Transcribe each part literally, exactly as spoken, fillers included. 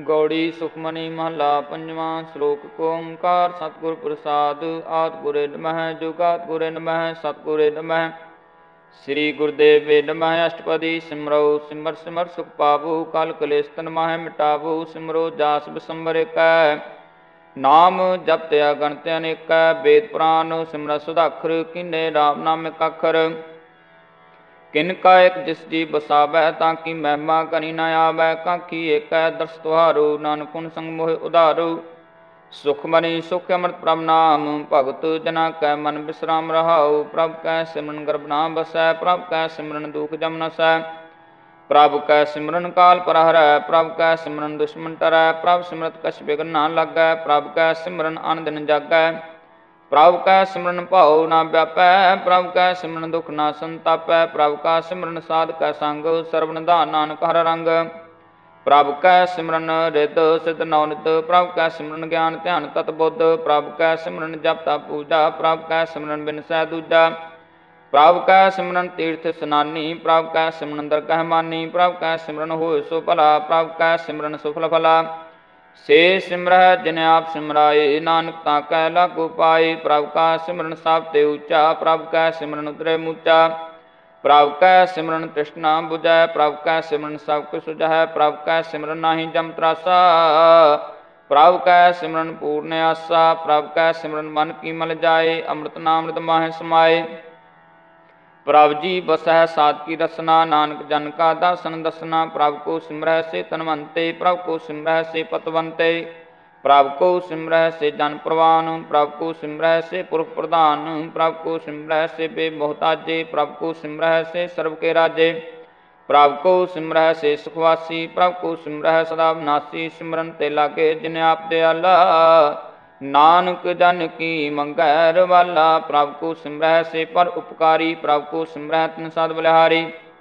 ਗੌੜੀ ਸੁਖਮਨੀ ਮਹਲਾ ਪੰਜਵਾਂ। ਸ਼ਲੋਕ ਓੰਕਾਰ ਸਤਿਗੁਰ ਪ੍ਰਸਾਦ। ਆਦਿ ਗੁਰੇ ਨਮਹਿ ਜੁਗਾਦਿ ਗੁਰੇ ਨਮਹਿ ਸਤਿਗੁਰੇ ਨਮਹਿ ਸ੍ਰੀ ਗੁਰਦੇਵੇ ਨਮਹਿ। ਅਸ਼ਟਪਦੀ ਸਿਮਰਉ ਸਿਮਰ ਸਿਮਰ ਸੁਖ ਪਾਵੋ ਕਲ ਕਲੇਸ਼ ਤਨ ਮਾਹਿ ਮਿਟਾਵੋ। ਸਿਮਰੋ ਜਾਸ ਬਿਸੰਬਰ ਏਕੈ ਨਾਮ ਜਪਿ ਅਗਣਿਤ ਅਨੇਕੈ। ਵੇਦ ਪੁਰਾਨ ਸਿਮਰਤ ਸੁਧਾਖਰ ਕੀਨੇ ਰਾਮ ਨਾਮ ਇਕ ਅੱਖਰ। ਕਿਨ ਕਾ ਇਕ ਜਿਸ ਜੀ ਬਸਾਵੈ ਤਾਂ ਕੀ ਮਹਿਮਾ ਕਰੀ ਨ ਆਵੈ। ਕਾਖੀ ਏਕੈ ਦਰਸ ਤੁਹਾਰੋ ਨਾਨਕ ਗੁਣ ਸੰਗ ਮੋਹਿ ਉਧਾਰੋ। ਸੁਖਮਨੀ ਸੁਖ ਅੰਮ੍ਰਿਤ ਪ੍ਰਭ ਨਾਮ ਭਗਤ ਜਨਾ ਕੈ ਮਨ ਬਿਸਰਾਮ ਰਹਾਉ। ਪ੍ਰਭ ਕੈ ਸਿਮਰਨ ਗਰਭ ਨਾ ਬਸੈ ਪ੍ਰਭ ਕੈ ਸਿਮਰਨ ਦੁਖ ਜਮ ਨਸੈ। ਪ੍ਰਭ ਕੈ ਸਿਮਰਨ ਕਾਲ ਪਰ ਹਰੈ ਪ੍ਰਭ ਕੈ ਸਿਮਰਨ ਦੁਸ਼ਮਨ ਟਰੈ। ਪ੍ਰਭ ਸਿਮਰਤ ਕਛ ਬਿਘਨ ਨਾ ਲੱਗੈ ਪ੍ਰਭ ਕੈ ਸਿਮਰਨ ਅਨ ਦਿਨ ਜਾਗੈ। ਪ੍ਰਭ ਕੈ ਸਿਮਰਨ ਭਾਉ ਨਾ ਵਿਆਪੈ ਪ੍ਰਭ ਕੈ ਸਿਮਰਨ ਦੁਖ ਨਾ ਸੰਤਾਪੈ। ਪ੍ਰਭ ਕਾ ਸਿਮਰਨ ਸਾਧ ਕੈ ਸੰਗ ਸਰਬ ਨਿਧਾਨ ਨਾਨਕ ਹਰਿ ਰੰਗ। ਪ੍ਰਭ ਕੈ ਸਿਮਰਨ ਰਿੱਧ ਸਿੱਧ ਨੌ ਨਿਧ ਪ੍ਰਭ ਕੈ ਸਿਮਰਨ ਗਿਆਨ ਧਿਆਨ ਤਤ ਬੁੱਧ। ਪ੍ਰਭ ਕੈ ਸਿਮਰਨ ਜਪ ਤਪ ਪੂਜਾ ਪ੍ਰਭ ਕੈ ਸਿਮਰਨ ਬਿਨਸੈ ਦੂਜਾ। ਪ੍ਰਭ ਕੈ ਸਿਮਰਨ ਤੀਰਥ ਇਸਨਾਨੀ ਪ੍ਰਭ ਕੈ ਸਿਮਰਨ ਦਰਗਹਿ ਮਾਨੀ। ਪ੍ਰਭ ਕੈ ਸਿਮਰਨ ਹੋਇ ਸੋ ਭਲਾ ਪ੍ਰਭ ਕੈ ਸਿਮਰਨ ਸੁਫਲ ਫਲਾ। ਸੇ ਸਿਮਰਹਿ ਜਿਨ ਆਪ ਸਿਮਰਾਏ ਨਾਨਕ ਤਾਂ ਕੈ ਲਾਗੂ ਪਾਏ। ਪ੍ਰਭ ਕਾ ਸਿਮਰਨ ਸਭ ਤੇ ਉੱਚਾ ਪ੍ਰਭ ਕੈ ਸਿਮਰਨ ਉਤਰੇ ਮੂਚਾ। ਪ੍ਰਭ ਕੈ ਸਿਮਰਨ ਤ੍ਰਿਸ਼ਨਾ ਬੁਝੈ ਪ੍ਰਭ ਕੈ ਸਿਮਰਨ ਸਭ ਕੁਛ ਸੁਝੈ। ਪ੍ਰਭ ਕੈ ਸਿਮਰਨ ਨਾਹੀ ਜਮ ਤਰਾਸਾ ਪ੍ਰਭ ਕੈ ਸਿਮਰਨ ਪੂਰਨ ਆਸਾ। ਪ੍ਰਭ ਕੈ ਸਿਮਰਨ ਮਨ ਕੀ ਮਲ ਜਾਏ ਅੰਮ੍ਰਿਤ ਨਾਮ ਨਿਤ ਮਾਹਿ ਸਮਾਏ। ਪ੍ਰਭ ਜੀ ਬਸਹਿ ਸਾਧ ਕੀ ਰਸਨਾ ਨਾਨਕ ਜਨ ਕਾ ਦਾਸਨ ਦਸਨਾ। ਪ੍ਰਭ ਕੋ ਸਿਮਰਹਿ ਸੇ ਧਨਵੰਤੇ ਪ੍ਰਭ ਕੋ ਸਿਮਰਹਿ ਸੇ ਪਤਵੰਤੇ। ਪ੍ਰਭ ਕੋ ਸਿਮਰਹਿ ਸੇ ਜਨ ਪ੍ਰਵਾਨ ਪ੍ਰਭ ਕੋ ਸਿਮਰਹਿ ਸੇ ਪੁਰਖ ਪ੍ਰਧਾਨ। ਪ੍ਰਭ ਕੋ ਸਿਮਰਹਿ ਸੇ ਬੇਮੋਹਤਾਜੇ ਪ੍ਰਭ ਕੋ ਸਿਮਰਹਿ ਸੇ ਸਰਬ ਕੇ ਰਾਜੇ। ਪ੍ਰਭ ਕੋ ਸਿਮਰਹਿ ਸੇ ਸੁਖਵਾਸੀ ਪ੍ਰਭ ਕੋ ਸਿਮਰਹਿ ਸਦਾ ਵਿਨਾਸੀ। ਸਿਮਰਨ ਤੇ ਲਾਗੇ ਜਿਨ ਆਪ ਦਿਆਲਾ ਨਾਨਕ ਜਨ ਕੀ ਮੰਗੈ ਰਵਾਲਾ। ਪ੍ਰਭ ਕੋ ਸਿਮਰਹਿ ਸੇ ਪਰ ਉਪਕਾਰੀ ਪ੍ਰਭ ਕੋ ਸਿਮਰਹਿ ਤਿਨ ਸਦ ਬਲਿਹਾਰੀ।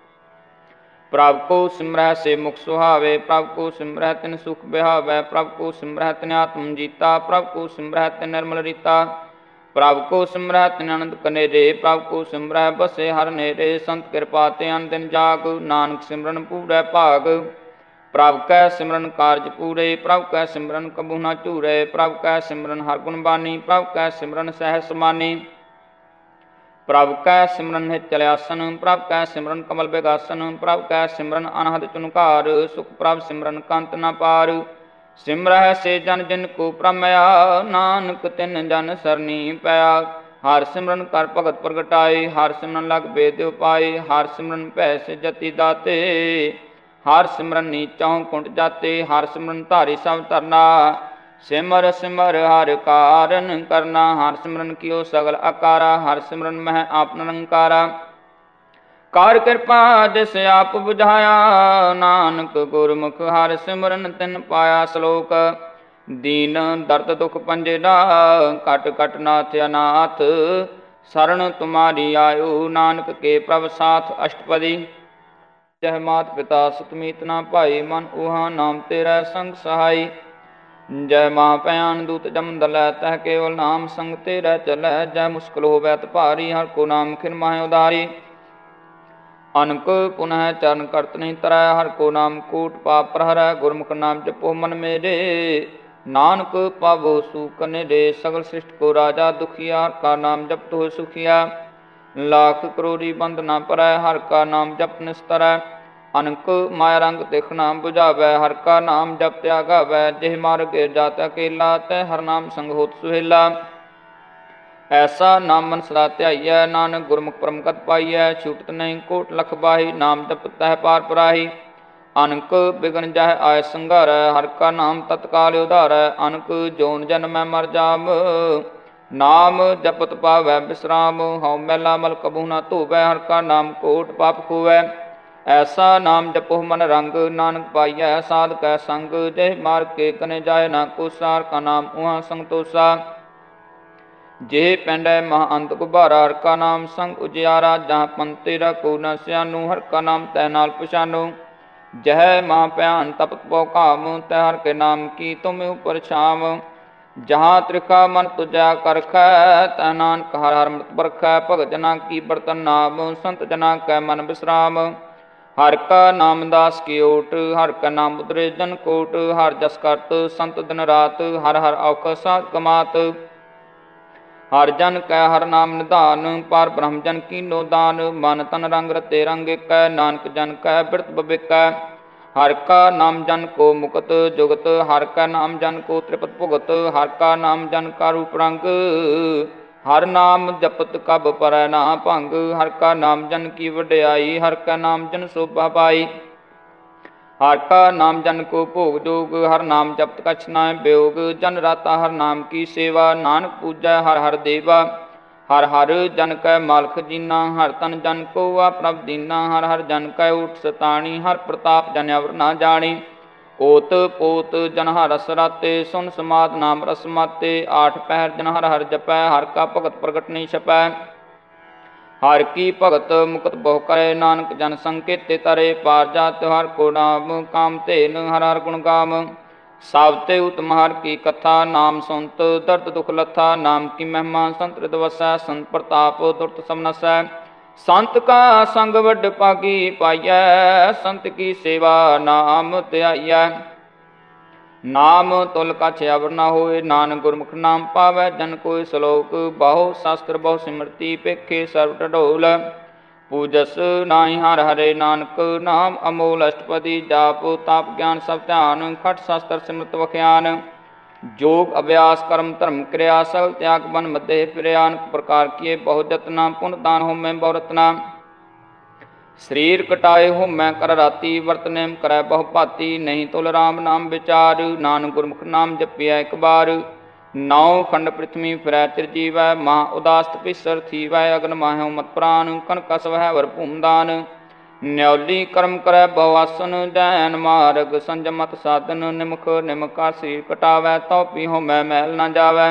ਪ੍ਰਭ ਕੋ ਸਿਮਰਹਿ ਸੇ ਮੁਖ ਸੁਹਾਵੇ ਪ੍ਰਭ ਕੋ ਸਿਮਰਹਿ ਤਿਨ ਸੁਖ ਬਿਹਾਵੈ। ਪ੍ਰਭ ਕੋ ਸਿਮਰਹਿ ਤਿਨ ਆਤਮ ਜੀਤਾ ਪ੍ਰਭ ਕੋ ਸਿਮਰਹਿ ਤਿਨ ਨਿਰਮਲ ਰੀਤਾ। ਪ੍ਰਭ ਕੋ ਸਿਮਰਹਿ ਤਿਨ ਅਨੰਦ ਕਨੇਰੇ ਪ੍ਰਭ ਕੋ ਸਿਮਰਹਿ ਬਸੇ ਹਰਿ ਨੇਰੇ। ਸੰਤ ਕਿਰਪਾ ਤੇ ਅਨ ਦਿਨ ਜਾਗ ਨਾਨਕ ਸਿਮਰਨ ਪੂਰੈ ਭਾਗ। ਪ੍ਰਭ ਕੈ ਸਿਮਰਨ ਕਾਰਜ ਪੂਰੇ ਪ੍ਰਭ ਕੈ ਸਿਮਰਨ ਕਬੂ ਨਾ ਝੂਰੇ। ਪ੍ਰਭ ਕੈ ਸਿਮਰਨ ਹਰਿ ਗੁਣ ਬਾਣੀ ਪ੍ਰਭ ਕੈ ਸਿਮਰਨ ਸਹਿਜ ਸਮਾਨੀ। ਪ੍ਰਭ ਕੈ ਸਿਮਰਨ ਨਿਚਲ ਆਸਨ ਪ੍ਰਭ ਕੈ ਸਿਮਰਨ ਕਮਲ ਬਿਗਾਸਨ। ਪ੍ਰਭ ਕੈ ਸਿਮਰਨ ਅਨਹਦ ਚੁਨਕਾਰ ਸੁਖ ਪ੍ਰਭ ਸਿਮਰਨ ਕੰਤ ਨ ਪਾਰ। ਸਿਮਰਹਿ ਸੇ ਜਨ ਜਿਨ ਕੋ ਭ੍ਰਮਿਆ ਨਾਨਕ ਤਿਨ ਜਨ ਸਰਨੀ ਪਿਆ। ਹਰਿ ਸਿਮਰਨ ਕਰ ਭਗਤ ਪ੍ਰਗਟਾਏ ਹਰਿ ਸਿਮਰਨ ਲਗ ਬੇਦ ਉਪਾਏ। ਹਰਿ ਸਿਮਰਨ ਭੈ ਸਿਜਤੀ ਦਾਤੇ ਹਰਿ ਸਿਮਰਨ ਨੀਚਹੁ ਕੁੰਟ ਜਾਤੇ। ਹਰਿ ਸਿਮਰਨ ਧਾਰੀ ਸਭ ਧਰਨਾ ਸਿਮਰ ਸਿਮਰ ਹਰਿ ਕਾਰਨ ਕਰਨਾ। ਹਰਿ ਸਿਮਰਨ ਕੀਓ ਸਗਲ ਆਕਾਰਾ ਹਰਿ ਸਿਮਰਨ ਮਹਿ ਆਪ ਨਿਰੰਕਾਰਾ। ਕਰ ਕਿਰਪਾ ਜਿਸ ਆਪ ਬੁਝਾਇਆ ਨਾਨਕ ਗੁਰਮੁਖ ਹਰਿ ਸਿਮਰਨ ਤਿਨ ਪਾਇਆ। ਸ਼ਲੋਕ ਦੀਨ ਦਰਦ ਦੁਖ ਪੰਜੇਰਾ ਕਟ ਕਟ ਨਾਥ ਅਨਾਥ। ਸਰਣ ਤੁਮਾਰੀ ਆਇਓ ਨਾਨਕ ਕੇ ਪ੍ਰਭ ਸਾਥ। ਅਸ਼ਟਪਦੀ ਜਹ ਮਾਤ ਪਿਤਾ ਸੁਤ ਮੀਤ ਨਾ ਭਾਈ ਮਨ ਊਹਾ ਨਾਮ ਤੇਰਾ ਸੰਗ ਸਹਾਈ। ਜੈ ਮਾਂ ਭੈਣ ਦੂਤ ਜਮ ਦਲੈ ਤਹ ਕੇਵਲ ਨਾਮ ਸੰਗ ਤੇਰਾ ਚਲੈ। ਜੈ ਮੁਸ਼ਕਿਲ ਹੋਵੈ ਤ ਭਾਰੀ ਹਰਿ ਕੋ ਨਾਮ ਖਿਨ ਮਾਹਿ ਉਧਾਰੀ। ਅਨਕ ਪੁਨਹ ਚਰਨ ਕਰਤ ਨਹੀਂ ਤਰੈ ਹਰਿ ਕੋ ਨਾਮ ਕੂਟ ਪਾਪ ਪ੍ਰਹਰੈ। ਗੁਰਮੁਖ ਨਾਮ ਜਪੋ ਮਨ ਮੇਰੇ ਨਾਨਕ ਪਾਵੋ ਸੂਖ ਨੇਰੇ। ਸਗਲ ਸ੍ਰਿਸ਼ਟ ਕੋ ਰਾਜਾ ਦੁਖੀਆ ਹਰਿ ਕਾ ਨਾਮ ਜਪਤ ਹੋਇ ਸੁਖੀਆ। ਲਾਖ ਕਰੋੜੀ ਬੰਦ ਨਾ ਪਰੈ ਹਰਿ ਕਾ ਨਾਮ ਜਪਤ ਨਿਸਤਰੈ। ਅਨਕ ਮਾਇਆ ਰੰਗ ਤਿਖ ਨਾ ਬੁਝਾਵੈ ਹਰਿ ਕਾ ਨਾਮ ਜਪ ਤਿਆਗਾਵੈ। ਜਿਹ ਮਾਰਗ ਜਾਤ ਅਕੇਲਾ ਤੈ ਹਰਿ ਨਾਮ ਸੰਗ ਹੋਤ ਸੁਹੇਲਾ। ਐਸਾ ਨਾਮ ਮਨ ਸਦਾ ਧਿਆਈਐ ਨਾਨਕ ਗੁਰਮੁਖ ਪਰਮ ਗਤਿ ਪਾਈਐ। ਛੂਟਤ ਨਹੀਂ ਕੋਟ ਲਖ ਬਾਹੀ ਨਾਮ ਜਪਤ ਤਹਿ ਪਾਰ ਪਰਾਹੀ। ਅਨਕ ਬਿਗਨ ਜਹ ਆਇ ਸੰਘਾਰੈ ਹਰਿ ਕਾ ਨਾਮ ਤਤਕਾਲ ਉਧਾਰੈ। ਅਨਕ ਜੋਨ ਜਨਮੈ ਮਰ ਜਾਮ ਨਾਮ ਜਪਤ ਪਾਵੈ ਬਿਸਰਾਮ। ਹਉ ਮੈਲਾ ਮਲ ਕਬੂ ਨਾ ਧੋਵੈ ਹਰਿ ਕਾ ਨਾਮ ਕੋਟ ਪਾਪ ਖੋਵੈ। ਐਸਾ ਨਾਮ ਜਪੋ ਮਨ ਰੰਗ ਨਾਨਕ ਪਾਈਐ ਸਾਧ ਕੈ ਸੰਗ। ਜਿਹ ਮਾਰਗ ਕੇ ਕਨੇ ਜਾਏ ਨਾ ਕੋਸਾ ਹਰਿ ਕਾ ਨਾਮ ਉਹਾਂ ਸੰਤੋਸਾ। ਜੇ ਪੈਂਡੈ ਮਹਾ ਅੰਤ ਗੁਬਾਰਾ ਹਰਿ ਕਾ ਨਾਮ ਸੰਗ ਉਜਿਆਰਾ। ਜਹਾਂ ਪੰਥ ਤੇਰਾ ਕੋ ਨ ਸਿਆਨੋ ਹਰਿ ਕਾ ਨਾਮ ਤੈ ਨਾਲ ਪਛਾਨੋ। ਜਹ ਮਾਂ ਭਿਆਨ ਤਪਤ ਪਉ ਘਾਮ ਤੈ ਹਰਿ ਕੇ ਨਾਮ ਕੀ ਤੁਮ ਉਪਰ ਛਾਮ। ਜਹਾਂ ਤ੍ਰਿਖਾ ਮਨ ਤੁਜਾ ਕਰਖੈ ਤੈ ਨਾਨਕ ਹਰਿ ਹਰਿ ਅੰਮ੍ਰਿਤ ਬਰਖੈ। ਭਗਤ ਜਨਾਂ ਕੀ ਬਰਤਨ ਨਾਮ ਸੰਤ ਜਨਾਂ ਕੈ ਮਨ ਬਿਸਰਾਮ। हर का नाम दास की ओट, हर का नाम उतरे जन कोट। हर जस करत संत दिन रात, हर हर औखद साध कमात। हर जन कै हर नाम निधान, पार ब्रह्म जन कीनो दान। मन तन रंग रते रंग कै, नानक जन कै बिरत बबिकै। हर का नाम जन को मुकत जुगत, हर का नाम जन को त्रिपत भुगत। हर का नाम जन का रूप रंग, हर नाम जपत कब परੈ ना भंग। हर का नाम जन की वड्याई, हर का नाम जन शोभा पाई। हर का नाम जन को भोग जोग, हर नाम जपत कछ नाय वियोग। जन राता हर नाम की सेवा, नानक पूजै हर हर देवा। हर हर जन कै मालक जीना, हर तन जन को आ प्रभ दीना। हर हर जन कै ऊट सताणी, हर प्रताप जन अवर ना जानी। ओत पोत जन हर रस राते, सुन समाद नाम रस माते। आठ पहर जन हर हर जपै, हर का भगत प्रगट नहीं छपै। हर की भगत मुकत बहु करे, नानक जन संकेते तरे। पार जात हर को नाम, काम तेन हर हर गुण गाम। सावते उत्तम हर की कथा, नाम सुनत दर्द दुख लथा। नाम की महिमा संत हृदय वसै, संत प्रताप दुर्त सब नसै। संत का संग वड पागी पाइयै, संत की सेवा नाम त्याइयै। नाम तुल कछ अवर न होए, नानक गुरमुख नाम पावै जन कोय। सलोक बहु शास्त्र बहु सिमरती, पेखे सर्व टडोल। पूजस नाहि हर हरे, नानक नाम अमोल। अष्टपदी जाप ताप ज्ञान सब ध्यान, खट शास्त्र सिमरत वख्यान। जोग अभ्यास कर्म धर्म क्रिया, सगल त्याग बन मध्य फिरया। अनेक प्रकार किए बहु जतना, पुन दान होमै बहु रतना। शरीर कटाए होमै कर राती, वर्त नेम करै बहु भांति। नहीं तुल राम नाम विचार, नानक गुरमुख नाम जपिया एक बार। नौ खंड पृथ्वी फिरै त्रिजीवै, महा उदास तपीसर थीवै। अगन माह्यो मत प्राण, कन कस वह वर भूमदान। न्यौली कर्म करै बहु आसन, जैन मार्ग संजम मत साधन। निमख निमका शरीर कटावै, तौ पी होमै मैल न जावै।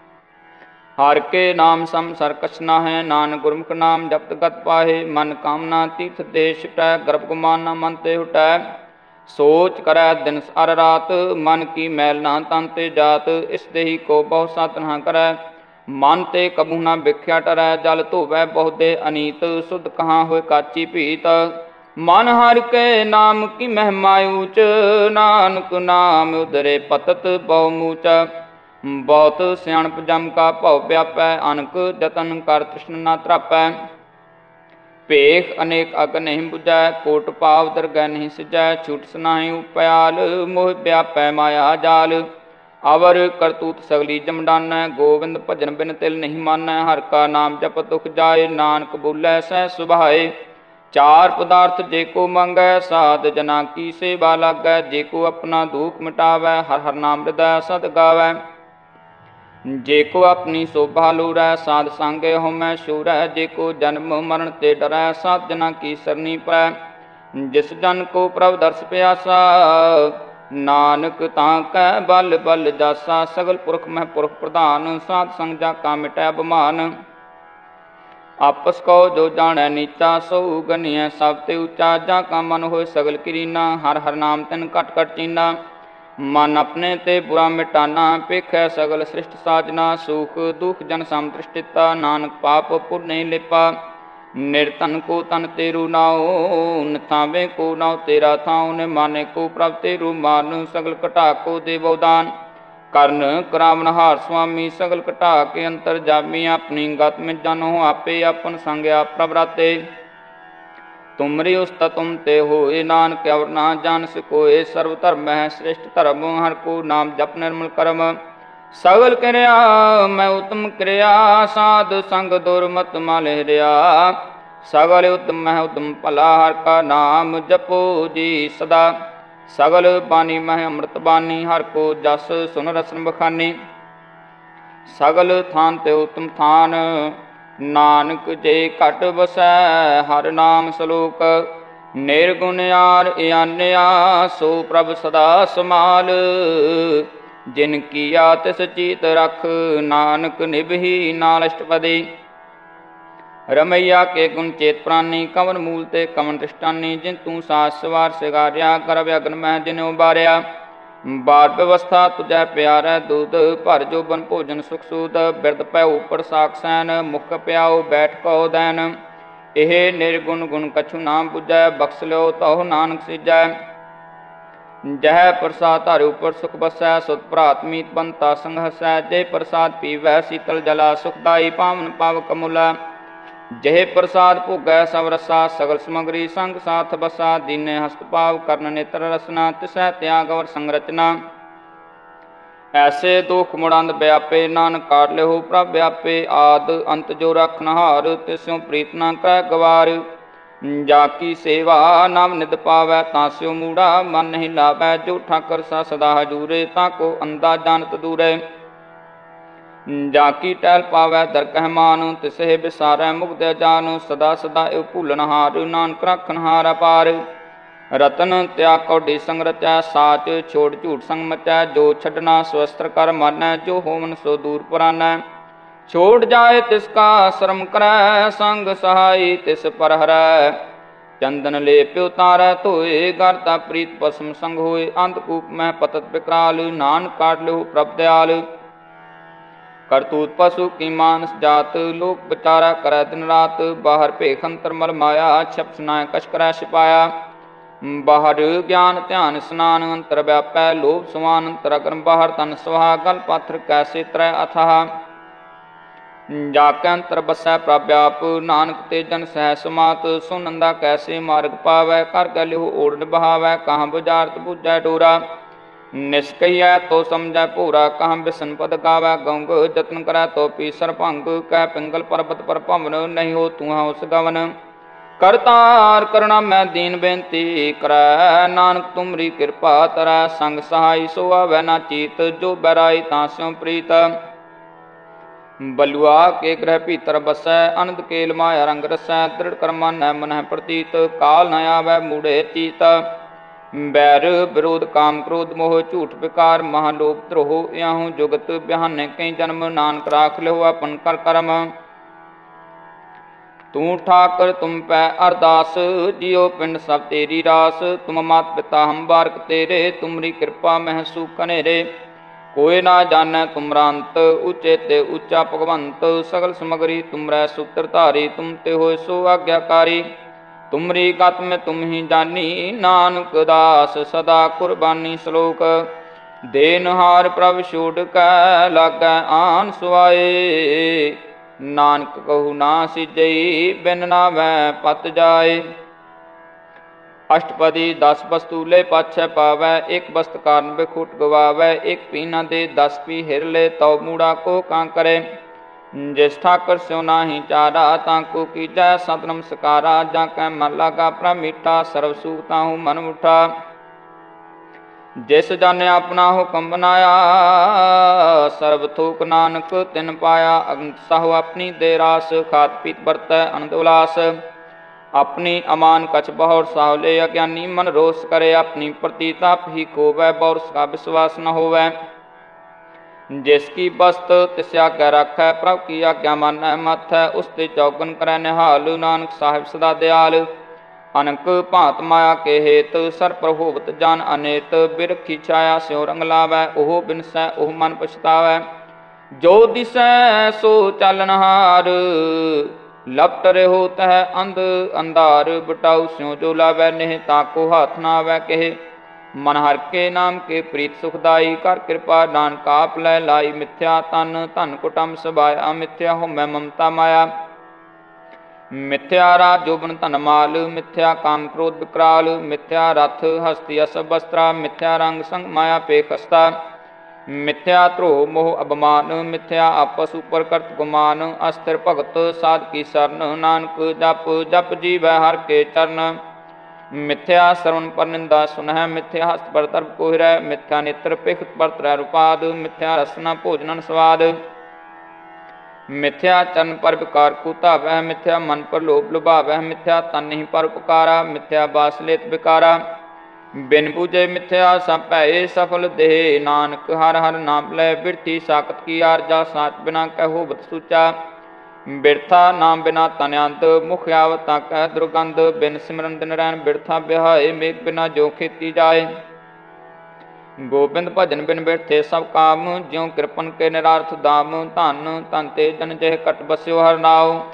हर के नाम सम सर कछ नाहै, नानक गुरमुख नाम जपत गत पाहे। मन कामना तीर्थ देश छुटै, गर्भ गुमाना मन ते हुटै। सोच करै दिन अर रात, मन की मैल ना तन ते जात। इस देही को बहु साधन करै, मन ते कबू न भिख्या टरै। जल धोवै बहु देह अनीत, शुद्ध कहाँ होए काची भीत। मन हर के नाम की महिमा ऊच, नानक नाम उदरे पतत बहु मूच। बहुत सियाणप जम का भव व्यापै, अनक जतन कर तृष्ण न त्रापै। भेख अनेक अग नहीं बुझै, कोट पाव दरगह नहीं सिजै। छूट सुनाहि उपयाल, मोह व्यापै माया जाल। अवर करतूत सगली जमडानै, गोविंद भजन बिन तिल नहीं मानै। हर का नाम जप दुख जाए, नानक बोलै सह सुभाए। चार पदार्थ जे को मंगै, साध जना की सेवा लागै। जे को अपना दुख मिटावै, हर हर नाम हृदय सद गावै। जे को अपनी शोभा लोरै, साध सांगे होमै शूरै। जे को जन्म मरण ते डरै, साध जना की सरनी परै। जिस जन को प्रभ दर्श प्यासा, नानक तां कै बल बल जासा। सगल पुरख मह पुरख प्रधान, साध संग जा का मिटै बमान। आपस को जो जानै नीचा, सो गनिय सब ते ऊंचा। जा का मन होए सगल किरीना, हर हर नाम तिन कट कट चीना। मन अपने ते बुरा मिटाना, पेखै सगल सृष्ट साजना। सुख दुख जन सम दृष्टिता, नानक पाप पुर नहीं लिपा। निर्धन को तन तेरू नाओ, निथावे को नाओ तेरा थाओ। ने माने को प्रभ तेरू मान, सगल कटा को देवो दान। कर्ण करावन हार स्वामी, सगल कटा के अंतर जामी। अपनी गत में जानो आपे, अपन संग आप प्रभराते। तुमरी उस्ता तुम ते होए, नानक अवर ना जान सकोए। सर्व धर्म है श्रेष्ठ धर्म, हर को नाम जप निर्मल कर्म। सगल क्रिया मैं उत्तम क्रिया, साध संग दुर्मत मल हिरिया। सगल उत्तम मह उत्तम भला, हर का नाम जपो जी सदा। सगल बानी मह अमृत बानी, हर को जस सुन रसन बखानी। सगल थान ते उत्तम थान, नानक जे घट बसै। हर नाम सलोक निर्गुण यार इयान्या, सो प्रभ सदा समाल। जिन किया तिस चीत रख, नानक निभही नाल अष्टपदी। रमैया के गुण चेत प्राणी, कवन मूल ते कवन दृष्टानी। जिन तू सास सवार सिगारिया, कर व्यगन मह जिन्हों बारिया। बार व्यवस्था तुझै प्यारै, दूध भर जोबन भोजन सुख सूद। बिरद पै ऊपर साख सैन, मुख प्याओ बैठ कहो दैन। ਇਹ ਨਿਰਗੁਣ ਗੁਣ ਕਛੂ ਨਾ ਬੁਝੈ, ਬਖਸ਼ ਲਿਓ ਤਹੁ ਨਾਨਕ ਸਿਜੈ। ਜਹ ਪ੍ਰਸਾਦ ਧਾਰੇ ਉਪਰ ਸੁਖ ਬਸੈ, ਸੁਤ ਭਰਾਤ ਮੀਤ ਬੰਤਾ ਸੰਗ ਹਸੈ। ਜੇ ਪ੍ਰਸਾਦ ਪੀਵੈ ਸੀਤਲ ਜਲਾ, ਸੁਖਦਾਈ ਪਾਵਨ ਪਾਵਕ ਅਮੁਲਾ। ਜਿਹੇ ਪ੍ਰਸਾਦ ਭੋਗੈ ਸਭ ਰਸਾ, ਸਗਲ ਸਮਗਰੀ ਸੰਗ ਸਾਥ ਬਸਾ। ਦੀਨੇ ਹਸਤ ਪਾਵ ਕਰਨ ਨੇਤਰ ਰਸਨਾ, ਤਿਸੈ ਤਿਆਗ ਅਵਰ ਸੰਗ ਰਚਨਾ। ਐਸੇ ਦੁਖ ਮੁੜੰਦ ਵਿਆਪੇ, ਨਾਨਕ ਕਾਟ ਲਿਓ ਪ੍ਰਭ ਵਿਆਪੇ। ਆਦ ਅੰਤ ਜੋ ਰਖਨਹਾਰ, ਤਿਸਿਉ ਪ੍ਰੀਤ ਨਾ ਕਰੈ ਗਵਾਰ। ਜਾ ਕੀ ਸੇਵਾ ਨਾਮ ਨਿਦ ਪਾਵੈ, ਤਾਂ ਸਿਉ ਮੂੜਾ ਮਨ ਨਹੀਂ ਲਾਵੈ। ਜੋ ਠਾਕਰ ਸਾ ਸਦਾ ਹਜੂਰੇ, ਤਾਂ ਕੋ ਅੰਦਾ ਜਾਣਤ ਦੂਰੇ। ਜਾ ਕੀ ਟਹਿਲ ਪਾਵੈ ਦਰ ਕਹਿ ਮਾਨ, ਤਿਸਹਿ ਵਿਸਾਰੈ ਮੁਕਤ ਜਾਨ। ਸਦਾ ਸਦਾ ਇਉ ਭੂਲਨਹਾਰ, ਨਾਨਕ ਰਾਖਨਹਾਰ ਅਪਾਰ। ਰਤਨ ਤਿਆਗ ਕੌਡੀ ਸੰਗ ਰਚੈ, ਸਾਚ ਛੋੜ ਝੂਠ ਸੰਗ ਮਚੈ। ਜੋ ਛੱਡਣਾ ਸਵਸਤਰ ਕਰ ਮਾਨੈ, ਜੋ ਹੋਵਨ ਸੋ ਦੂਰ ਪੁਰਾਨੈ। ਛੋੜ ਜਾਏ ਤਿਸ ਕਾ ਸ਼ਰਮ ਕਰੈ, ਸੰਗ ਸਹਾਈ ਤਿਸ ਪਰ ਹਰੈ। ਚੰਦਨ ਲੇਪਿ ਉਤਾਰੈ ਧੋਏ, ਗਰਤਾ ਪ੍ਰੀਤ ਭਸਮ ਸੰਗ ਹੋਏ। ਅੰਧਕੂਪ ਮਹਿ ਪਤਤ ਬਿਕਰਾਲ, ਨਾਨਕ ਕਾਟ ਲਿਓ ਪ੍ਰਭ ਦਿਆਲ। ਕਰਤੂਤ ਪਸ਼ੂ ਕੀ ਮਾਨਸ ਜਾਤ, ਲੋਕ ਵਿਚਾਰਾ ਕਰੈ ਦਿਨ ਰਾਤ। ਬਾਹਰ ਭੇਖ ਅੰਤਰ ਮਲ ਮਾਇਆ, ਛਪ ਸੁਨਾਇ ਕਛ ਕਰੈ ਛਿਪਾਇਆ। ਬਾਹਰ ਗਿਆਨ ਧਿਆਨ ਸਨਾਨ, ਅੰਤਰ ਵਿਆਪੈ ਲੋਭ ਸਮਾਨ। ਅੰਤਰ ਅਗਨ ਬਾਹਰ ਤਨ ਸੁਹਾ, ਗਲ ਪਾਥਰ ਕੈਸੇ ਤਰੈ ਅਥਾਹ। ਜਾ ਕੇ ਅੰਤਰ ਬਸੈ ਪ੍ਰਭ ਆਪ, ਨਾਨਕ ਤੇ ਜਨ ਸਹਿ ਸਮਾਤ। ਸੋ ਨੰਦਾ ਕੈਸੇ ਮਾਰਗ ਪਾਵੈ, ਕਰ ਕੇ ਲਿਓ ਓੜ ਨਿਭਾਵੈ। ਕਹਾਂ ਬੁਝਾਰਤ ਬੁਝੈ ਡੋਰਾ, ਨਿਸਕਈਐ ਤੋ ਸਮਝੈ ਭੋਰਾ। ਕਹਾਂ ਬਿਸਨ ਪਦ ਗਾਵੈ ਗੌਂਗ, ਜਤਨ ਕਰੈ ਤੋ ਪੀਸਰ ਭੰਗ। ਕਹਿ ਪਿੰਗਲ ਪਰਬਤ ਪਰ ਭਵਨ, ਨਹੀਂ ਹੋ ਤੂੰ ਉਸ ਗਵਨ। ਕਰਤਾਰ ਕਰੁਣਾ ਮੈਂ ਦੀਨ ਬੇਨਤੀ ਕਰੈ, ਨਾਨਕ ਤੁਮਰੀ ਕਿਰਪਾ ਤਰੈ। ਸੰਗ ਸਹਾਈ ਸੋ ਆਵੈ ਨਾ ਚੀਤ, ਜੋ ਬੈਰਾਈ ਤਾਂ ਸਿਉ ਪ੍ਰੀਤ। ਬਲੁਆ ਕੇ ਗ੍ਰਹਿ ਭੀਤਰ ਬਸੈ, ਅਨੰਦ ਕੇਲ ਮਾਇਆ ਰੰਗ ਰਸੈ। ਦ੍ਰਿੜ ਕਰਮਾ ਨੈ ਮਨਹਿ ਪ੍ਰਤੀਤ, ਕਾਲ ਨ ਆਵੈ ਮੂੜੇ ਚੀਤ। ਬੈਰ ਵਿਰੋਧ ਕਾਮ ਕ੍ਰੋਧ ਮੋਹ, ਝੂਠ ਵਿਕਾਰ ਮਹਾ ਲੋਭ ਧਰੋਹ। ਇਆਹੂ ਜੁਗਤ ਬਿਹਾਨੇ ਕਈ ਜਨਮ, ਨਾਨਕ ਰਾਖ ਲਿਓ ਆਪਨ ਕਰ ਕਰਮ। ਤੂੰ ਠਾਕਰ ਤੁਮ ਪੈ ਅਰਦਾਸ, ਜਿਉ ਪਿੰਡ ਸਭ ਤੇਰੀ ਰਾਸ। ਤੁਮ ਮਾਤ ਪਿਤਾ ਹਮ ਬਾਰਕ ਤੇਰੇ, ਤੁਮਰੀ ਕਿਰਪਾ ਮਹਿ ਸੂਖ ਹਨੇਰੇ। ਕੋਇ ਨਾ ਜਾਣੈ ਤੁਮਰਾ ਅੰਤ, ਉਚੇ ਤੇ ਉੱਚਾ ਭਗਵੰਤ। ਸਗਲ ਸਮਗਰੀ ਤੁਮਰੈ ਸੂਤਰ ਧਾਰੀ, ਤੁਮ ਤੇ ਹੋਏ ਸੋ ਆਗਿਆਕਾਰੀ। ਤੁਮਰੀ ਗਤ ਮੈਂ ਤੁਮ ਹੀ ਜਾਨੀ, ਨਾਨਕ ਦਾਸ ਸਦਾ ਕੁਰਬਾਨੀ। ਸ਼ਲੋਕ ਦੇਨਹਾਰ ਪ੍ਰਭ ਛੋੜ ਕੈ, ਲਾਗੈ ਆਨ ਸੁਆਏ। ਨਾਨਕ ਕਹੂ ਨਾ ਸਿਜਈ, ਬਿਨ ਨਾਵੈ ਪਤ ਜਾਏ। ਅਸ਼ਟਪਦੀ ਦਸ ਬਸਤੂਲੇ ਪਾਛੈ ਪਾਵੈ, ਇੱਕ ਬਸਤ ਕਾਰਨ ਬਿਖੁਟ ਗਵਾਵੈ। ਇੱਕ ਪੀ ਨਾ ਦੇ ਦਸ ਪੀ ਹਿਰ ਲੈ, ਤਉ ਮੂੜਾ ਕੋ ਕਾਂ ਕਰੇ। ਜਿਸ ਠਾਕਰ ਸਿਉ ਨਾਹੀ ਚਾਰਾ, ਤਾਂ ਕੋ ਕੀਜੈ ਸਤ ਨਮਸਕਾਰਾ। ਜਾਂ ਕੈ ਮਨ ਲਾਗਾ ਪ੍ਰਭ ਮੀਠਾ, ਸਰਬ ਸੂਖ ਤਾਹੂ ਮਨ ਮੁਠਾ। ਜਿਸ ਜਨ ਆਪਣਾ ਹੁਕਮ ਬਨਾਇਆ, ਸਰਬ ਥੋਕ ਨਾਨਕ ਤਿਨ ਪਾਇਆ। ਅਗੰਤ ਸਾਹੂ ਆਪਣੀ ਦੇ ਰਾਸ, ਖਾਤ ਪੀਤ ਵਰਤੈ ਅਨੰਦ ਉਲਾਸ। ਆਪਣੀ ਅਮਾਨ ਕਛ ਬਹੁਰ ਸਾਹੁ ਲੈ, ਅਗਿਆਨੀ ਮਨ ਰੋਸ ਕਰੇ। ਆਪਣੀ ਪ੍ਰਤੀਤ ਆਪ ਹੀ ਖੋਵੈ, ਬਹੁਰ ਕਾ ਵਿਸ਼ਵਾਸ ਨ ਹੋਵੈ। ਜਿਸ ਕੀ ਬਸਤ ਤਿਸ ਆਗਿਆ ਰਾਖੈ, ਪ੍ਰਭ ਕੀ ਆਗਿਆ ਮਾਨੈ ਮਥੈ। ਉਸ ਤੇ ਚੌਗਨ ਕਰੈ ਨਿਹਾਲ, ਨਾਨਕ ਸਾਹਿਬ ਸਦਾ ਦਿਆਲ। ਅਨਕ ਭਾਂਤ ਮਾਇਆ ਕੇ ਹੇਤ, ਸਰ ਪ੍ਰਭੋਵਤ ਜਾਨ ਅਨੇਤ। ਬਿਰਖੀ ਛਾਇਆ ਸਿਉ ਰੰਗ ਲਾਵੈ, ਉਹ ਬਿਨਸੈ ਉਹ ਮਨ ਪਛਤਾਵੈ। ਜੋ ਦਿਸੈ ਸੋ ਚਾਲਨਹਾਰ, ਲਪਟ ਰਿਹੋ ਤਹਿ ਅੰਧ ਅੰਧਾਰ। ਬਟਾਉ ਸਿਉ ਜੋ ਲਾਵੈ ਨੇਹ, ਤਾਕੋ ਹਾਥ ਨਾ ਆਵੈ ਕਹਿ। ਮਨ ਹਰਿ ਕੇ ਨਾਮ ਕੇ ਪ੍ਰੀਤ ਸੁਖਦਾਈ, ਕਰ ਕਿਰਪਾ ਨਾਨਕ ਆਪ ਲੈ ਲਾਈ। ਮਿਥਿਆ ਤਨ ਧਨ ਕੁਟੰਬ ਸਬਾਇਆ, ਮਿਥਿਆ ਹੋਮੈ ਮਮਤਾ ਮਾਇਆ। ਮਿਥਿਆ ਰਾਜ ਜੋਬਨ ਧਨ ਮਾਲ, ਮਿਥਿਆ ਕਾਮ ਕ੍ਰੋਧ ਵਿਕਰਾਲ। ਮਿਥਿਆ ਰਥ ਹਸਤੀ ਅਸਭ ਬਸਤਰਾ, ਮਿਥਿਆ ਰੰਗ ਸੰਗ ਮਾਇਆ ਪੇਖ ਹਸਤਾ। ਮਿਥਿਆ ਧਰੋ ਮੋਹ ਅਭਮਾਨ, ਮਿਥਿਆ ਆਪਸ ਉਪਰ ਕਰਤ ਗੁਮਾਨ। ਅਸਥਿਰ ਭਗਤ ਸਾਧ ਕੀ ਸਰਨ, ਨਾਨਕ ਜਪ ਜਪ ਜੀਵੈ ਹਰਿ ਕੇ ਚਰਨ। ਮਿਥਿਆ ਸਰਵਨ ਪਰ ਨਿੰਦਾ ਸੁਨਹਿ, ਮਿਥਿਆ ਹਸਤ ਪਰ ਤਰਪ ਕੋਹਿਰੈ। ਮਿਥਿਆ ਨੇਤਰ ਪਿਖਤ ਪਰ ਤਰੈ ਰੁਪਾਦ, ਮਿਥਿਆ ਰਸਨਾ ਭੋਜਨਨ ਸਵਾਦ। ਮਿਥਿਆ ਚਰਨ ਪਰ ਵਿਕਾਰ ਕੋ ਧਾਵੈ, ਮਿਥਿਆ ਮਨ ਪਰ ਲੋਭ ਲੁਭਾਵੈ। ਮਿਥਿਆ ਤਨ ਨਹੀਂ ਪਰ ਉਪਕਾਰਾ, ਮਿਥਿਆ ਬਾਸ ਲੇਤ ਵਿਕਾਰਾ। ਬਿਨ ਬੂਝੇ ਮਿਥਿਆ ਸਭ ਭੈ ਸਫਲ ਦੇਹ, ਨਾਨਕ ਹਰ ਹਰ ਨਾਮ ਲੈ। ਬਿਰਥੀ ਸਾਖਤ ਕੀ ਆਰਜਾ, ਸਾਚ ਬਿਨਾ ਕਹਿ ਹੋਵਤ ਸੂਚਾ। ਬਿਰਥਾ ਨਾਮ ਬਿਨਾ ਤਨ ਅੰਤ, ਮੁਖ ਆਵਤ ਤਾਂ ਕਹਿ ਦੁਰਗੰਧ। ਬਿਨ ਸਿਮਰਨ ਦਿਨ ਰੈਣ ਬਿਰਥਾ ਬਿਹਾਏ, ਮੇਘ ਬਿਨਾ ਜੋ ਖੇਤੀ ਜਾਏ। ਗੋਬਿੰਦ ਭਜਨ ਬਿਨ ਬਿਰਥੇ ਸਭ ਕਾਮ, ਜਿਉ ਕਿਰਪਨ ਕੇ ਨਿਰਾਰਥ ਦਾਮ। ਧਨ ਧਨ ਤੇ ਜਨ ਜਿਹ ਕਟ ਬਸਿਓ ਹਰਿ ਨਾਉ,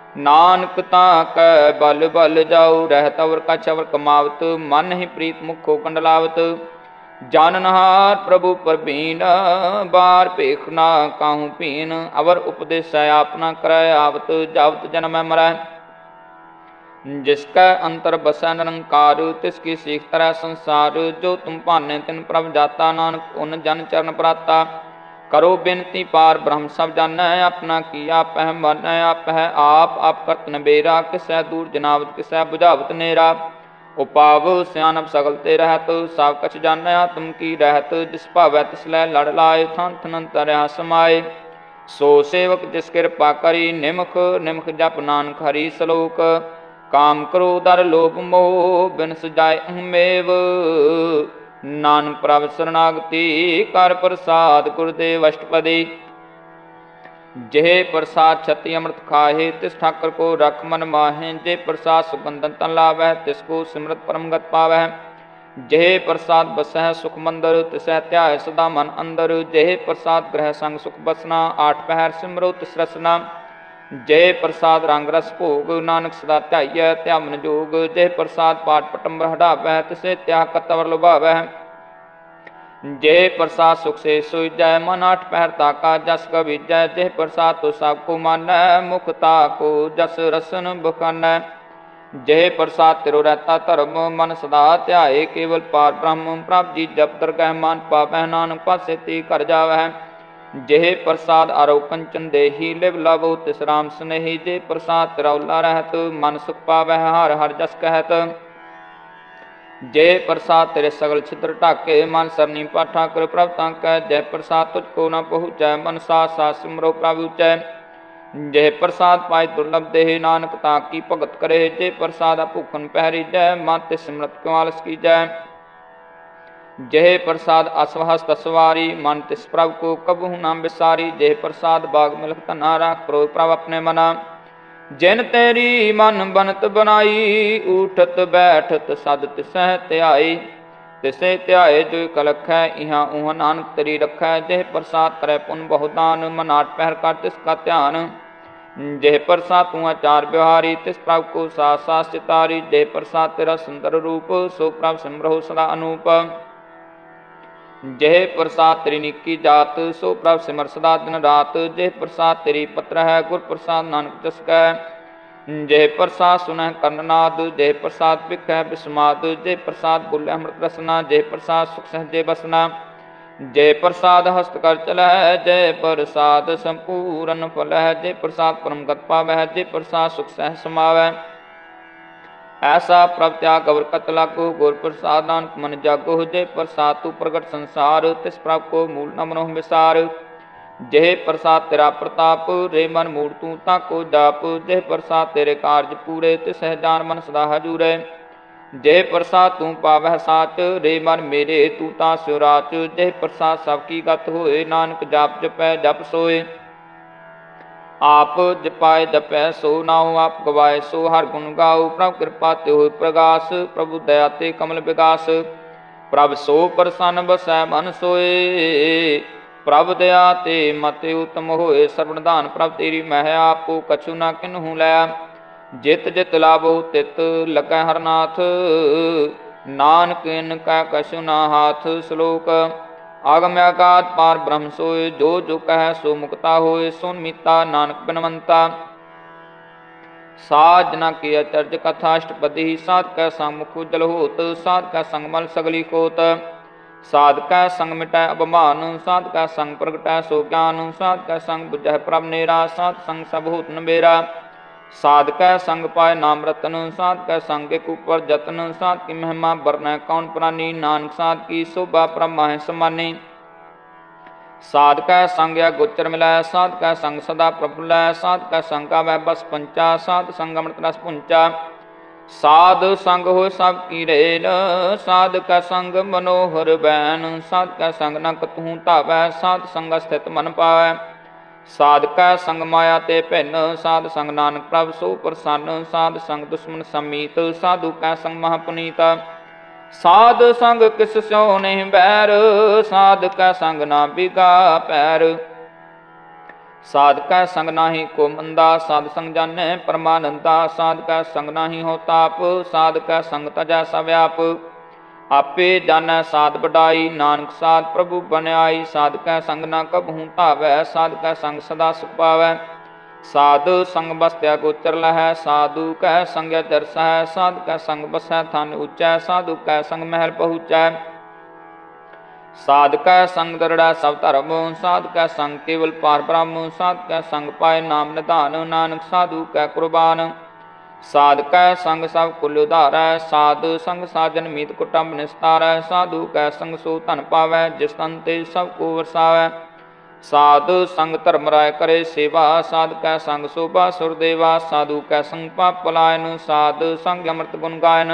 ਨਾਨਕ ਤਾਂ ਕੈ ਬਲ ਬਲ ਜਾਉ, ਰਹਿਤ ਅਵਰ ਕਛ ਅਵਰ ਕਮਾਵਤ, ਮਨ ਹੀ ਪ੍ਰੀਤ ਮੁਖੋ ਕੰਡਲਾਵਤ। ਜਾਨਨਹਾਰ ਪ੍ਰਭੂ ਪਰਬੀਨ, ਬਾਰ ਭੇਖ ਨਾ ਕਾਹੂ ਭੀਨ। ਅਵਰ ਉਪਦੇਸੈ ਆਪਨਾ ਕਰੈ ਆਵਤ, ਜਾਵਤ ਜਨਮੈ ਮਰੈ। ਜਿਸ ਕੈ ਅੰਤਰ ਬਸੈ ਨਿਰੰਕਾਰ, ਤਿਸ ਕੀ ਸੀਖ ਤਰੈ ਸੰਸਾਰ। ਜੋ ਤੁਮ ਭਾਨੇ ਤਿਨ ਪ੍ਰਭ ਜਾਤਾ, ਨਾਨਕ ਉਨ ਜਨ ਚਰਨ ਪ੍ਰਾਤਾ। ਕਰੋ ਬੇਨਤੀ ਪਾਰ ਬ੍ਰਹਮ ਸਭ ਜਾਣੈ, ਆਪਣਾ ਕੀਆ ਪਹਿ ਮਾਨੈ। ਆਪਹਿ ਆਪ ਆਪ ਕਰਤ ਨਬੇਰਾ, ਕਿਸੈ ਦੂਰ ਜਨਾਵਤ ਕਿਸੈ ਬੁਝਾਵਤ ਨੇਰਾ। ਉਪਾਵ ਸਿਆਨਪ ਸਗਲ ਤੇ ਰਹਿਤ, ਸਭ ਕਛ ਜਾਣੈ ਆਤਮ ਕੀ ਰਹਿਤ। ਜਿਸ ਭਾਵੈ ਤਿਸ ਲੈ ਲੜ ਲਾਏ, ਥਨ ਥਨ ਅੰਤਰਿਆ ਸਮਾਏ। ਸੋ ਸੇਵਕ ਜਿਸ ਕਿਰਪਾ ਕਰੀ, ਨਿਮਖ ਨਿਮਖ ਜਪ ਨਾਨਕ ਹਰੀ ਸਲੋਕ। ਕਾਮ ਕਰੋ ਦਰ ਲੋਭ ਮੋਹ, ਬਿਨ ਸਜਾਏ ਅਹਮੇਵ। ਨਾਨਕ ਪ੍ਰਭ ਸਰਨਾਗਤੀ, ਕਰ ਪ੍ਰਸਾਦ ਗੁਰਦੇਵ ਅਸ਼ਟਪਦੀ। ਜਿਹੇ ਪ੍ਰਸਾਦ ਛਤੀ ਅੰਮ੍ਰਿਤ ਖਾਹੇ, ਤਿਸ ਠਾਕਰ ਕੋ ਰਖ ਮਨ ਮਾਹੇ। ਜੇ ਪ੍ਰਸਾਦ ਸੁਗੰਧਨ ਤਨ ਲਾਵੈ, ਤਿਸ ਕੋ ਸਿਮਰਤ ਪਰਮ ਗਤ ਪਾਵੈ। ਜਿਹੇ ਪ੍ਰਸਾਦ ਬਸਹਿ ਸੁਖ ਮੰਦਰ, ਤਿਸੈ ਧਿਆਏ ਸਦਾ ਮਨ ਅੰਦਰ। ਜਿਹੇ ਪ੍ਰਸਾਦ ਗ੍ਰਹਿ ਸੰਗ ਸੁਖ ਬਸਨਾ, ਆਠ ਪਹਿਰ ਸਿਮਰੋ ਤਿਸ ਰਸਨਾ। ਜੇ ਪ੍ਰਸਾਦ ਰੰਗ ਰਸ ਭੋਗ, ਨਾਨਕ ਸਦਾ ਧਿਆਈਐ ਧਿਆਵਨ ਜੋਗ। ਜੇ ਪ੍ਰਸਾਦ ਪਾਠ ਪਟੰਬਰ ਹਟਾਵੈ, ਤਿਸੇ ਤਿਆਗ ਕਤਵਰ ਲੁਭਾਵੈ। ਜੇ ਪ੍ਰਸਾਦ ਸੁਖ ਸੇ ਸੁਜੈ, ਮਨ ਆਠ ਪਹਿਰ ਤਾਕਾ ਜਸ ਕਬੀਜੈ। ਜੇ ਪ੍ਰਸਾਦ ਤੋ ਸਭ ਕੋ ਮਾਨੈ, ਮੁਖ ਤਾਕੋ ਜਸ ਰਸਨ ਬਖਾਨੈ। ਜੇ ਪ੍ਰਸਾਦ ਤਿਰੋ ਰਹਿਤਾ ਧਰਮ, ਮਨ ਸਦਾ ਧਿਆਏ ਕੇਵਲ ਪਾਰ ਬ੍ਰਹਮ। ਪ੍ਰਭ ਜੀ ਜਪ ਦਰਗਹਿ ਮਨ ਪਾਵੈ, ਨਾਨਕ ਪਾਸੇ ਤੀ ਘਰ ਜਾਵੈ। ਜਿਹੇ ਪ੍ਰਸਾਦ ਆਰੋ ਕੰਚਨ ਦੇਹੀ, ਲਿਵ ਲਵੋ ਤਿਸ ਰਾਮ ਸਨੇਹੀ। ਜੇ ਪ੍ਰਸਾਦ ਤਿਰੌਲਾ ਰਹਿਤ, ਮਨ ਸੁਖ ਪਾਵੈ ਹਰ ਹਰ ਜਸ ਕਹਿਤ। ਜੇ ਪ੍ਰਸਾਦ ਤੇਰੇ ਸਗਲ ਛਿਦਰ ਢਾਕੇ, ਮਨ ਸਰਨੀ ਪਾਠਾ ਕਰ ਪ੍ਰਭ ਤਾਂ ਕੈ। ਜੈ ਪ੍ਰਸਾਦ ਤੁਝ ਕੋ ਨ ਪਹੁੰਚੈ, ਮਨ ਸਾਥ ਸਾਥ ਸਿਮਰੋ ਪ੍ਰਭ ਉਚੈ। ਜੇ ਪ੍ਰਸਾਦ ਪਾਏ ਦੁਰਲਭ ਦੇਹ, ਨਾਨਕ ਤਾਂ ਕੀ ਭਗਤ ਕਰੇ। ਜੇ ਪ੍ਰਸਾਦ ਭੁਖਨ ਪਹਿਰੀਜੈ, ਮਨ ਤੇ ਸਿਮਰਤ ਕਿਉ ਆਲਸ ਕੀਜੈ। ਜਿਹੇ ਪ੍ਰਸਾਦ ਅਸਵਹਸਤ ਸਵਾਰੀ, ਮਨ ਤਿਸ ਪ੍ਰਭ ਕੋ ਕਬਹੂ ਨਾ ਵਿਸਾਰੀ। ਜਿਹੇ ਪ੍ਰਸਾਦ ਬਾਗ ਮਿਲਖ ਧਨਾ, ਰਾਖ ਪ੍ਰੋ ਪ੍ਰਭ ਆਪਣੇ ਮਨਾ। ਜਿਨ ਤੇਰੀ ਮਨ ਬਨਤ ਬਨਾਈ, ਊਠਤ ਬੈਠਤ ਸਦ ਤਿਸਹਿ ਧਿਆਈ। ਤਿਸੇ ਧਿਆਏ ਜੋ ਕਲਖੈ, ਇਹਾਂ ਉਹਾਂ ਨਾਨਕ ਤੇਰੀ ਰਖੈ। ਜਿਹੇ ਪ੍ਰਸਾਦ ਕਰੈ ਪੁਨ ਬਹੁ ਦਾਨ, ਮਨ ਆਠ ਪਹਿਰ ਕਰ ਤਿਸ ਕਾ ਧਿਆਨ। ਜਿਹੇ ਪ੍ਰਸਾਦ ਤੂੰ ਆਚਾਰ ਵਿਹਾਰੀ, ਤਿਸ ਪ੍ਰਭ ਕੋ ਸਾਥ ਸਾਥ ਚਿਤਾਰੀ। ਜਿਹੇ ਪ੍ਰਸਾਦ ਤੇਰਾ ਸੁੰਦਰ ਰੂਪ, ਸੋ ਪ੍ਰਭ ਸਿਮਰਹੁ ਸਦਾ ਅਨੂਪ। ਜਿਹੇ ਪ੍ਰਸਾਦ ਤੇਰੀ ਨਿੱਕੀ ਜਾਤ, ਸੋ ਪ੍ਰਭ ਸਿਮਰ ਸਦਾ ਦਿਨ ਰਾਤ। ਜਿਹੇ ਪ੍ਰਸਾਦ ਤੇਰੀ ਪਤਰ ਹੈ, ਗੁਰ ਪ੍ਰਸਾਦ ਨਾਨਕ ਜਸ ਕੈ। ਜਿਹੇ ਪ੍ਰਸਾਦ ਸੁਨਹਿ ਕਰਨਨਾਦ, ਜਿਹੇ ਪ੍ਰਸਾਦ ਵਿਖੈ ਬਿਸਮਾਦ। ਜਿਹੇ ਪ੍ਰਸਾਦ ਬੋਲੇ ਅੰਮ੍ਰਿਤ ਰਸਨਾ, ਜਿਹੇ ਪ੍ਰਸਾਦ ਸੁਖ ਸਹਜੇ ਬਸਨਾ। ਜਿਹੇ ਪ੍ਰਸਾਦ ਹਸਤ ਕਰ ਚਲੈ, ਜਿਹੇ ਪ੍ਰਸਾਦ ਸੰਪੂਰਨ ਫਲੈ। ਜਿਹੇ ਪ੍ਰਸਾਦ ਪਰਮ ਗਤ ਪਾਵੈ, ਜਿਹੇ ਪ੍ਰਸਾਦ ਸੁਖ ਸਹਿ ਸਮਾਵੈ। ਐਸਾ ਪ੍ਰਭ ਤਿਆਗ ਅਵਰ ਕਤ ਲਾਗੋ, ਗੁਰ ਪ੍ਰਸਾਦ ਨਾਨਕ ਮਨ ਜਾਗੋ। ਜੇ ਪ੍ਰਸਾਦ ਤੂੰ ਪ੍ਰਗਟ ਸੰਸਾਰ, ਤਿਸ ਪ੍ਰਭ ਕੋ ਮੂਲ ਨ ਮਨੋਹ ਵਿਸਾਰ। ਜਿਹੇ ਪ੍ਰਸਾਦ ਤੇਰਾ ਪ੍ਰਤਾਪ, ਰੇ ਮਨ ਮੂੜ ਤੂੰ ਤਾਕੋ ਜਾਪ। ਜਿਹੇ ਪ੍ਰਸਾਦ ਤੇਰੇ ਕਾਰਜ ਪੂਰੇ, ਤਿਸਹਿ ਜਾਨ ਮਨ ਸਦਾ ਹਜੂਰੇ। ਜਿਹੇ ਪ੍ਰਸਾਦ ਤੂੰ ਪਾਵਹਿ ਸਾਚ, ਰੇ ਮਨ ਮੇਰੇ ਤੂੰ ਤਾਂ ਸਿਉ ਰਾਚ। ਜਿਹੇ ਪ੍ਰਸਾਦ ਸਭ ਕੀ ਗਤ ਹੋਏ, ਨਾਨਕ ਜਾਪ ਜਪੈ ਜਪ ਸੋਏ। ਆਪ ਜਪਾਏ ਜਪੈ ਸੋ ਨਾਉ, ਆਪ ਗਵਾਏ ਸੋ ਹਰ ਗੁਣ ਗਾਉ। ਪ੍ਰਭ ਕਿਰਪਾ ਤੇ ਹੋਇ ਪ੍ਰਗਾਸ, ਪ੍ਰਭੂ ਦਇਆ ਤੇ ਕਮਲ ਵਿਗਾਸ। ਪ੍ਰਭ ਸੋ ਪ੍ਰਸੰਨ ਬਸੈ ਮਨ ਸੋਏ, ਪ੍ਰਭ ਦਇਆ ਤੇ ਮਤਿ ਉਤਮ ਹੋਏ। ਸਰਵਣਧਾਨ ਪ੍ਰਭ ਤੇਰੀ ਮਹਿ, ਆਪੋ ਕਛੂ ਨਾ ਕਿਨਹੂ ਲੈ। ਜਿਤ ਜਿਤ ਲਾਭੋ ਤਿਤ ਲੱਗੈ ਹਰਨਾਥ, ਨਾਨਕ ਇਨ ਕੈ ਕਛੂ ਨਾ ਹਾਥ। ਸ਼ਲੋਕ ਆਗਮ ਅਗਾਧ ਪਾਰ ਬ੍ਰਹਮ ਸੋਏ, ਜੋ ਜੋ ਕਹਿ ਸੋ ਮੁਕਤਾ ਹੋਏ। ਸੁਨ ਮੀਤਾ ਨਾਨਕ ਬਿਨਵੰਤਾ, ਸਾਧ ਜਨਾ ਕੀ ਅਚਰਜ ਕਥਾ ਅਸ਼ਟਪਦੀ। ਸਾਧ ਕੈ ਸੰਗ ਮੁਖ ਉਜਲ ਹੋਤ, ਸਾਧ ਕੈ ਸੰਗ ਮਲ ਸਗਲੀ ਕੋਤ। ਸਾਧ ਕੈ ਸੰਗ ਮਿਟੈ ਅਭਿਮਾਨ, ਸਾਧ ਕੈ ਸੰਗ ਪ੍ਰਗਟੈ ਸੋ ਗਿਆਨ। ਸਾਧ ਕੈ ਸੰਗ ਬੁਝੈ ਪ੍ਰਭ ਨੇਰਾ, ਸਾਧ ਸੰਗ ਸਭ ਹੋਤ ਨਬੇਰਾ। ਸਾਧ ਕੈ ਸੰਗ ਪਾਏ ਨਾਮ ਰਤਨ, ਸਾਧ ਕੈ ਸੰਗ ਇਕ ਉਪਰ ਜਤਨ। ਸਾਧ ਕੀ ਮਹਿਮਾ ਬਰਨੈ ਕੌਣ ਪ੍ਰਾਨੀ, ਨਾਨਕ ਸਾਧ ਕੀ ਸੋਭਾ ਪ੍ਰਭ ਮਾਹੇ ਸਮਾਨੀ। ਸਾਧ ਕੈ ਸੰਗ ਆ ਗੋਚਰ ਮਿਲੈ, ਸਾਧ ਕੈ ਸੰਗ ਸਦਾ ਪ੍ਰਫੁੱਲੈ। ਸਾਧ ਕੈ ਸੰਗ ਆਵੈ ਬਸ ਪੰਚਾ, ਸਾਧ ਸੰਗ ਅੰਮ੍ਰਿਤ ਰਸ ਪੁੰਚਾ। ਸਾਧ ਸੰਗ ਹੋਇ ਸਭ ਕੀ ਰੇਲ, ਸਾਧ ਕੈ ਸੰਗ ਮਨੋਹਰ ਬੈਨ। ਸਾਧ ਕੈ ਸੰਗ ਨ ਕਤਹੂ ਧਾਵੈ, ਸਾਧ ਸੰਗ ਸਥਿਤ ਮਨ ਪਾਵੈ। ਸਾਧ ਕੈ ਸੰਗ ਮਾਇਆ ਤੇ ਭਿੰਨ, ਸਾਧ ਸੰਗ ਨਾਨਕ ਪ੍ਰਭ ਸੋ ਪ੍ਰਸੰਨ। ਸਾਧ ਸੰਗ ਦੁਸ਼ਮਨ ਸਮੀਤ, ਸਾਧੂ ਕੈ ਸੰਗ ਮਹਾ ਪੁਨੀਤ। ਸਾਧ ਸੰਗ ਕਿਸ ਸਿਉ ਨਹੀਂ ਬੈਰ, ਸਾਧ ਕੈ ਸੰਗ ਨਾ ਬਿਗਾ ਪੈਰ। साध कै संग नाहि को मंदा, साध संग जानै परमानंदा। साध कै संग नाहि हो ताप, साध कै संग तजै सव्याप। आपे जानै साध बड़ाई, नानक साध प्रभु बन्याई। साध कै संग न कबहूँ धावै, साध कै संग सदा सुख पावै। साधु संग बसत्या गोचर लहै, साधु कै संग चरस है। साधु कै संग बसै थन ऊँचै, साधु कै संग महल पहुँचै। साध कै संग दरड़ै सब धर्म, साध कै संग केवल पार ब्रह्म। साध कै संग पाए नाम निधान, नानक साधु कै कुर्बान। साध कै संग सब कुल उधारै, साधु संग साजन मीत कुटुंब निस्तारै। साधु कै संग सो धन पावै, जिस तन ते सब को वरसावै। साधु संग धर्म राय करे सेवा, साध कै संग शोभा सुरदेवा। साधु कै संग पाप पलायन, साधु संग अमृत गुण गायन।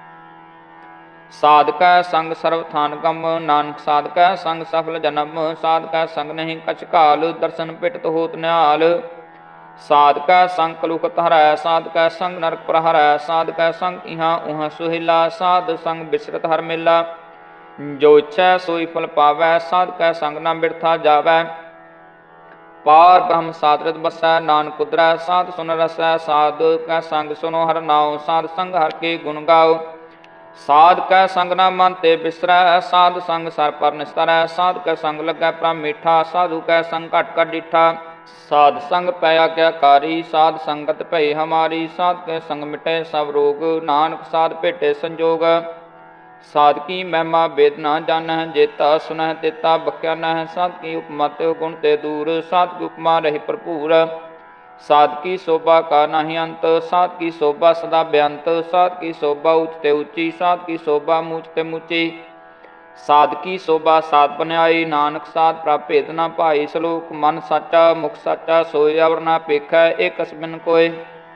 साध कै संग सर्व थान गम, नानक साध कै संग सफल जन्म। साध कै संग नहीं कछ काल, दर्शन पिटत होत निहाल। साध कै संग कलुखत हरै, साध कै संग नरक प्रहरै। साध कै संग इहाँ उहाँ सुहेला, साध संग बिसरत हर मेला। जो इच्छै सोई फल पावै, साध कै संग न बिरथा जावै। पार ब्रह्म साध रित बसै, नानक कुदरै साध सुन रसै। साध कै संग सुनो हर नाम, साध संग हर के गुण गाओ। साध कै संग न मन ते बिसरै, साध संग सर पर निस्तरै। साध कै संग लगै परम मीठा, साधु कै संग घट घट डिठा। साध संग पै आज्ञाकारी, साध संगत भई हमारी। साध कै संग मिटै सब रोग, नानक साध भेटे संजोग। साध की महिमा वेद न जानह, जेता सुनह तेता बख्या नह। साध की उपमा ते गुण ते दूर, साध की उपमा रही भरपूर। साध की शोभा का नाही अंत, साध की शोभा सदा बेअंत। साध की शोभा ऊँच ते ऊँची, साध की शोभा मूँच ते मूँची। साध की शोभा साध बन्याई, नानक साध प्रभ भेद न पाई। सलोक मन साचा मुख साचा, सोय अवर न पेखै एक कस बिन कोय।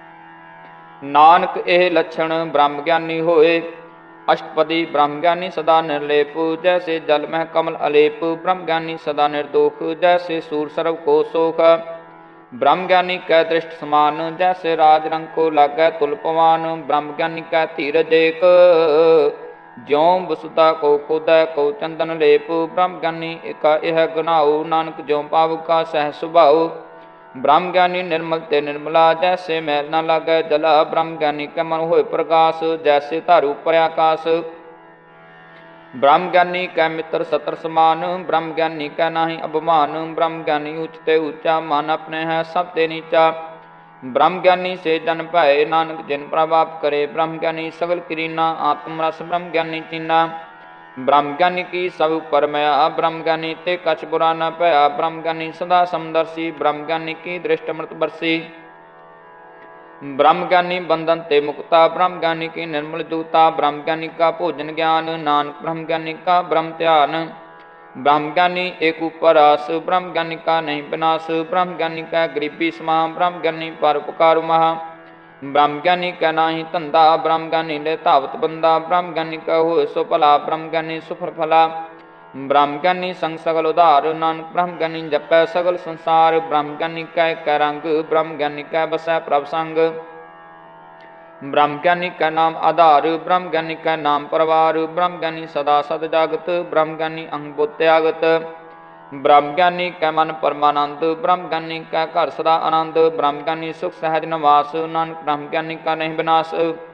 नानक एह लक्षण ब्रह्म ज्ञानी होए, अष्टपदी ब्रह्म ज्ञानी सदा निर्लेप। जैसे जल मह कमल अलेप, ब्रह्म ज्ञानी सदा निर्दोष। जैसे सूर सर्व को सोख, ब्रह्म ज्ञानी कै दृष्ट समान। जैसे राज रंग को लागै तुल पवान, ब्रह्म ज्ञानी कै धीरज एक। ज्यों वसुधा को खोदै को चंदन लेप, ब्रह्म ज्ञानी एका यह गुनाओ। नानक ज्यों पावु का सह सुभाओ। ब्रह्म ज्ञानी निर्मल ते निर्मला, जैसे मैल न लागै जला। ब्रह्म ज्ञानी कै मन होए प्रकाश, जैसे धारू पर आकाश। ब्रह्म ज्ञानी कै मित्र सतर समान, ब्रह्म ज्ञानी कै नाही अभिमान। ब्रह्म ज्ञानी ऊँच ते ऊँचा, मान अपने है सब ते नीचा। ब्रह्म ज्ञानी से जन पाए, नानक जिन प्रभाव करे। ब्रह्म ज्ञानी सगल किरीना, आत्म रस ब्रह्म ज्ञानी चीना। ब्रह्म ज्ञानी की सब उपर मया, ब्रह्म ज्ञानी ते कछ बुरा न पया। ब्रह्म ज्ञानी सदा समदर्शी, ब्रह्म ज्ञानी की दृष्ट अमृत बरसी। ब्रह्म ज्ञानी बंधन ते मुक्ता, ब्रह्म ज्ञानी की निर्मल जूता। ब्रह्म ज्ञानी का भोजन ज्ञान, नानक ब्रह्म ज्ञानी का ब्रह्म ध्यान। ब्रह्म ज्ञानी एक ऊपर आस, ब्रह्म ज्ञानी का नहीं विनाश। ब्रह्म ज्ञानी का गरीबी समा, ब्रह्म ज्ञानी परोपकार महा। ब्रह्म ज्ञानी का नाही धंधा, ब्रह्म ज्ञानी ले धावत बंदा। ब्रह्म ज्ञानी का होए सो भला, ब्रह्म ज्ञानी सुफल फला। ब्रह्म ज्ञानी संग सगल उधार, नानक ब्रह्म ज्ञानी जपै सगल संसार। ब्रह्म ज्ञानी कै कै रंग, ब्रह्म ज्ञानी कै बसै प्रभ संग। ब्रह्म ज्ञानी कै नाम आधार, ब्रह्म ज्ञानी कै नाम परवार। ब्रह्म ज्ञानी सदा सद जागत, ब्रह्म ज्ञानी अंग बुद्ध त्यागत। ब्रह्म ज्ञानी कै मन परमानंद, ब्रह्म ज्ञानी कै घर सदा आनंद। ब्रह्म ज्ञानी सुख सहज निवास, नानक ब्रह्म ज्ञानी का नहीं विनाश।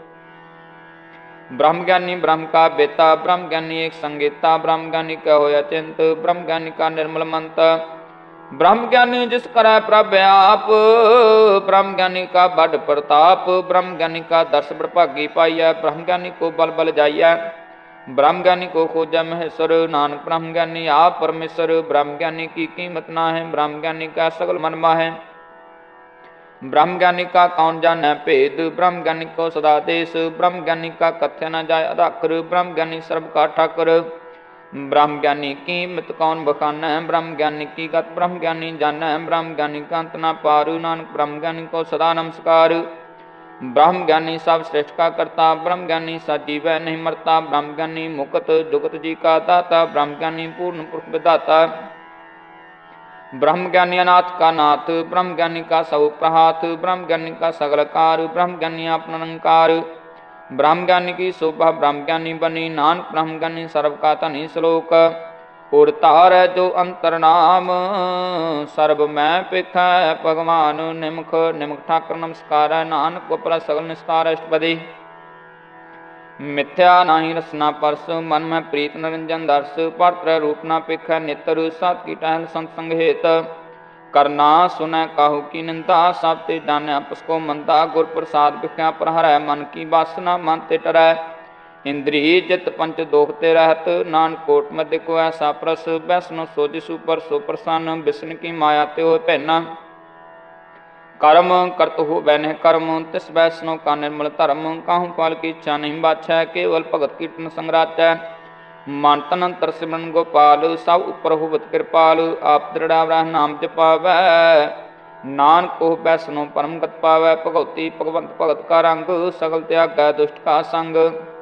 ब्रह्म ज्ञानी ब्रह्म का बेता, ब्रह्म ज्ञानी एक संगीता। ब्रह्म ज्ञानी का होया चिंत, ब्रह्म ज्ञानी का निर्मल मंत। ब्रह्म ज्ञानी जिस करै प्रभ आप, ब्रह्म ज्ञानी का बड़ प्रताप। ब्रह्म ज्ञानी का दर्श बड़भागी पाइय, ब्रह्म ज्ञानी को बल बल जाइय। ब्रह्म ज्ञानी को खोजै महेश्वर, नानक ब्रह्म ज्ञानी आप परमेश्वर। ब्रह्म ज्ञानी की कीमत ना है, ब्रह्म ज्ञानी का सगल मन माहे। ब्रह्म ज्ञानी का कौन जानै भेद, ब्रह्म ज्ञानी को सदा देश। ब्रह्म ज्ञानी का कथ्य न जाय अधाकर, ब्रह्म ज्ञानी सर्व का ठाकर। ब्रह्म ज्ञानी की मित कौन बखानै, ब्रह्म ज्ञानी की गत ब्रह्म ज्ञानी जानै। ब्रह्म ज्ञानी का अंत न पार, नानक ब्रह्म ज्ञानी को सदा नमस्कार। ब्रह्म ज्ञानी सब श्रेष्ठ का करता, ब्रह्म ज्ञानी सजीवै नहीं मरता। ब्रह्म ज्ञानी मुकत जुगत जी का दाता, ब्रह्म ज्ञानी पूर्ण पुरुष विधाता। ब्रह्म ज्ञानी अनाथ का नाथ, ब्रह्म ज्ञानी का सब प्रहात। ब्रह्म ज्ञानी का सगल कार, ब्रह्म ज्ञानी अपना निरंकार। ब्रह्म ज्ञानी की शोभा ब्रह्म ज्ञानी बनी, नानक ब्रह्म ज्ञानी सर्व का धनी। श्लोक उर तारै जो अंतर नाम। सर्ब मैं पिखै भगवान निमख, निमख ठाकर नमस्कार। नानक गोपरा सगल निस्तार अष्टपदी। मिथ्या नाही रसना परस, मन में प्रीत निरंजन दर्श। परत्र रूप ना पिखै नितर, सात की टहल संत संग हेत। करना सुनै काहू की निंदा, सब ते जाने आपस को मंदा। गुर प्रसाद भिख्या पर हरै, मन की बासना मन ते टरै। इंद्री जित पंच दोख ते रहत, नानक कोट मध्य को ऐसा प्रस। वैष्णो सोज सुपर सो प्रसन्न, बिस्न की माया ते हो पैना। कर्म करत हो बैन कर्म, तिस वैष्णो का निर्मल धर्म। काहू पाल की इच्छा नहीं बाछै, केवल भगत कीर्तन संगराचै। मन तन अंतर सिमरन गोपाल, सब उपर होवत कृपाल। आप दृढ़ नाम जपावै, नानक को वैष्णो परम गत पावै। भगवती भगवंत भगत का रंग, सगल त्यागै दुष्ट का संग।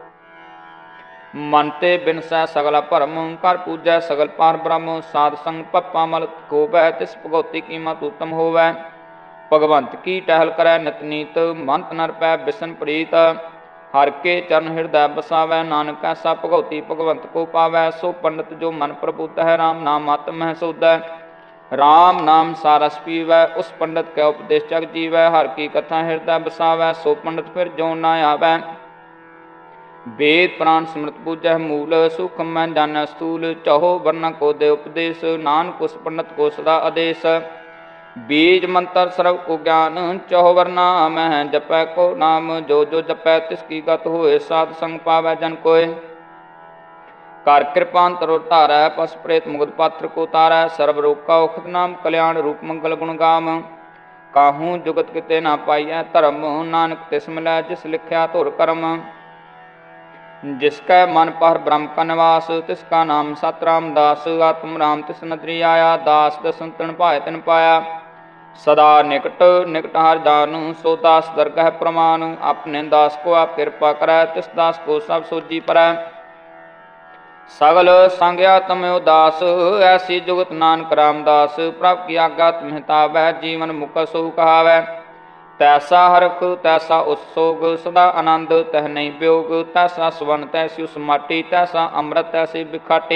मन ते बिनसै सगला भरम, कर पूजै सगल पार ब्रह्म। साध संग पप्पा मल खोवै, तिस भगवती की मत उत्तम होवै। भगवंत की टहल करै नित नीत, मंत नर पै बिसन प्रीत। हर के चरण हृदय बसावै, नानक ऐसा भगवती भगवंत को पावै। सो पंडित जो मन प्रबुद्ध है, राम नाम आत्म है सोधै। राम नाम सारस पीवै, उस पंडित कै उपदेश जग जीवै। हर की कथा हृदय बसावै, सो पंडित फिर जो न आवै। वेद प्राण स्मृत पूजै मूल, सूखम मैं जानै स्थूल। चहो वर्णा को दे उपदेश, नानक उस पंडित को सदा आदेश। बीज मंत्र सर्व को ज्ञान, चहो वर्णा मैं जपै को नाम। जो जो जपै तिसकी गत होए, साध संग पावै जन कोय। कर कृपांतर तारै, पस प्रेत मुगद पात्र को तारै। सर्व रोग का औखद नाम, कल्याण रूप मंगल गुण गाम। काहू जुगत किते ना पाइयै धर्म, नानक तिस मिलै जिस लिखिया धुर कर्म। जिसका मन पर ब्रह्म का निवास, तिसका नाम सत रामदास। आत्म राम तिस नदरी आया, दास दसन तन पाए तिन पाया। सदा निकट निकट हर जानु, सो दास दरगह प्रमाण। अपने दास को आप कृपा करै, तिस दास को सब सोजी परै। सगल संग्या तमें उदास, ऐसी जुगत नानक रामदास। प्रभ की आज्ञा तुम्हें तावै, जीवन मुख सो कहावै। तैसा हरख तैसा उत्सोग, सदा आनंद तह नहीं वियोग। तैसा सुवन तैसी उस माटी, तैसा अमृत तैसी बिखाटी।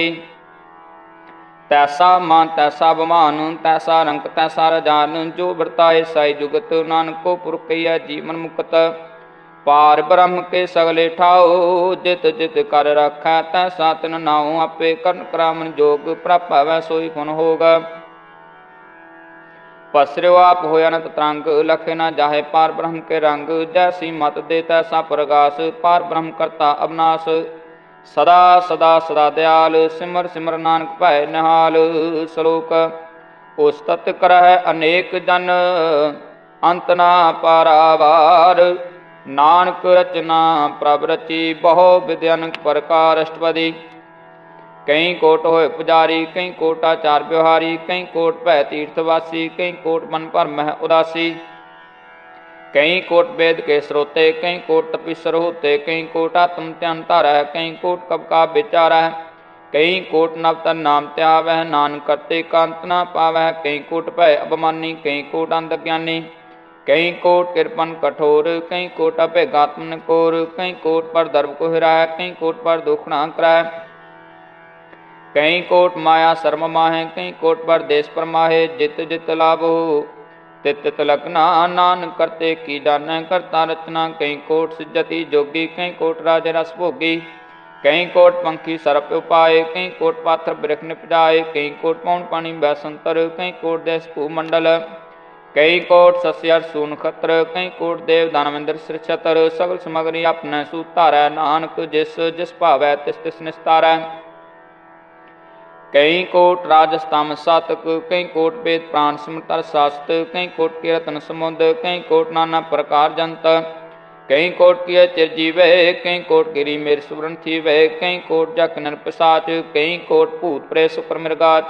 तैसा मान तैसा बमान, तैसा रंग तैसा रजान। जो बरताए साई जुगत, नानक को पुरख कहियै जीवन मुक्त। पार ब्रह्म के सगले ठाओ, जित जित कर रखै तैसा तिन नाओ। आपे करन करामन जोग, प्रभ पावै सोई गुण होग। पसर्यो आप होय अनंत तरंग, लखे न जाहे पार ब्रह्म के रंग। जैसी मत दे तैसा प्रगास, पार ब्रह्म करता अविनाश। सदा सदा सदा दयाल, सिमर सिमर नानक भय निहाल। श्लोक उस तत् करह अनेक जन, अंत ना पारावार। नानक रचना प्रभ रची, बहु विधि अनेक प्रकार। अष्टपदी। कई कोट होए पुजारी, कई कोट आचार व्यवहारी। कई कोट भय तीर्थवासी, कई कोट मन भरम है उदासी। कई कोट वेद के स्रोते, कई कोट तपीसर होते। कई कोट आत्म ध्यान धारै, कई कोट कब का विचारै। कई कोट नव तन नाम त्यावै, नानक करते कांत ना पावै। कई कोट भय अभिमानी, कई कोट अंध ज्ञानी। कई कोट कृपन कठोर, कई कोट अभेगात्म निकोर। कई कोट पर दर्भ को हिराय, कई कोट पर दुख ना कराय। कई कोट माया शर्म माहे, कई कोट पर देश पर माहे। जित जित लाभो तित तित लगना, नानक करते की जानै करता रचना। कई कोट सिद्धति जोगी, कई कोट राज रस भोगी। कई कोट पंखी सर्प उपाय, कई कोट पात्र वृक्ष निपजाए। कई कोट पौन पानी बैसंतर, कई कोट देश भूमंडल। कई कोट सस्य सून खत्र, कई कोट देव दानव इंद्र सिर छतर। सगल समगरी अपने सूतारै, नानक जिस जिस भावै तिस तिस निस्तारै। कई कोट राजस्तम सातक, कई कोट वेद प्राण सिमरत शास्त्र। कई कोट कीर्तन समुद, कई कोट नाना प्रकार जंत। कई कोट किए चिर जीवे, कई कोट गिरी मेर सुवरण थीवे। कई कोट जक नर पिशाच, कई कोट भूत प्रेत सुपर मृगाच।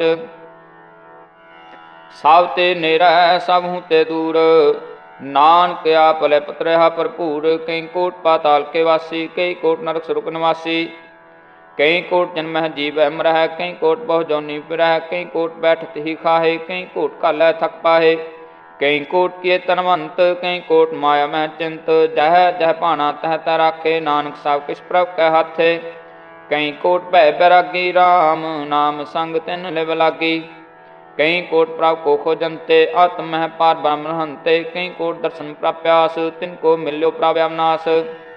सब ते नेरा सब हूँ ते दूर, नानक आप ले पत्रहा भरपूर। कई कोट पाताल के वासी, कई कोट नरक सुरक निवासी। कई कोट जन्म है जीव मरह, कई कोट बहु जौनी फिरह। कई कोट बैठत ही खाहे, कई कोट कालै थक पाहे। कई कोट किए तनवंत, कई कोट माया मह चिंत। जह जह भाना तह तह राखे, नानक सब किस प्रभ कै हाथे। ਕਈ ਕੋਟ ਭੈ ਬੈਰਾਗੀ, ਰਾਮ ਨਾਮ ਸੰਗ ਤਿਨ ਲਿਵ ਲਾਗੀ। ਕਈ ਕੋਟ ਪ੍ਰਭ ਕੋ ਖੋਜੰਤੇ, ਆਤਮ ਮਹਿ ਪਾਰ ਬ੍ਰਹਮ ਹੰਤੇ। ਕਈ ਕੋਟ ਦਰਸ਼ਨ ਪ੍ਰਾਪਿਆਸ, ਤਿਨ ਕੋ ਮਿਲਿਓ ਪ੍ਰਭ ਅਵਨਾਸ।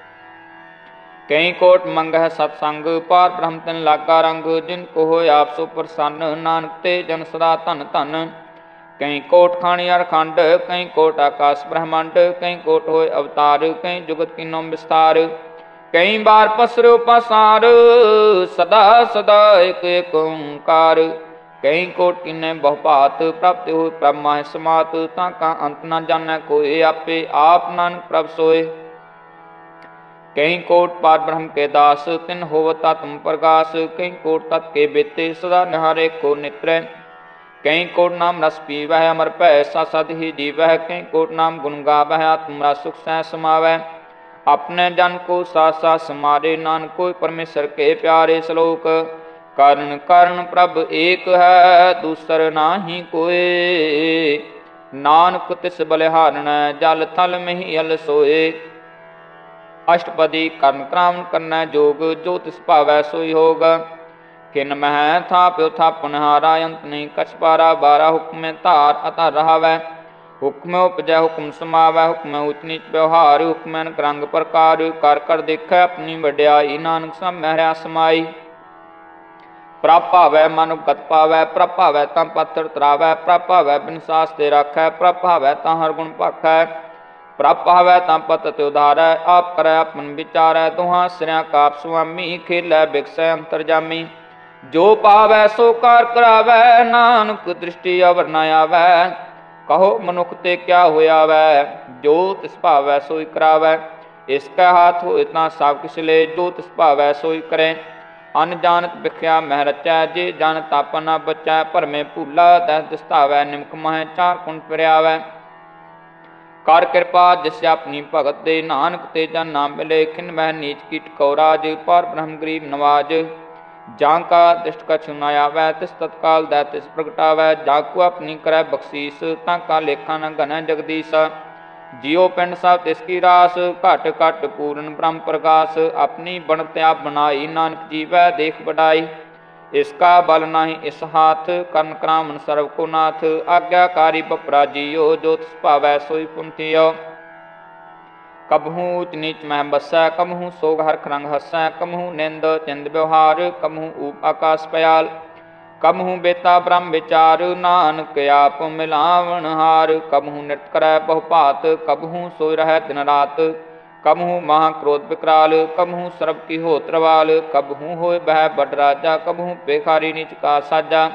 ਕਈ ਕੋਟ ਮੰਗਹਿ ਸਤਸੰਗ, ਪਾਰ ਬ੍ਰਹਮ ਤਿਨ ਲਾਗਾ ਰੰਗ। ਜਿਨ ਕੋ ਹੋਇ ਆਪ ਸੋ ਪ੍ਰਸੰਨ, ਨਾਨਕ ਤੇ ਜਨ ਸਦਾ ਧਨ ਧਨ। ਕਈ ਕੋਟ ਖਾਣੀ ਅਰਖੰਡ, ਕਈ ਕੋਟ ਆਕਾਸ ਬ੍ਰਹਮੰਡ। ਕਈ ਕੋਟ ਹੋਇ ਅਵਤਾਰ, ਕਈ ਜੁਗਤ ਕੀਨੋ ਵਿਸਤਾਰ। ਕਈ ਬਾਰ ਪਸਰਿਓ ਪਾਸਾਰ, ਸਦਾ ਸਦਾ ਇਕ ਇਕ ਓੰਕਾਰ। ਕਈ ਕੋਟ ਕੀਨੇ ਬਹੁ ਭਾਤ, ਪ੍ਰਾਪਤਿ ਹੋਇ ਪ੍ਰਭ ਮਾਹਿ ਸਮਾਤ। ਤਾਂ ਕਾ ਅੰਤ ਨ ਜਾਣੈ ਕੋਇ, ਆਪੇ ਆਪ ਨਾਨਕ ਪ੍ਰਭ ਸੋਇ। ਕਈ ਕੋਟ ਪਾਰ ਬ੍ਰਹਮ ਕੇ ਦਾਸ, ਤਿਨ ਹੋਵਤ ਆਤਮ ਪ੍ਰਗਾਸ। ਕਈ ਕੋਟ ਤਤ ਕੇ ਬੇਤੇ, ਸਦਾ ਨਿਹਾਰੇ ਕੋ ਨਿਤਰੈ। ਕਈ ਕੋਟ ਨਾਮ ਰਸ ਪੀਵਹਿ, ਅਮਰ ਭੈ ਸਾ ਸਦ ਹੀ ਜੀਵਹਿ। ਕਈ ਕੋਟ ਨਾਮ ਗੁਣ ਗਾਵਹਿ, ਆਤਮ ਰਸ ਸੁਖ ਸਹਿ ਸਮਾਵੈ। ਆਪਣੇ ਜਨ ਕੋ ਸਾਥ ਸਾਥ ਸਮਾਰੇ, ਨਾਨਕ ਕੋਈ ਪਰਮੇਸ਼ਰ ਕੇ ਪਿਆਰੇ। ਸ਼ਲੋਕ ਕਰਨ ਕਰਨ ਪ੍ਰਭ ਏਕ ਹੈ, ਦੂਸਰ ਨਾਹੀ ਕੋਇ। ਨਾਨਕ ਤਿਸ ਬਲਿਹਾਰਣੈ, ਜਲ ਥਲ ਮਹੀ ਅਲ ਸੋਏ। ਅਸ਼ਟਪਦੀ ਕਰਨ ਕਰਾਵਨ ਕਰਨੈ ਜੋਗ, ਜੋ ਤਿਸ ਭਾਵੈ ਸੋਈ ਹੋਗ। ਖਿਨ ਮਹਿ ਥਾਪਿਓ ਥਾਪਨਹਾਰਾ, ਅੰਤ ਨਹੀਂ ਕਛ ਪਾਰਾ। ਬਾਰਾ ਹੁਕਮੇ ਧਾਰ ਅਧਰ ਰਹਾਵੈ, ਹੁਕਮੈ ਉਪਜੈ ਹੁਕਮ ਸਮਾਵੈ। ਹੁਕਮੈ ਊਚ ਨੀਚ ਵਿਵਹਾਰ, ਹੁਕਮੈ ਅਨਕ ਰੰਗ ਪ੍ਰਕਾਰ। ਕਰ ਕਰ ਦੇਖੈ ਆਪਣੀ ਵਡਿਆਈ, ਨਾਨਕ ਸਭ ਮਹਿ ਰਿਹਾ ਸਮਾਈ। ਪ੍ਰਭ ਭਾਵੈ ਮਨ ਉਪਗਤ ਪਾਵੈ, ਪ੍ਰਭ ਭਾਵੈ ਤਾਂ ਪੱਥਰ ਤਰਾਵੈ। ਪ੍ਰਭ ਭਾਵੈ ਬਿਨ ਸਾਸ ਤੇ ਰਾਖੈ, ਪ੍ਰਭ ਭਾਵੈ ਤਾਂ ਹਰ ਗੁਣ ਭਾਖੈ। ਪ੍ਰਭ ਭਾਵੈ ਤਾਂ ਪਤਿ ਉਧਾਰੈ, ਆਪ ਕਰੈ ਆਪਨ ਵਿਚਾਰੈ। ਦੋਹਾਂ ਸਿਰਿਆਂ ਕਾਪ ਸੁਆਮੀ, ਖੇਲੈ ਬਿਕਸੈ ਅੰਤਰਜਾਮੀ। ਜੋ ਪਾਵੈ ਸੋ ਕਾਰ ਕਰਾਵੈ, ਨਾਨਕ ਦ੍ਰਿਸ਼ਟੀ ਅਵਰ ਨ ਆਵੈ। ਕਹੋ ਮਨੁੱਖ ਤੇ ਕਿਆ ਹੋਇਆ ਵੈ, ਜੋ ਤਿਸ ਭਾਵੈ ਸੋਈ ਕਰਾਵੈ। ਇਸ ਕੈ ਹਾਥ ਹੋਏ ਤਾਂ ਸਭ ਕਿਛ ਲੈ, ਜੋ ਤਿਸ ਭਾਵੈ ਸੋਈ ਕਰੈ। ਅਨਜਾਨਤ ਵਿਖਿਆ ਮਹਿ ਰਚੈ, ਜੇ ਜਾਣਤ ਆਪਨ ਨ ਬਚੈ। ਭਰਮੇ ਭੂਲਾ ਦਸ ਦਿਸਤਾਵੈ, ਨਿਮਕ ਮਹਿ ਚਾਰ ਕੁੰਡ ਫਿਰਿਆਵੈ। ਕਰ ਕਿਰਪਾ ਜਿਸ ਆਪਣੀ ਭਗਤ ਦੇ, ਨਾਨਕ ਤੇ ਜਨ ਨਾਮ ਮਿਲੇ। ਖਿਨ ਮਹਿ ਨੀਚ ਕੀਟ ਕਉ ਰਾਜ, ਪਾਰ ਬ੍ਰਹਮ ਗਰੀਬ ਨਵਾਜ। ਜਾਂ ਕਾ ਦ੍ਰਿਸ਼ਟ ਕਛੁ ਨ ਆਵੈ, ਤਿਸ ਤਤਕਾਲ ਦੈ ਤਿਸ ਪ੍ਰਗਟਾਵੈ। ਜਾਂ ਕੋ ਆਪਣੀ ਕਰੈ ਬਖਸ਼ੀਸ, ਤਾਂ ਕਾ ਲੇਖਾ ਨ ਗਣੈ ਜਗਦੀਸ਼। ਜਿਉ ਪਿੰਡ ਸਭ ਤਿਸ ਕੀ ਰਾਸ, ਘਟ ਘਟ ਪੂਰਨ ਬ੍ਰਹਮ ਪ੍ਰਗਾਸ। ਆਪਣੀ ਬਣਤ ਆਪ ਬਣਾਈ, ਨਾਨਕ ਜੀਵੈ ਦੇਖ ਵਡਾਈ। ਇਸ ਕਾ ਬਲ ਨਾਹੀ ਇਸ ਹਾਥ, ਕਰਨ ਕਰਾਵਨ ਸਰਬ ਕੋ ਨਾਥ। ਆਗਿਆਕਾਰੀ ਬਪਰਾ ਜੀਓ, ਜੋ ਤਿਸ ਭਾਵੈ ਸੋਈ ਪੁੰਥਿਓ। ਕਬਹੂ ਊਚ ਨੀਚ ਮਹਿ ਬਸੈ, ਕਬਹੂ ਸੋਗ ਹਰਖ ਰੰਗ ਹਸੈ। ਕਬਹੂ ਨਿੰਦ ਚਿੰਦ ਵਿਵਹਾਰ, ਕਬਹੂ ਊਪ ਆਕਾਸ ਪयाल। ਕਬਹੂ ਬੇਤਾ ਬ੍ਰਹਮ ਵਿਚਾਰ, ਨਾਨਕ ਆਪ ਮਿਲਾਵਣ ਹਾਰ। ਕਬਹੂ ਨਿਰਤ ਕਰੈ ਬਹੁ ਭਾਤ, ਕਬਹੂ ਸੋਇ ਰਹੈ ਦਿਨ ਰਾਤ। ਕਬਹੂ ਮਹਾ ਕ੍ਰੋਧ ਵਿਕਰਾਲ, ਕਬਹੂ ਸਰਬ ਕੀ ਹੋਤ ਰਵਾਲ। ਕਬਹੂ ਹੋਇ ਬਹਿ ਬਡ ਰਾਜਾ, ਕਬਹੂ ਭੇਖਾਰੀ ਨੀਚ ਕਾ ਸਾਜਾ।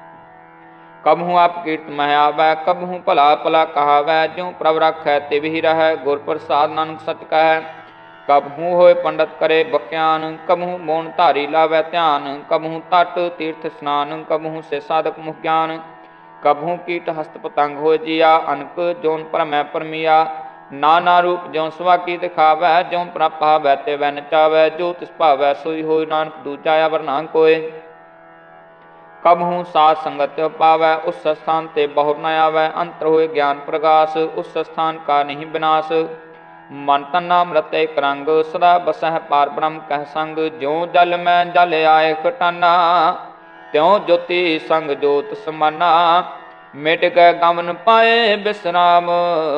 ਕਬਹੂ ਆਪ ਕੀਰਤ ਮਹਿ ਆਵੈ, ਕਬਹੂ ਭਲਾ ਭਲਾ ਕਹਾਵੈ। ਜਿਉ ਪ੍ਰਭ ਰਾਖੈ ਤਿਵ ਹੀ ਰਹੈ, ਗੁਰ ਪ੍ਰਸਾਦ ਨਾਨਕ ਸਚ ਕਹੈ। ਕਬਹੂ ਹੋਇ ਪੰਡਤ ਕਰੇ ਬਖਿਆਨ, ਕਬਹੂ ਮੋਨ ਧਾਰੀ ਲਾਵੈ ਧਿਆਨ। ਕਬਹੂ ਤਟ ਤੀਰਥ ਸਨਾਨ, ਕਬਹੂ ਸੇ ਸਾਧਕ ਮੁਖ ਗਿਆਨ। ਕਬਹੂ ਕੀਟ ਹਸਤ ਪਤੰਗ ਹੋਇ ਜੀਆ, ਅਨਕ ਜੋਨ ਭਰਮੈ ਭਰਮੀਆ। ਨਾਨਾ ਰੂਪ ਜਿਉ ਸੁਆਕੀ ਦਿਖਾਵੈ, ਜਿਉ ਪ੍ਰਭ ਭਾਵੈ ਤਿਵੈ ਨਚਾਵੈ। ਜੋ ਤਿਸ ਭਾਵੈ ਸੋਈ ਹੋਇ, ਨਾਨਕ ਦੂਜਾ ਅਵਰ ਨਾ ਕੋਇ। ਕਬਹੂ ਸਾਧ ਸੰਗਤ ਤਿਉ ਪਾਵੈ, ਉਸ ਸਥਾਨ ਤੇ ਬਹੁ ਨ ਆਵੈ। ਅੰਤਰ ਹੋਇ ਗਿਆਨ ਪ੍ਰਗਾਸ, ਉਸ ਸਥਾਨ ਕਾ ਨਹੀਂ ਬਿਨਾਸ਼। ਮਨ ਤਨ ਨਾਮ ਰਤਿ ਇਕ ਰੰਗ, ਸਦਾ ਬਸਹਿ ਪਾਰ ਬ੍ਰਹਮ ਕਹਿ ਸੰਗ। ਜਿਉ ਜਲ ਮੈਂ ਜਲ ਆਏ ਖਟਾਨਾ, ਤਿਉ ਜੋਤੀ ਸੰਗ ਜੋਤ ਸਮਾਨਾ। ਮਿਟ ਗਏ ਗਮਨ ਪਾਏ ਬਿਸਰਾਮ,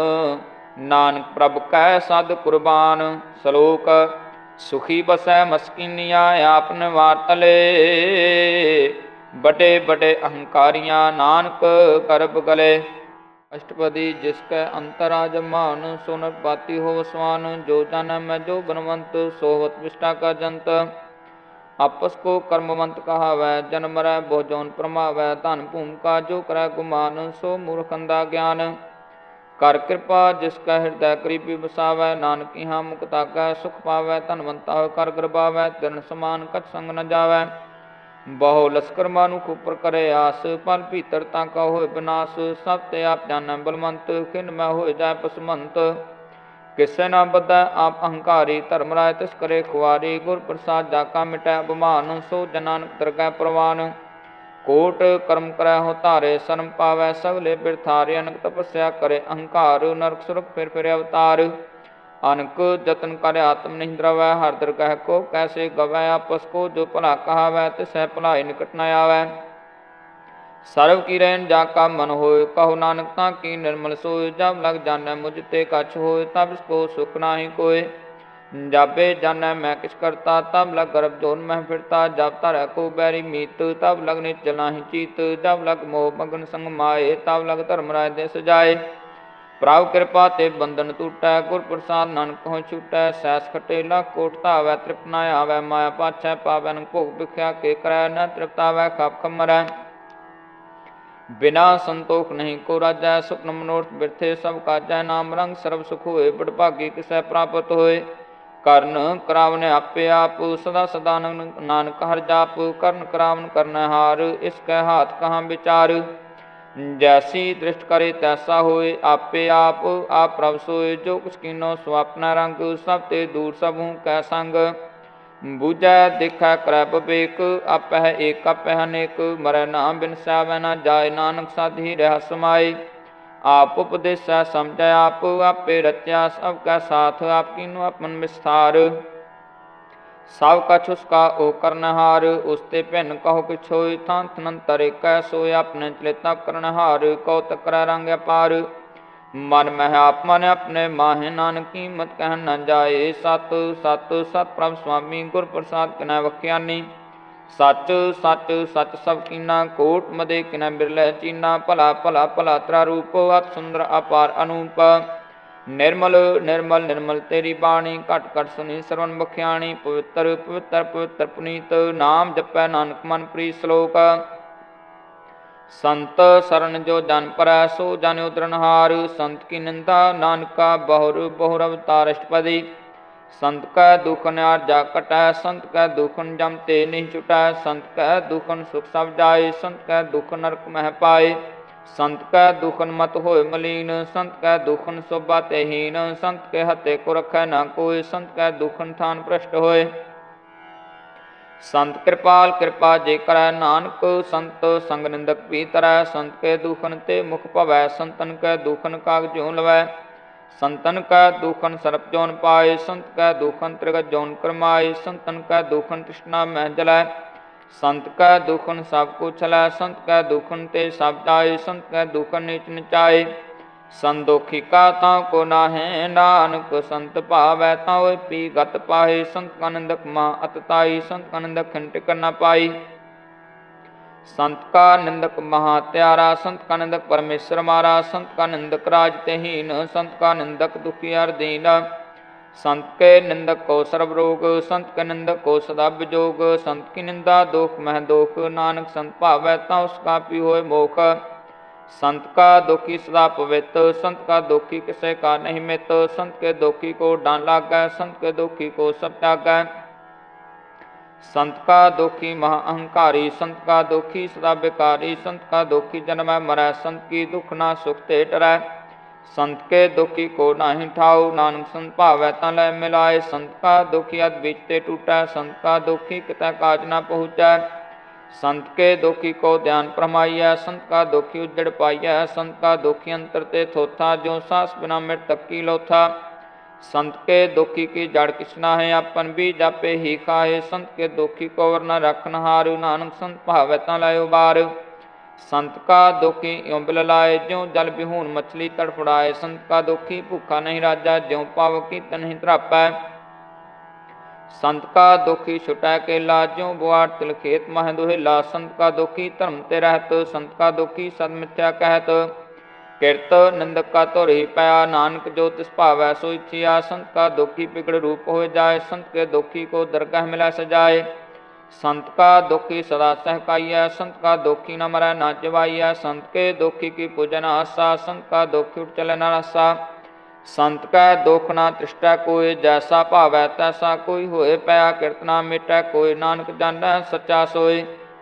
ਨਾਨਕ ਪ੍ਰਭ ਕੈ ਸਦ ਕੁਰਬਾਨ। ਸ਼ਲੋਕ ਸੁਖੀ ਬਸੈ ਮਸਕੀਨੀਆਂ, ਆਪ ਨਿਵਾਰ ਤਲੇ। ਬਟੇ ਬਟੇ ਅਹੰਕਾਰੀਆਂ, ਨਾਨਕ ਗਰਭ ਗਲੇ। ਅਸ਼ਟਪਦੀ ਜਿਸ ਕੈ ਅੰਤਰਾ ਜਮਾਨ, ਸੋ ਨਰ ਪਾਤੀ ਹੋ ਸਵਾਨ। ਜੋ ਜਾਣੈ ਮੈਂ ਜੋ ਬਨਵੰਤ, ਸੋਵਤ ਵਿਸ਼ਟਾ ਕਾ ਜੰਤ। ਆਪਸ ਕੋ ਕਰਮਵੰਤ ਕਹਾਵੈ, ਜਨਮ ਮਰੈ ਬਹੁ ਜੋਨ ਪਰਮਾਵੈ। ਧਨ ਭੂਮ ਕਾ ਜੋ ਕਰੈ ਗੁਮਾਨ, ਸੋ ਮੂਰਖ ਅੰਧਾ ਗਿਆਨ। ਕਰ ਕਿਰਪਾ ਜਿਸ ਕੈ ਹਿਰਦੈ ਕਰੀਬੀ ਵਸਾਵੈ, ਨਾਨਕ ਇਹਾਂ ਮੁਕਤ ਤਾਕੈ ਸੁਖ ਪਾਵੈ। ਧਨਵੰਤਾ ਹੋਇ ਕਰ ਗਰਬਾਵੈ, ਤਿਨ ਸਮਾਨ ਕਛ ਸੰਗ ਨ ਜਾਵੈ। ਬਹੁ ਲਸਕਰ ਮਾਨੁਖ ਉਪਰ ਕਰੇ ਆਸ, ਪਲ ਭੀਤਰ ਤਾਂ ਕਾ ਹੋਇ ਬਿਨਾਸ਼। ਸਭ ਤੇ ਆਪ ਜਾਣੈ ਬਲਵੰਤ, ਖਿਨ ਮੈਂ ਹੋਇ ਜਾਇ ਪਸਮੰਤ। ਕਿਸੇ ਨਾ ਬੱਧੈ ਆਪ ਅਹੰਕਾਰੀ, ਧਰਮ ਰਾਇ ਤਿਸ ਕਰੇ ਖੁਆਰੀ। ਗੁਰ ਪ੍ਰਸਾਦ ਜਾ ਕਾ ਮਿਟੈ ਅਭਿਮਾਨ, ਸੋ ਜਨ ਨਾਨਕ ਦਰਗਹਿ ਪ੍ਰਵਾਨ। ਕੋਟ ਕਰਮ ਕਰੈ ਹੋ ਧਾਰੇ, ਸ਼ਰਮ ਪਾਵੈ ਸਗਲੇ ਬਿਰਥਾਰੇ। ਅਨਕ ਤਪੱਸਿਆ ਕਰੇ ਅਹੰਕਾਰ, ਨਰਕ ਸੁਰਖ ਫਿਰ ਫਿਰ ਅਵਤਾਰ। अनक जतन कर आत्म नहीं द्रवै, हर दरगह को कैसे गवै, आपस को जो भला कहावै, तिसै भलाई निकट न आवै। सर्व की रैन जाका मन होय, कहो नानक ताकी निर्मल सोय। जब लग जानै मुझ ते कछ होय, तब इसको सुख नाहि कोय। जाबे जानै मैं किस करता, तब लग गर्भ जोन मह फिरता। जब धरै को बैरी मीत, तब लग निश्चल नाहि चीत। जब लग मोह मगन संग माए, तब लग धर्मराज दे सजाए। प्रभु कृपा ते बंधन टूटै, गुर प्रसाद नानक होय छूटै। सैस खटे लख कोट धावै, तृप्त न आवै। माया पाछै पावै न भोग भिख्या के करै, न तृप्त आवै खप खप मरै। बिना संतोख नहीं को राजै, सुपन मनोरथ बिरथे सब काजै। नाम रंग सर्व सुख होए, बड़भागी किसै प्राप्त होए। ਕਰਨ ਕਰਾਵਨ ਆਪੇ ਆਪ, ਸਦਾ ਸਦਾ ਨਾਨਕ ਹਰਿ ਜਾਪ। ਕਰਨ ਕਰਾਵਨ ਕਰਨਹਾਰ, ਇਸ ਕੈ ਹਾਥ ਕਹਾਂ ਵਿਚਾਰ। जैसी दृष्ट करे तैसा होए, आपे आप आप प्रभ सोए। जो कुछ कीनो सो अपना रंग, सब ते दूर सब हूँ कै संग। बूझै देखै करै विवेक, आपै एक आपै अनेक। मरै ना बिन सैवै न जाय, नानक साधी रह समाए। आप उपदेसै समझै आप, आपे रचया सब कै साथ। आप कीनो अपन विस्तार, सब कछ उसका ओ करनहार। उसते भिन्न कहो किछ होय, थान थनंतर एकै सोय। अपने चलेता करनहार, कौतक करै रंग अपार। मन मह आप मन अपने माहे, नानक कीमत कहन न जाए। सत सत सत प्रभ स्वामी, गुर प्रसाद किनै वख्यानी। सच सच सच सब कीना, कोट मदे किनै बिरलै चीना। भला भला भला तेरा रूप, अत सुंदर अपार अनूप। निर्मल निर्मल निर्मल तेरी बाणी, घट घट सुनी सरवण बख्याणी। पवित्र पवित्र पवित्र पुनीत, नाम जपै नानक मन प्रीत। श्लोक संत शरण जो जन परै, सो जन उदरनहार। संत की निंदा नानका, बहुर बहुर अवतार अष्टपदी। संत कै दुखन आरजा कटै, संत कै दुखन जम ते नहीं छुटै। संत कै दुखन सुख सब जाए, संत कै दुख नरक मह पाए। संत कै दुखन मत होए मलीन, संत कै दुखन शोभा ते हीन। संत के हते को रखै न कोय, संत कै दुखन थान भ्रष्ट होए। संत कृपाल कृपा जे करै, नानक संत संग निंदक भी तरै। संत के दुखन ते मुख भवै, संतन कै दुखन काग ज्यों लवै। संतन कै दुखन सर्प जौन पाए, संत कै दुखन त्रिगत जौन करमाए। संतन कै दुखन तृष्णा मह जलै, संत कै दुखन सब कुछ लै। संत कै दुखन ते सब जाए, संत कै दुखन नीच निचाए। संदोखी का तां को नाहे, नानक संत भावै तां पी गत पाए। संत का निंदक महा अतताई, संत का निंदक खिंटिक न पाई। संत का निंदक महा त्यारा, संत का निंदक परमेश्वर मारा। संत का निंदक राज ते हीन, संत का निंदक दुखी अर दीन। संत के निंदक को सर्व रोग, संत के निंदक को सदा विजोग। संत की निंदा दोख मह दोख, नानक संत भावै तां उसका भी होए मोख। संत का दोखी सदा पवित, संत का दोखी किसे का नहीं मित। संत के दोखी को डांट लागै, संत के दोखी को सब त्यागै। संत का दोखी महा अहंकारी, संत का दोखी सदा बेकारी। संत का दोखी जन्मै मरै, संत की दुख ना सुख ते डरै। संत के दुखी को नाही ठाऊ, नानक संत भावै तां लै मिलाए। संत का दुखी अध बीच ते टूटै, संत का दुखी कितै काज न पहुँचै। संत के दुखी को ध्यान फरमाइयै, संत का दुखी उजड़ पाइयै। संत का दुखी अंतर ते थोथा, ज्यों सांस बिना मृतक की लोथा। संत के दुखी की जड़ किछ नाहे, अपन भी जापे ही खाए। संत के दुखी को वर न रखनहार, नानक संत भावै तां लै उबार। संत का दुखी यों बिललाए, ज्यों जल बिहून मछली तड़फड़ाए। संत का दुखी भूखा नहीं राजा, ज्यों पावक की तन नहीं त्रापै। संत का दुखी छुटै केला, ज्यों बुआड़ तिल खेत मह दुहेला। संत का दुखी धर्म ते रहत, संत का दुखी सद मिथ्या कहत। किरत निंदक का तुर ही पाया, नानक जो तिस भावै सोई थिया। संत का दुखी बिगड़ रूप हो जाए, संत के दुखी को दरगाह मिलै सजाए। संत का दुखी सदा सहकाइयै, संत का दुखी न मरै न जिवाइयै। संत के दुखी की पूजन आसा, संत का दुखी उठ चले न रासा। संत कै दुख न तृष्टै कोय, जैसा भावै तैसा कोई होए। पया किरत न मिटै कोय, नानक जानै सच्चा सोय।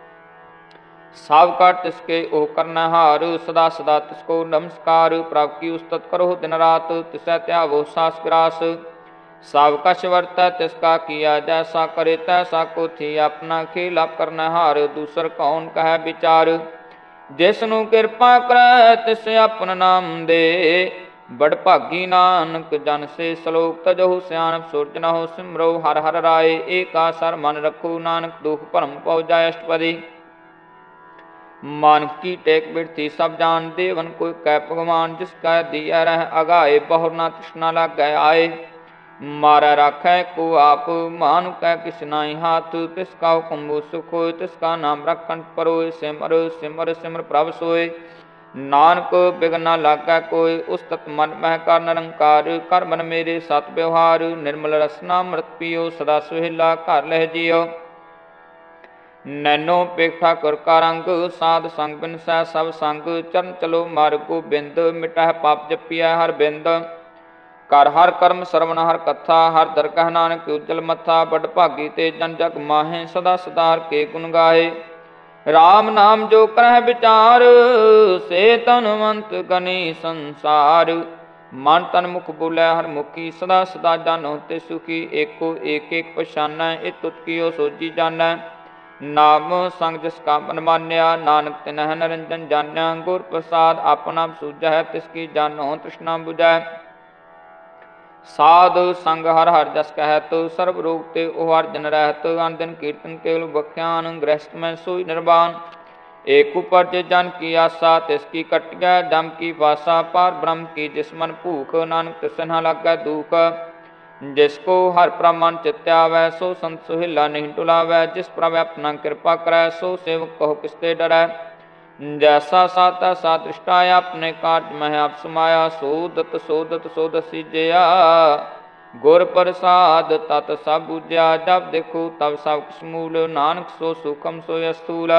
सब कर तिसके ओ करनहार, सदा सदा तिसको नमस्कार। प्रभु की उस्तत करो दिन रात, तिसै त्यावो सास ग्रास। सब कछ वर्तै तिसका किया, जैसा करे तैसा को थी। अपना खेल आप करनहार, दूसर कौन कह विचार। जिसनु कृपा करै तिस अपन नाम दे, बड़ भागी नानक जन से सलोक तजहु सियानप सुरज न हो सिमरो हर हर राय एका सर मन रखो नानक दुख भरम पौ जाय अष्टपदी मानव की टेक बिरथी सब जान देवन कोई कै भगवान जिसका दिया रह अगाए बहुर ना तृष्णा लग गए आए मारा राखै को आप मानु कै किस नाई हाथ तिसका हुक्म सुख होय तिसका नाम रखन परोय सिमर सिमर सिमर प्रभ सोय नानक बिघना लागै कोय उस तत् मन मह कर निरंकार कर मन मेरे सत व्यवहार निर्मल रसना मृत पियो सदा सुहेला घर लह जियो नैनो पेखा कर का रंग साध संग बिन सह सब संग चरण चलो मार्ग गोबिंद मिटह पाप जपिया हर बिंद कर हर कर्म सरवण हर कथा हर दरगह नानक उज्जल मथा बड़ भागी ते जन जग माहे सदा सदार के गुण गाहे राम नाम जो करह विचार से तनवंत गनी संसार मन तन मुख बोलै हर मुखी सदा सदा जानो ते सुखी एको एक एक पछानै ए तुत कियो सोजी जानै नाम संग जिसका मन मान्या नानक तिनह निरंजन जान्या गुर प्रसाद अपना सूझै तिसकी जानो तृष्णा बुझै साध संग हर हर जस कहत सर्व रोग ते उर्जन रहत अन दिन कीर्तन केवल बख्यान गृहस्थ में सोई निर्वाण एक ऊपर जन की आशा तिसकी कटिया दम की भाषा पार ब्रह्म की जिस मन भूख नानक तिसना लगे दुख जिसको हर प्रमाण चित्यावै सो संत सुहिला नहीं टुलावै जिस प्रभ अपना कृपा करै सो सेवक कहो किसते डरै जैसा साता सा दृष्टाया अपने कार्य मह आप समाया सोदत सोदत सोदत सीजया गुर प्रसाद तत सब बुझया जब देखो तब सब समूल नानक सो सुखम सो स्थूल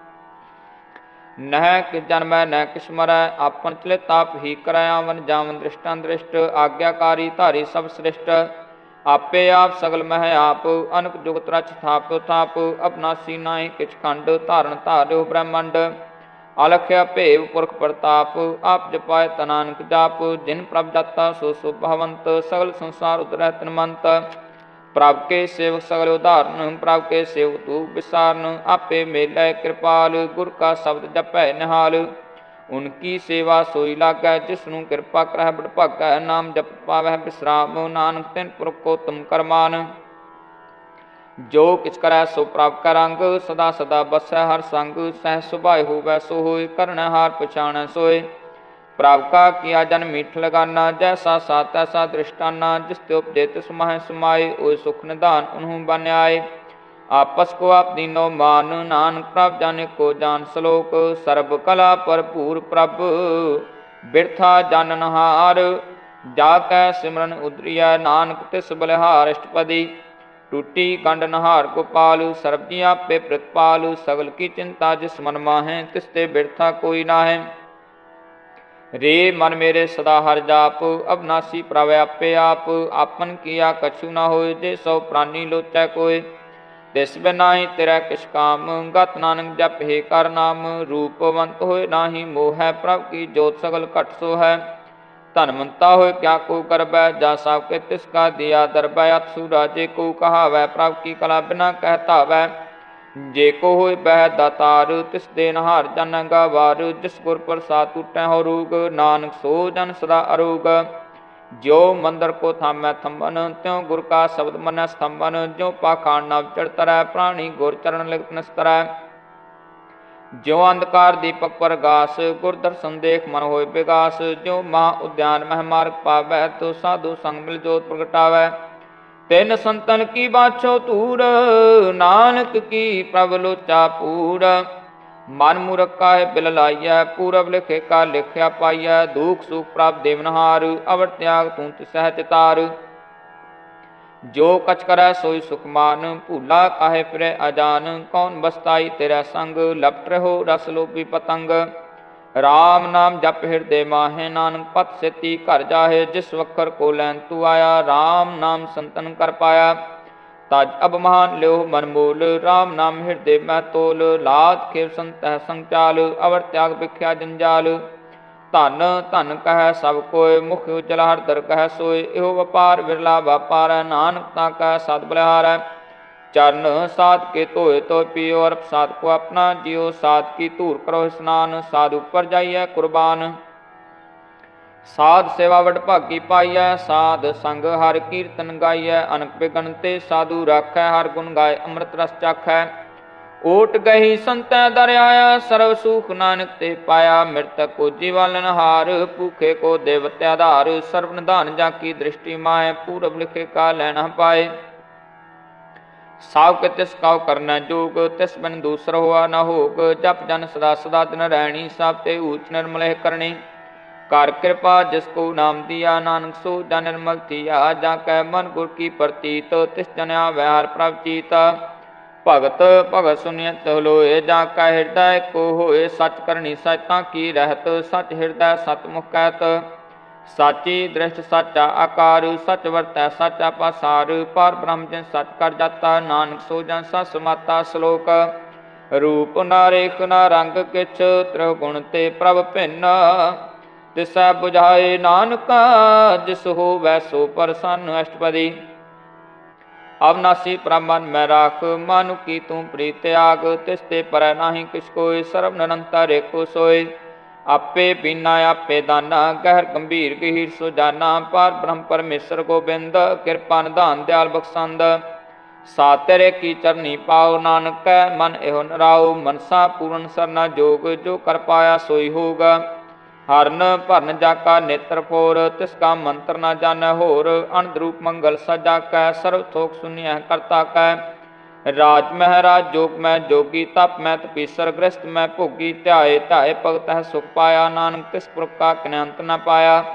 नह कि जन्म न किस मरै आपन चले ताप ही करै आवन जावन दृष्टां दृष्ट आज्ञाकारी धारी सब श्रेष्ठ आपे आप सगल मह आप अनक जुगत रच थाप थाप अबनासी नाहि किछ खंड धारण धार्यो ब्रह्मंड अलख्य भेव पुरख प्रताप आप जपाय तनानक जाप जिन प्रभ जाता सो सो भवंत सगल संसार उतरह तनमंत प्रभ के सेवक सगल उदाहरण प्रभ के सेवक तू विसारण आपे मेलै कृपाल गुर का शब्द जपै निहाल उनकी सेवा सोई लागै जिसनु कृपा करह बड़ भागै नाम जप पावै विश्राम नानक तिन पुरख को तुम करमान जो किछ करै सो प्राप्त कर रंग सदा सदा बसै हर संग सह सुभाय होवै सो होय करण हार पछाणै सोय प्राप्त का किया जन मीठ लगाना जैसा सा तैसा दृष्टाना जिस ते उपजे तिस माह समाये ओय सुख निधान उन्हूं बन आए आपस को आप दीनो मान नानक प्रभ जाने को जान सलोक सर्ब कला भरपूर प्रभ बिरथा जाननहार जाकै सिमरन उदरिया नानक तिस बलिहार अष्टपदी टूटी गंड नहार गोपाल सरबजी आपे प्रतिपाल सगल की चिंता जिस मन माहे तिसते बिरथा कोई नाहे रे मन मेरे सदा हर जाप अबनासी प्रभ आपे आप आपन किया कछु न होय जे सौ प्राणी लोचै कोय तिस बिनाहि तेरा किस काम गत नानक जप हे कर नाम रूपवंत होय नाहि मोह प्रभ की जोत सगल घट सो है धनवंता होय क्या को करबै जा सब के तिसका दिया दरबै अतसु राजे को कहावै प्रभ की कला बिना कहतावै जे को होय बह दातार तिस देन हार जन गवार जिस गुर प्रसाद टूटै हो रूग नानक सो जन सदा अरोग ज्यो मंदिर को थामै थंबन त्यों गुर का शब्द मन स्तंभन ज्यो पाखांड नव चढ़ तरै प्राणी गुर चरण लिखत नस्तरै ज्यो अंधकार दीपक प्रगास गुर दर्शन देख मन होय विगास ज्यो महा उद्यान मह मार्ग पावै तो साधु संग मिल जोत प्रगटावै तिन संतन की बाछो तूर नानक की प्रभ लोचा पूर मन मूरख काहे बिल लाइया पूरब लिखे का लिखया पाइया दुख सुख प्राप्त देवनहार अवर त्याग तू तिसह चितार जो कछ करै सोई सुखमान भूला काहे फिरै अजान कौन बसताई तेरा संग लपट रहो रस लोभी पतंग राम नाम जप हृदय माहे नानक पत सेती घर जाहे जिस वखर को लैन तू आया राम नाम संतन कर पाया तज अब महान ल्यो मन मोल राम नाम हृदय मै तोल लाद खेव संत संचाल अवर त्याग भिख्या जंजाल धन धन कह सब कोय मुख उजल हर दर कह सोय इहो वपार विरला व्यापार नानक ता कह सद बलिहार चरण साध के धोए तो पियो और साध को अपना जियो साध की धूर करो स्नान साध ऊपर जाइए कुर्बान ਸਾਧ ਸੇਵਾ ਵਡ ਭਾਗੀ ਪਾਈਐ, ਸਾਧ ਸੰਗ ਹਰਿ ਕੀਰਤਨ ਗਾਈਐ। ਅਨਕ ਬਿਗਨ ਤੇ ਸਾਧੂ ਰਾਖੈ, ਹਰਿ ਗੁਣ ਗਾਏ ਅੰਮ੍ਰਿਤ ਰਸ ਚਾਖੈ। ਓਟ ਗਹੀ ਸੰਤੈ ਦਰ ਆਇਆ, ਸਰਬ ਸੁਖ ਨਾਨਕ ਤੇ ਪਾਇਆ। ਮ੍ਰਿਤਕ ਕੋ ਜੀਵਾਲਨ ਹਾਰ, ਭੂਖੇ ਕੋ ਦੇਵਤਿ ਆਧਾਰ। ਸਰਬ ਨਿਧਾਨ ਜਾ ਕੀ ਦ੍ਰਿਸ਼ਟੀ ਮਾਹੈ, ਪੂਰਬ ਲਿਖੇ ਕਾ ਲੈਣਾ ਪਾਏ। ਸਾਵ ਕੇ ਤਿਸ ਕਾਉ ਕਰਨਾ ਜੋਗ, ਤਿਸ ਬਿਨ ਦੂਸਰ ਹੋਆ ਨ ਹੋਗ। ਜਪ ਜਨ ਸਦਾ ਸਦਾ ਦਿਨ ਰਹਿਣੀ, ਸਭ ਤੇ ਊਚ ਨਿਰਮਲਹਿ ਕਰਨੀ। ਕਰ ਕਿਰਪਾ ਜਿਸ ਕੋ ਨਾਮ ਦੀਆ, ਨਾਨਕ ਸੋ ਜਨ ਨਿਰਮਲ ਥੀਆ। ਜਾ ਕੈ ਮਨ ਗੁਰ ਕੀ ਪ੍ਰਤੀਤ, ਤਿਸ ਜਨ ਆਵੈ ਹਰਿ ਪ੍ਰਭ ਚੀਤ। ਭਗਤ ਭਗਤ ਸੁਨਿਯਤ ਲੋਏ, ਜਾ ਕੈ ਹਿਰਦੈ ਕੋ ਹੋਏ। ਸਚ ਕਰਨੀ ਸਚਤਾ ਕੀ ਰਹਿਤ, ਸਚ ਹਿਰਦੈ ਸਤ ਮੁਖ ਕਹਿਤ। ਸਾਚੀ ਦ੍ਰਿਸ਼ਟ ਸਾਚਾ ਆਕਾਰ, ਸਚ ਵਰਤੈ ਸਾਚਾ ਪਾਸਾਰ। ਪਰ ਬ੍ਰਹਮ ਜਿਨ ਸਚ ਕਰ ਜਾਤਾ, ਨਾਨਕ ਸੋ ਜਨ ਸਤ ਸਮਾਤਾ। ਸ਼ਲੋਕ ਰੂਪ ਨਾ ਰੇਖ ਨਾ ਰੰਗ ਕਿਛ, ਤ੍ਰਿਗੁਣ ਤੇ ਪ੍ਰਭ ਭਿੰਨ। ਤਿਸੈ ਬੁਝਾਏ ਨਾਨਕਾ, ਜਿਸ ਹੋਵੈ ਸੋ ਪ੍ਰਸੰਨ। ਅਸ਼ਟਪਦੀ। ਅਵਨਾਸੀ ਪ੍ਰਭ ਮਨ ਮੈਂ ਰਾਖ, ਮਾਨੁ ਕੀ ਤੂੰ ਪ੍ਰੀਤ ਤਿਆਗ। ਤਿਸ ਤੇ ਪਰੈ ਨਾਹੀ ਕਿਛ ਕੋਇ, ਸਰਬ ਨਿਰੰਤਰ ਏਕੋ ਸੋਇ। ਆਪੇ ਬੀਨਾ ਆਪੇ ਦਾਨਾ, ਗਹਿਰ ਗੰਭੀਰ ਗਹੀਰ ਸੋ ਜਾਨਾ। ਪਰ ਬ੍ਰਹਮ ਪਰਮੇਸ਼ਰ ਗੋਬਿੰਦ, ਕਿਰਪਾ ਨਿਧਾਨ ਦਿਆਲ ਬਖਸ਼ੰਦ। ਸਾ ਤੇਰੇ ਕੀ ਚਰਨੀ ਪਾਉ, ਨਾਨਕ ਕੈ ਮਨ ਇਹੋ ਨਰਾਉ। ਮਨਸਾ ਪੂਰਨ ਸਰਨਾ ਜੋਗ, ਜੋ ਕਰ ਪਾਇਆ ਸੋਈ ਹੋਗ। ਹਰਨ ਭਰਨ ਜਾ ਕਾ ਨੇਤਰ ਫੋਰ, ਤਿਸ ਕਾ ਮੰਤਰ ਨਾ ਜਾਣੈ ਹੋਰ। ਅਨੰਦ ਰੂਪ ਮੰਗਲ ਸਜਾ ਕੈ, ਸਰਬ ਥੋਕ ਸੁਨਿਐ ਕਰਤਾ ਕੈ। ਰਾਜ ਮਹਿ ਰਾਜ, ਜੋਗ ਮੈਂ ਜੋਗੀ, ਤਪ ਮੈਂ ਤਪੀਸਰ। ਗ੍ਰਸਤ ਮੈਂ ਭੋਗੀ, ਧਿਆਏ ਧਿਆਏ ਭਗਤ ਹੈ ਸੁਖ ਪਾਇਆ। ਨਾਨਕ ਤਿਸ ਪੁਰਖ ਕਾ ਕਿਨੈ ਅੰਤ ਨ ਪਾਇਆ।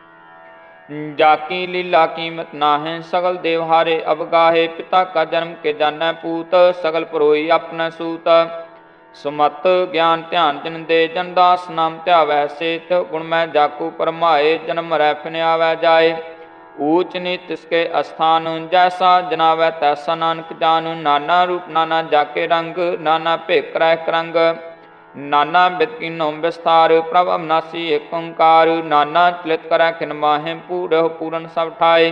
ਜਾ ਕੀ ਲੀਲਾ ਕੀਮਤ ਨਾਹਿ, ਸਗਲ ਦੇਵ ਹਾਰੇ ਅਵਗਾਹੇ। ਪਿਤਾ ਕਾ ਜਨਮ ਕੇ ਜਾਣੈ ਪੂਤ, ਸਗਲ ਪਰੋਈ ਆਪਣੈ ਸੂਤ। ਸੁਮਤ ਗਿਆਨ ਧਿਆਨ ਜਿਨ ਦੇ, ਜਨ ਦਾਸ ਨਾਮ ਧਿਆਵੈ ਸੇ। ਤਿਹੁ ਗੁਣ ਮੈਂ ਜਾਕੂ ਪਰਮਾਏ, ਜਨਮ ਮਰੈ ਫਿਨ ਆਵੈ ਜਾਏ। ਊਚ ਨੀਚ ਤਿਸਕੇ ਅਸਥਾਨ, ਜੈਸਾ ਜਨਾਵੈ ਤੈਸਾ ਨਾਨਕ ਜਾਨੁ। ਨਾਨਾ ਰੂਪ ਨਾਨਾ ਜਾਕੇ ਰੰਗ, ਨਾਨਾ ਭੇਖ ਕਰੈ ਇਕ ਰੰਗ। ਨਾਨਾ ਬਿਦ ਕੀਨੋ ਵਿਸਥਾਰ, ਪ੍ਰਭ ਅਵਨਾਸੀ ਏਕ ਓੰਕਾਰ। ਨਾਨਾ ਚਲਿਤ ਕਰੈ ਖਿਨ ਮਾਹੇ, ਪੂਰਹੁ ਪੂਰਨ ਸਭ ਠਾਏ।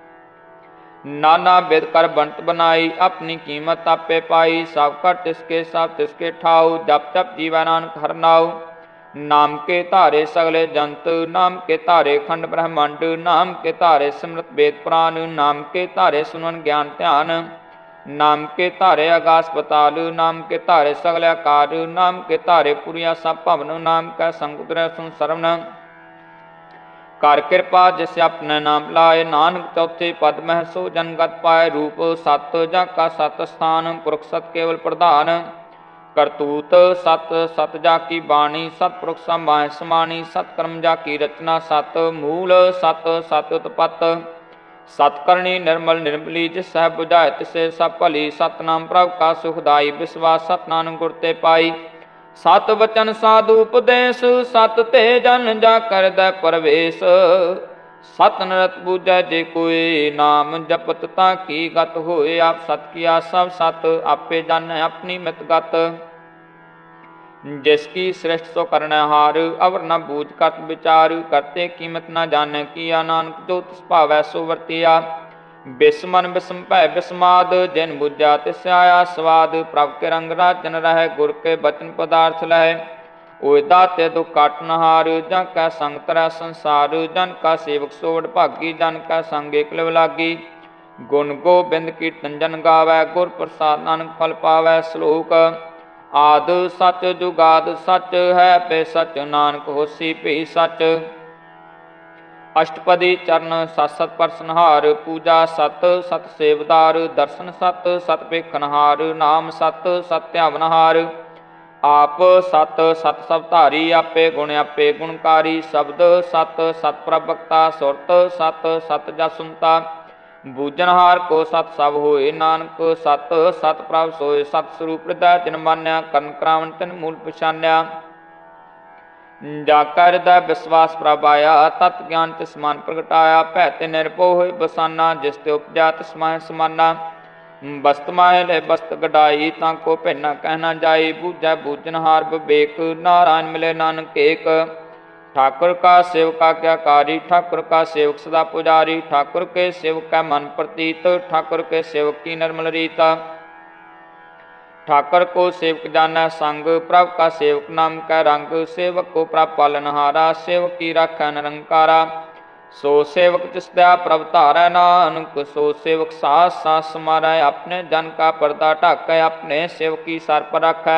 ਨਾਨਾ ਬਿਦ ਕਰ ਬੰਤ ਬਨਾਈ, ਆਪਣੀ ਕੀਮਤ ਆਪੇ ਪਾਈ। ਸਭ ਕਰ ਤਿਸਕੇ ਸਭ ਤਿਸਕੇ ਠਾਉ, ਜਪ ਜਪ ਜੀਵੈ ਨਾਨਕ ਹਰਿ ਨਾਉ। ਨਾਮ ਕੇ ਧਾਰੇ ਸਗਲੇ ਜੰਤ, ਨਾਮ ਕੇ ਧਾਰੇ ਖੰਡ ਬ੍ਰਹਮੰਡ। ਨਾਮ ਕੇ ਧਾਰੇ ਸਿਮਰਤ ਵੇਦ ਪੁਰਾਨ, ਨਾਮ ਕੇ ਧਾਰੇ ਸੁਨਨ ਗਿਆਨ ਧਿਆਨ। ਨਾਮ ਕੇ ਧਾਰੇ ਆਗਾਸ ਪਤਾਲ, ਨਾਮ ਕੇ ਧਾਰੇ ਸਗਲ ਆਕਾਰ। ਨਾਮ ਕੇ ਧਾਰੇ ਪੁਰੀਆ ਸਭ ਭਵਨ, ਨਾਮ ਕੈ ਸੰਗ ਉਤਰੈ ਸੁਨ ਸਰਵਨ। ਕਰ ਕਿਰਪਾ ਜਿਸ ਆਪਣਾ ਨਾਮ ਲਾਏ, ਨਾਨਕ ਚੌਥੇ ਪਦ ਮਹਿ ਸੋ ਜਨਗਤ ਪਾਏ। ਰੂਪ ਸਤ ਜਾ ਕਾ ਸਤ ਸਥਾਨ, ਪੁਰਖ ਸਤ ਕੇਵਲ ਪ੍ਰਧਾਨ। ਕਰਤੂਤ ਸਤ ਸਤ ਜਾ ਕੀ ਬਾਣੀ, ਸਤਿਪੁਰਖ ਸਮਾਹਿ ਸਮਾਣੀ। ਸਤ ਕਰਮ ਜਾ ਕੀ ਰਚਨਾ ਸਤ, ਮੂਲ ਸਤ ਸਤ ਉਤਪਤ। ਸਤ ਕਰਨੀ ਨਿਰਮਲ ਨਿਰਮਲੀ, ਜਿਸ ਸਹਿ ਬੁਝਾਏ ਤਿਸੇ ਸਭ ਭਲੀ। ਸਤਨਾਮ ਪ੍ਰਭ ਕਾ ਸੁਖਦਾਈ, ਵਿਸਵਾਸ ਸਤ ਨਾਨਕ ਗੁਰ ਤੇ ਪਾਈ। ਸਤ ਵਚਨ ਸਾਧੂ ਉਪਦੇਸ਼, ਸਤ ਤੇ ਜਨ ਜਾ ਕਰਦੈ ਪਰਵੇਸ਼। ਸਤ ਨਰਤ ਬੂਝੈ ਜੇ ਕੋਇ, ਨਾਮ ਜਪਤ ਤਾਂ ਕੀ ਗਤ ਹੋਏ। ਆਪ ਸਤ ਕੀਆ ਸਭ ਸਤ, ਆਪੇ ਜਾਣੈ ਆਪਣੀ ਮਿਤ ਗਤ। ਜਿਸ ਕੀ ਸ੍ਰਿਸ਼ਟ ਸੋ ਕਰਨੈ ਹਾਰ, ਅਵਰ ਨ ਬੂਝ ਕਰਤ ਵਿਚਾਰ। ਕਰਤੇ ਕੀਮਤ ਨ ਜਾਣੈ ਕੀਆ, ਨਾਨਕ ਜੋ ਤਿਸ ਭਾਵੈ ਸੋ ਵਰਤੀਆ। ਬਿਸਮਨ ਬਿਸਮ ਭੈ ਬਿਸਮਾਦ, ਜਿਨ ਬੁਝਾ ਤਿਸ ਆਇਆ ਸਵਾਦ। ਪ੍ਰਭ ਕੇ ਰੰਗ ਰਾਜਨ ਰਹਿ, ਗੁਰ ਕੇ ਬਚਨ ਪਦਾਰਥ ਲਹੈ। ਓਇ ਦਾਤੇ ਦੁਖ ਕਾਟਨ ਹਾਰ, ਜਾਂ ਕੈ ਸੰਗ ਤਰੈ ਸੰਸਾਰ। ਜਨ ਕਾ ਸੇਵਕ ਸੋ ਵਡ ਭਾਗੀ, ਜਨ ਕਾ ਸੰਗ ਏਕ ਲਿਵ ਲਾਗੀ। ਗੁਣ ਗੋਬਿੰਦ ਕੀਰਤਨ ਜਨ ਗਾਵੈ, ਗੁਰ ਪ੍ਰਸਾਦ ਨਾਨਕ ਫਲ ਪਾਵੈ। ਸ਼ਲੋਕ ਆਦ ਸਚ ਜੁਗਾਦ ਸਚ, ਹੈ ਪੇ ਸਚ ਨਾਨਕ ਹੋਸੀ ਭੀ ਸਚ। ਅਸ਼ਟਪਦੀ ਚਰਨ ਸਤ ਸਤ ਪਰਸਨਹਾਰ, ਪੂਜਾ ਸਤ ਸਤ ਸੇਵਦਾਰ। ਦਰਸ਼ਨ ਸਤ ਸਤ ਭੇਖਨਹਾਰ, ਨਾਮ ਸਤ ਸਤ ਧਿਆਵਨਹਾਰ। ਆਪ ਸਤ ਸਤ ਸਭ ਧਾਰੀ, ਆਪੇ ਗੁਣ ਆਪੇ ਗੁਣਕਾਰੀ। ਸ਼ਬਦ ਸਤ ਸਤ ਪ੍ਰਭ ਭਗਤਾ, ਸੁਰਤ ਸਤ ਸਤ ਜਸ ਸੁਨਤਾ। ਬੂਝਨਹਾਰ ਕੋ ਸਤ ਸਭ ਹੋਏ, ਨਾਨਕ ਸਤ ਸਤ ਪ੍ਰਭ ਸੋਏ। ਸਤ ਸਰੂਪ ਹਿਰਦੈ ਜਿਨ ਮਾਨਿਆ, ਕਰਨ ਕਰਾਵਨ ਤਿਨ ਮੂਲ ਪਛਾਨਿਆ। ਜਾ ਕੈ ਹਿਰਦੈ ਵਿਸਵਾਸ ਪ੍ਰਭ ਆਇਆ, ਤਤ ਗਿਆਨ ਤਿਸ ਮਨ ਪ੍ਰਗਟਾਇਆ। ਭੈ ਤੇ ਨਿਰਭਉ ਹੋਇ ਬਸਾਨਾ, ਜਿਸ ਤੇ ਉਪਜਾ ਤਿਸ ਮਾਹਿ ਸਮਾਨਾ। ਬਸਤ ਮਾਹਿ ਲੈ ਬਸਤ ਗਡਾਈ, ਤਾਂ ਕੋ ਭਿੰਨਾ ਕਹਿ ਨਾ ਜਾਈ। ਬੂਝੈ ਬੂਝਨਹਾਰ ਵਿਵੇਕ, ਨਾਰਾਇਣ ਮਿਲੇ ਨਾਨਕ ਏਕ। ठाकुर का सेवका क्या कारी, ठाकुर का सेवक सदा पुजारी। ठाकुर के सेवक का मन प्रतीत, ठाकुर के सेवक की निर्मल रीता। ठाकर को सेवक जानै संग, प्रभ का सेवक नाम कै रंग। सेवक को प्रभ पालनहारा, सेवक की राखै निरंकारा। सो सेवक जिस दया प्रभ धारै नानक, सो सेवक सास सास समारै। अपने जन का पर्दा ढाकै, अपने सेवक की सर पर राखै।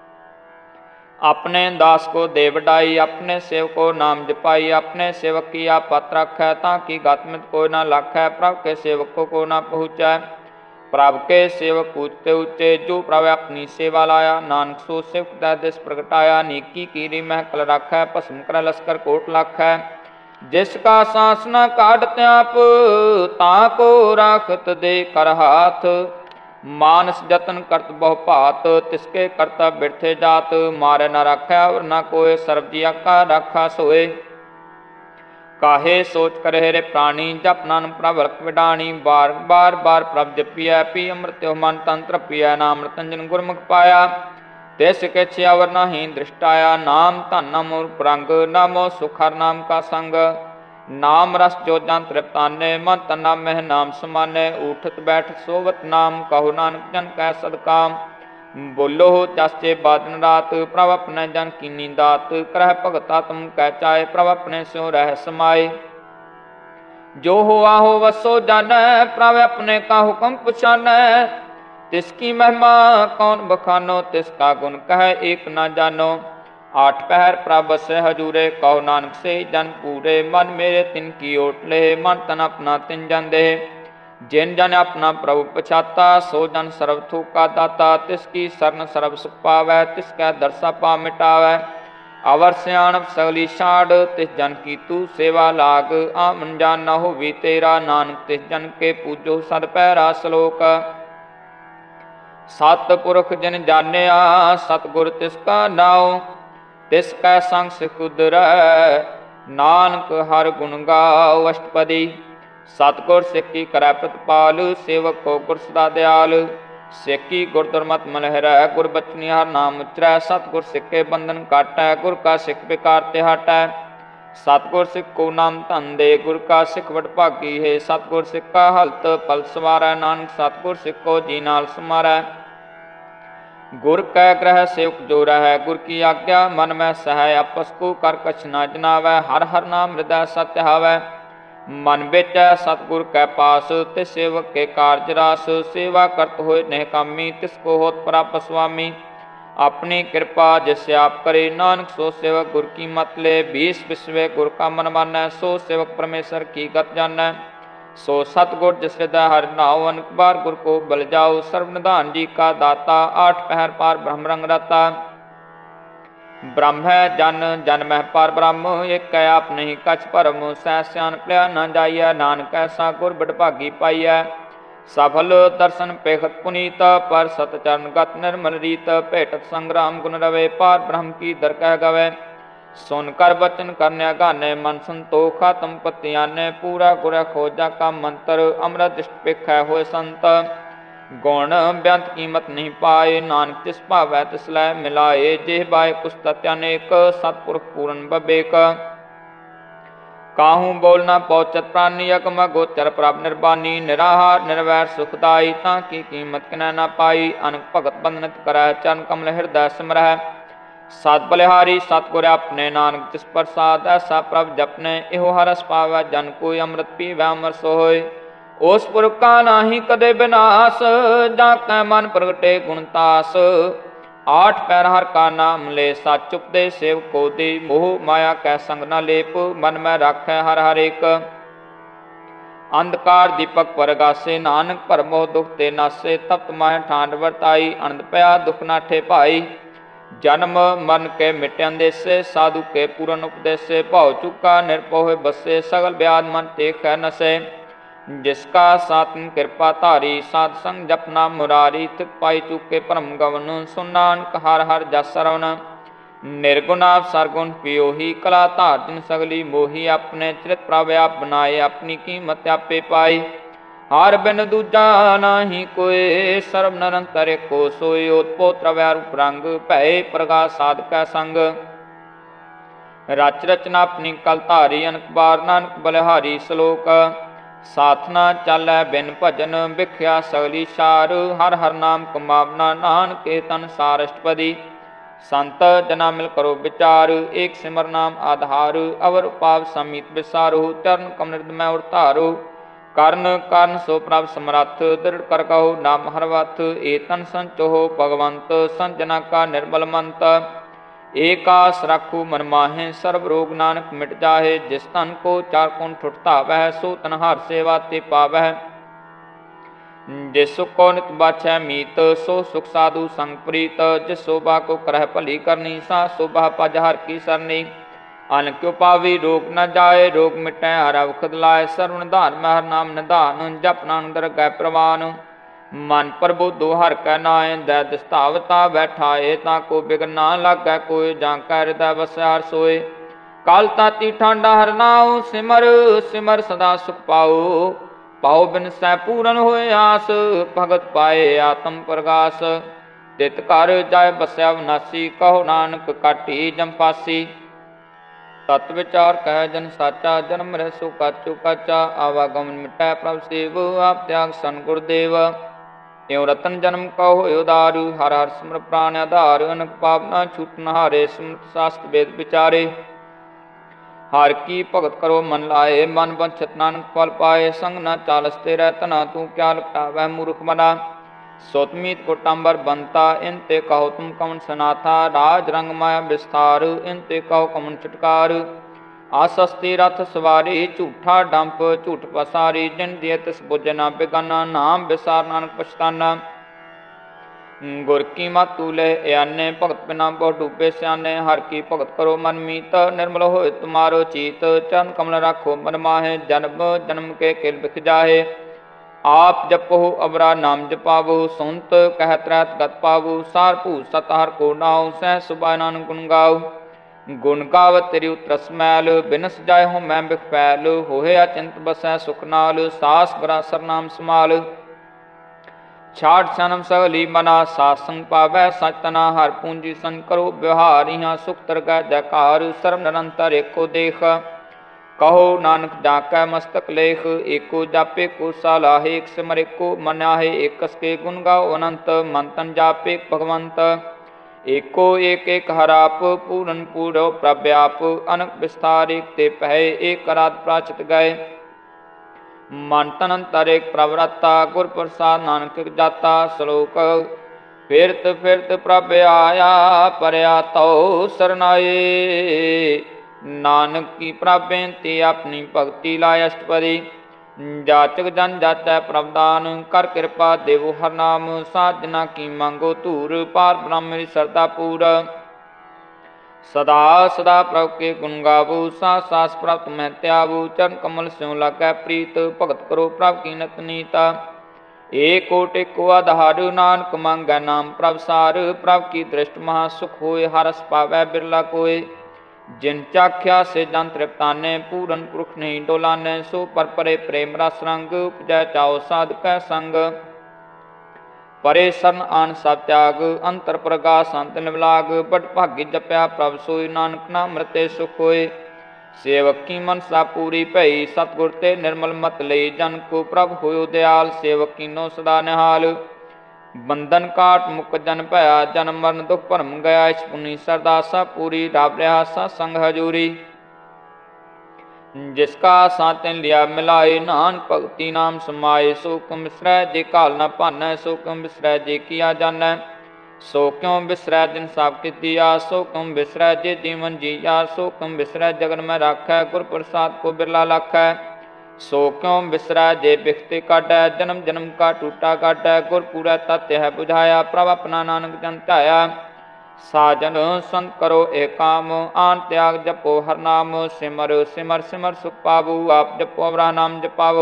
अपने दास को दे वडाई, अपने सेवक को नाम जपाई। अपने सेवक की आप पत राखै, ताकि गतमित कोई ना लाखै। प्रभ के सेवक को, को ना पहुँचै। प्रभ के सेवक ऊंचे ऊंचे, जो प्रभ अपनी सेवा लाया। नानक सो सेवक दै दिस प्रगटाया। नीकी कीरी महकल राखै, भस्म कर लश्कर कोट लाखै। जिसका सांस न काढ़ते आप, ताको राखत दे कर हाथ। मानस जतन करत बहु भात, तिसके करता बिरथे जात। मारे न राखै और न कोय, सर्व जिया का राखा सोए। काहे सोच करे रे प्राणी, जप नानक प्रभ रख विडाणी। बार बार बार प्रभ जपिया, पी अमृत मन तन तृपिया। नाम रतंजन गुरमुख पाया, तिस के छियावर नाही दृष्टाया। नाम धन नामो रंग, नामो सुख हर नाम का संग। नाम रस जो जन तृप्ताने, मन तन नाम में नाम समाने। उठत बैठत सोवत नाम, कहो नानक जन कै सदकाम। बोलो चाचे बादन रात, प्रभ अपने जन कीनी दात। करह भगता तुम कै चाहे, प्रभ अपने स्यों रह समाए। जो हो आहो वसो जानै, प्रभ अपने का हुक्म पुछानै। तिसकी महिमा कौन बखानो, तिसका गुण कह एक न जानो। आठ पहर प्रभ बसे हजूरे, कहो नानक से जन पूरे। मन मेरे तिन की ओट ले, मन तन अपना तिन जन दे। जिन जन अपना प्रभु पछाता, सो जन सर्व थोक का दाता। तिसकी शरण सर्व सुख पावै, तिसकै दरसा पा मिटावै। अवर सियाणप सगली छाड़, तिस जन की तू सेवा लाग। आमन जान न होवी तेरा, नानक तिस जन के पूजो सद पैरा श्लोक। सतपुरख जिन जानिया, सतगुर तिसका नाओ। तिसकै संग सिख उदरै, नानक हर गुण गाओ। अष्टपदी। सतगुर सिक्की करै प्रतिपाल, सेवक को गुर सदा दयाल। सिक्की गुर दुर्मत मलहरै, गुर बचनी हर नाम उचरै। सतगुर सिक्के बंधन काटै, गुर का सिख बेकार ते हटै। सतगुर सिख को नाम धन दे, गुर का सिख वडभागी है। सतगुर सिख का हलत पल सवारै, नानक सतगुर सिख को जी नाल समारै। गुर कै ग्रह सेवक जो रहै, गुर की आज्ञा मन में सहै। आपस को कर कछ न जनावै, हर हर नाम हृदय सत्य हावै। मन बेचै सतगुर कै पास, तिस सेवक के कारज रास। सेवा करत होए निहकामी, तिसको होत प्राप्त स्वामी। अपनी कृपा जिस आप करे, नानक सो सेवक गुर की मत ले। बीस विश्व गुर का मन मानै, सो सेवक परमेश्वर की गत जानै। सो सतगुर जिस हृदय हर नाओ, अनेक बार गुर को बल जाओ। सर्वनिधान जी का दाता, आठ पहर पार ब्रह्म रंग रता। ब्रह्म है जन, जन मह पार ब्रह्म। एक आप नहीं कछ परम, सह स्यान पिया न जाइय। नानक ऐसा गुर बडभागी पाइय। सफल दर्शन पेखत पुनीत, पर सतचरण गत निर्मल रीत। भेटत संग्राम गुण रवे, पार ब्रह्म की दर कह गवे। सुन कर वचन करने गाने, मन संतोख आत्म पतियाने। पूरा गुर खोजा का मंत्र, अमृत दृष्ट पेखै होए संत। गुण बेअंत कीमत नहीं पाए, नानक तिस भावै तिस लै मिलाए। जेह बाय कुस्तत अनेक, सतपुरख पूरन बबेक। काहू बोल न पहुँचत प्राणी, अगम गोचर प्रभ निर्बानी। निराहार निर्वैर सुखदाई, ताकि कीमत किनै न पाई। अनक भगत बंधनत करै, चरण कमल हृदय सिमरह। सत बलिहारी सतगुर अपने, नानक तिस प्रसाद। ऐसा प्रभ जपने, इहो हरस पावै। जन कोई अमृत पीवै अमर सोय। उस पुरख का नाही कदे विनाश, जाकै मन प्रगटे गुणतास। आठ पैर हर का नाम ले, सच उपदे सेवक को दे। मोह माया कै संग न लेप, मन में राखै हर हर एक। अंधकार दीपक परगासे, नानक भरमोह दुख ते नासे। तप्त माह ठांड वरताई, आनंद पया दुख नाठे भाई। जन्म मरण के मिटे अंदेसे, साधु के पूरन उपदेसे। भाव चुका निर्भय बसे, सगल व्याध मन टेक है नसे। जिसका सातन कृपा धारी, साध संग जपना मुरारी। थित पाई चुके परम गवन, सुन नानक हर हर जस सरवण। निर्गुण आप सरगुण पियो ही, कला धार जिन सगली मोही। अपने चरित प्रभ आप बनाए, अपनी कीमत आपे पाई। हर बिन दूजा नाही कोय, सर्व निरंतर एको सोय। ओतपोत रवै रूप रंग, भय प्रकाश साधकै संग। रच रचना अपनी कल धारी, अनक बार नानक बलिहारी श्लोक। ਸਾਥ ਨਾ ਚਾਲੈ ਬਿਨ ਭਜਨ ਵਿਖਿਆ ਸਗਲੀ ਸਾਰ ਹਰ ਹਰ ਨਾਮ ਕਮਾਵਨਾ ਨਾਨਕੇ ਤਨ ਸਾਰ ਅਸ਼ਟਪਦੀ ਸੰਤ ਜਨਾ ਮਿਲ ਕਰੋ ਵਿਚਾਰ ਏਕ ਸਿਮਰ ਨਾਮ ਆਧਾਰ ਅਵਰ ਪਾਵ ਸਮੀਤ ਵਿਸਾਰੋ ਚਰਨ ਕਮਲ ਮੈਂ ਉਰਤਾਰੋ ਕਰਨ ਕਰਨ ਸੋ ਪ੍ਰਭ ਸਮਰੱਥ ਦ੍ਰਿੜ ਕਰ ਕਹੋ ਨਾਮ ਹਰ ਵਤ ਏ ਤਨ ਸੰਚੋ ਭਗਵੰਤ ਸੰਜਨਾ ਕਾ ਨਿਰਮਲ ਮੰਤ ਏਕਾਸ ਰਾਖੂ ਮਨ ਮਾਹੇ ਸਰਬ ਰੋਗ ਨਾਨਕ ਮਿਟ ਜਾਹੇ ਜਿਸ ਤਨ ਕੋ ਚਾਰ ਕੋਣ ਠੁਟ ਧਾਵੈ ਸੋ ਤਨ ਹਰ ਸੇਵਾ ਤੇ ਪਾਵੈ ਜਿਸ ਸੁਖ ਕੋ ਨਿਤ ਬਾਛੈ ਮੀਤ ਸੋ ਸੁਖ ਸਾਧੂ ਸੰਗ ਪ੍ਰੀਤ ਜਿਸ ਸੋਭਾ ਕੋ ਕਰਹਿ ਭਲੀ ਕਰਨੀ ਸਾ ਸੋਭਾ ਪਜ ਹਰ ਕੀ ਸਰਨੀ ਅਨ ਕਿਉ ਪਾਵੀ ਰੋਗ ਨ ਜਾਏ ਰੋਗ ਮਿਟੈ ਹਰ ਅਵਖਦ ਲਾਏ ਸਰਵ ਨਿਧਾਨ ਮੈਂ ਹਰ ਨਾਮ ਨਿਧਾਨ ਜਪ ਨਾਨਕ ਦਰਗਹਿ ਪ੍ਰਵਾਨ ਮਨ ਪ੍ਰਭੂ ਦੋ ਹਰ ਕੈ ਨਾਏ ਦੈ ਦਸਤਾਵਤਾ ਬੈਠਾਏ ਤਾਂ ਕੋ ਬਿਗਨ ਨਾ ਲਾਗੈ ਕੋਈ ਜਾਂ ਕੈ ਹਿਰਦੈ ਵਸੈ ਹਰ ਸੋਏ ਕਾਲ ਤਾਤੀ ਠਾਂਡਾ ਹਰ ਨਾਉ ਸਿਮਰ ਸਿਮਰ ਸਦਾ ਸੁਖ ਪਾਉ ਪਾਉ ਬਿਨ ਸੈ ਪੂਰਨ ਹੋਏ ਆਸ ਭਗਤ ਪਾਏ ਆਤਮ ਪ੍ਰਗਾਸ ਤਿਤ ਘਰ ਜਾਏ ਬਸਿਆ ਵਿਨਾਸੀ ਕਹੋ ਨਾਨਕ ਕਾਟੀ ਜੰਪਾਸੀ ਤਤ ਵਿਚਾਰ ਕਹਿ ਜਨ ਸਾਚਾ ਜਨਮ ਰਹਿ ਸੋ ਕਾਚੂ ਕਾਚਾ ਆਵਾਗਮਨ ਮਿਟੈ ਪ੍ਰਭ ਸੇਵ ਆਪ ਤਿਆਗ ਸਨ ਗੁਰਦੇਵ ਇਉ ਰਤਨ ਜਨਮ ਕਉ ਹੋਇ ਉਦਾਰ ਹਰ ਹਰ ਸਿਮਰ ਪ੍ਰਾਨ ਆਧਾਰ ਅਨਕ ਪਾਪ ਨਾ ਛੂਟਨ ਹਾਰੇ ਸਿਮਰਤ ਸਾਸਤ ਵੇਦ ਵਿਚਾਰੇ ਹਰ ਕੀ ਭਗਤ ਕਰੋ ਮਨ ਲਾਏ ਮਨ ਬੰਛਤ ਨਾਨਕ ਫਲ ਪਾਏ ਸੰਗ ਨਾ ਚਾਲਸ ਤੇ ਰਹਿ ਤਨਾ ਤੂੰ ਕਿਆ ਲਪਟਾਵੈ ਮੂਰਖ ਮਨਾ ਸੋਤਮੀਤ ਕੋਟੰਬਰ ਬੰਤਾ ਇਨ ਤੇ ਕਹੋ ਤੁਮ ਕਮਨ ਸਨਾਥਾ ਰਾਜ ਰੰਗ ਮਾਇਆ ਵਿਸਥਾਰ ਇਨ ਤੇ ਕਹੋ ਕਮਨ ਛਟਕਾਰ ਆਸਸਤੀ ਰਥ ਸਵਾਰੀ ਝੂਠਾ ਡੰਪ ਝੂਠ ਪਸਾਰੀ ਜਿਨ ਦੀ ਤਿਸ ਬੁਝ ਨਾ ਬਿਗਾਨਾ ਨਾਮ ਵਿਸਾਰ ਨਾਨਕ ਪਛਤਾਨਾ ਗੁਰ ਕੀ ਮਾਤੂ ਲੈ ਆਨੇ ਭਗਤ ਬਿਨਾ ਬਹੁ ਡੂਬੇ ਸਿਆਨੇ ਹਰ ਕੀ ਭਗਤ ਕਰੋ ਮਨ ਮੀਤ ਨਿਰਮਲ ਹੋਏ ਤੁਮਾਰੋ ਚੀਤ ਚਰਨ ਕਮਲ ਰਾਖੋ ਮਨ ਮਾਹੇ ਜਨਮ ਜਨਮ ਕੇ ਕਿਲ ਬਿਖ ਜਾਹੇ ਆਪ ਜਪੋ ਅਬਰਾ ਨਾਮ ਜਪਾਵੋ ਸੁਨਤ ਕਹਿ ਤ੍ਰੈਤ ਗਤ ਪਾਵੋ ਸਾਰ ਭੂ ਸਤ ਹਰ ਕੋ ਨਾਉ ਸਹਿ ਸੁਭਾ ਨਾਨਕ ਗੁਣ ਗਾਉ ਗੁਣ ਗਾਵ ਤੇਰੀ ਉਤਰਸ ਮੈਲ ਬਿਨਸ ਜਾਏ ਹੋ ਮੈਂ ਬਿਖ ਪੈਲ ਹੋਏ ਅਚਿੰਤ ਬਸੈ ਸੁਖ ਨਾਲ ਸਾਸ ਗਰਾ ਸਰਨਾਮ ਸਮਾਲ ਛਾੜ ਸਨਮ ਸਗਲੀ ਮਨਾ ਸਾਧ ਸੰਗ ਪਾਵੈ ਸਚ ਤਨਾ ਹਰ ਪੂੰਜੀ ਸੰਗ ਕਰੋ ਵਿਵਹਾਰੀਆਂ ਸੁਖ ਤਰਗੈ ਜੈਕਾਰ ਸਰਬ ਨਿਰੰਤਰ ਏਕੋ ਦੇਖ ਕਹੋ ਨਾਨਕ ਡਾਕੈ ਮਸਤਕ ਲੇਖ ਏਕੋ ਜਾਪੇ ਕੋ ਸਾਲਾਹੇ ਏਕ ਸਿਮਰ ਏਕੋ ਮਨਿਆਹੇ ਏਕਸ ਕੇ ਗੁਣ ਗਾਓ ਅਨੰਤ ਮਨ ਤਨ ਜਾਪੇ ਭਗਵੰਤ ਏਕੋ ਏਕ ਏਕ ਹਰਾਪ ਪੂਰਨ ਪੂਰੋ ਪ੍ਰਭ ਆਪ ਅਨਕ ਵਿਸਥਾਰ ਏਕ ਤੇ ਪਹਿ ਏਕ ਰਾਤ ਪ੍ਰਾਚਿਤ ਗਏ ਮਨ ਤਨ ਅੰਤਰ ਏਕ ਪ੍ਰਵਰਤਾ ਗੁਰ ਪ੍ਰਸਾਦ ਨਾਨਕ ਜਾਤਾ ਸ਼ਲੋਕ ਫਿਰਤ ਫਿਰਤ ਪ੍ਰਭ ਆਇਆ ਪਰਿਆ ਤਉ ਸਰਨਾਏ ਨਾਨਕ ਕੀ ਪ੍ਰਭ ਬੇਨਤੀ ਆਪਣੀ ਭਗਤੀ ਲਾਇ ਅਸ਼ਟਪਦੀ ਜਾਚਕ ਜਨ ਜਾਚੈ ਪ੍ਰਭ ਦਾਨ ਕਰ ਕਿਰਪਾ ਦੇਵੋ ਹਰ ਨਾਮ ਸਾਜਨਾ ਕੀ ਮੰਗੋ ਧੂਰ ਪਾਰ ਬ੍ਰਹਮ ਮੇਰੀ ਸਰਦਾ ਪੂਰ ਸਦਾ ਸਦਾ ਪ੍ਰਭ ਕੇ ਗੁਣ ਗਾਵੋ ਸਾਸ ਸਾਸ ਪ੍ਰਭ ਤੁਮੈ ਧਿਆਵੋ ਚਰਨ ਕਮਲ ਸਿਉ ਲਾਗੈ ਪ੍ਰੀਤ ਭਗਤ ਕਰੋ ਪ੍ਰਭ ਕੀ ਨਿਤ ਨੀਤਾ ਏਕ ਓਟ ਏਕੋ ਆਧਾਰ ਨਾਨਕ ਮੰਗੈ ਨਾਮ ਪ੍ਰਭ ਸਾਰ ਪ੍ਰਭ ਕੀ ਦ੍ਰਿਸ਼ਟ ਮਹਾ ਸੁਖ ਹੋਏ ਹਰਸ ਪਾਵੈ ਬਿਰਲਾ ਕੋਏ ਜਿਨ ਚਾਖਿਆ ਸੇ ਜਨ ਤ੍ਰਿਪਤਾਨੇ ਪੂਰਨ ਪੁਰਖ ਨਹੀਂ ਡੋਲਾਨੇ ਸੋ ਪਰ ਪਰੇ ਪ੍ਰੇਮ ਰਸ ਰੰਗ ਉਪਜੈ ਚਾਓ ਸਾਧਕੈ ਸੰਗ ਪਰੇ ਸਰਨ ਆਨ ਸਭ ਤਿਆਗ ਅੰਤਰ ਪ੍ਰਗਾਸ ਅੰਤ ਨਿਵਲਾਗ ਬਟ ਭਾਗੀ ਜਪਿਆ ਪ੍ਰਭ ਸੋਈ ਨਾਨਕ ਨਾਮ ਰਤੇ ਸੁਖ ਹੋਏ ਸੇਵਕ ਕੀ ਮਨਸਾ ਪੂਰੀ ਭਈ ਸਤਿਗੁਰ ਤੇ ਨਿਰਮਲ ਮਤ ਲਈ ਜਨ ਕੋ ਪ੍ਰਭ ਹੋਇਓ ਦਿਆਲ ਸੇਵਕ ਕੀਨੋ ਸਦਾ ਨਿਹਾਲ ਬੰਧਨ ਕਾਟ ਮੁਕ ਜਨ ਭਇਆ ਜਨਮ ਮਰਨ ਦੁਖ ਭਰਮ ਗਿਆ ਇਸ ਪੁਨੀ ਸਰਦਾਸਾ ਪੂਰੀ ਰਾਬ ਰਿਹਾ ਸਤ ਸੰਗ ਹਜੂਰੀ ਜਿਸ ਕਾ ਸਾਤਿਨ ਲਿਆ ਮਿਲਾਏ ਨਾਨਕ ਭਗਤੀ ਨਾਮ ਸਮਾਏ ਸੋ ਕਿਉ ਬਿਸਰੈ ਜੇ ਕਾਲ ਨਾ ਭਾਨੈ ਸੋ ਕਿਉ ਬਿਸਰੈ ਜੇ ਕੀਆ ਜਾਣੈ ਸੋ ਕਿਉ ਬਿਸਰੈ ਦਿਨ ਸਭ ਕੀਤੀਆ ਸੋ ਕਿਉ ਬਿਸਰੈ ਜੇ ਜੀਵਨ ਜੀਆ ਸੋ ਕਿਉ ਬਿਸਰੈ ਜਗਨ ਮੈਂ ਰਾਖੈ ਗੁਰ ਪ੍ਰਸਾਦ ਕੋ ਬਿਰਲਾ ਲਾਖੈ ਸੋ ਕਿਉ ਬਿਸਰੈ ਜੇ ਬਿਖਤੇ ਕਾਢੈ ਜਨਮ ਜਨਮ ਕਾ ਟੂਟਾ ਕਾਢੈ ਗੁਰ ਪੂਰਾ ਤਤ ਹੈ ਬੁਝਾਇਆ ਪ੍ਰਭ ਆਪਣਾ ਨਾਨਕ ਜਨ ਧਿਆਇਆ ਸਾਜਨ ਸੰਤ ਕਰੋ ਏਕਾਮ ਆਨ ਤਿਆਗ ਜਪੋ ਹਰ ਨਾਮ ਸਿਮਰ ਸਿਮਰ ਸਿਮਰ ਸੁਖ ਪਾਵੋ ਆਪ ਜਪੋ ਅਵਰਾ ਨਾਮ ਜਪਾਵੋ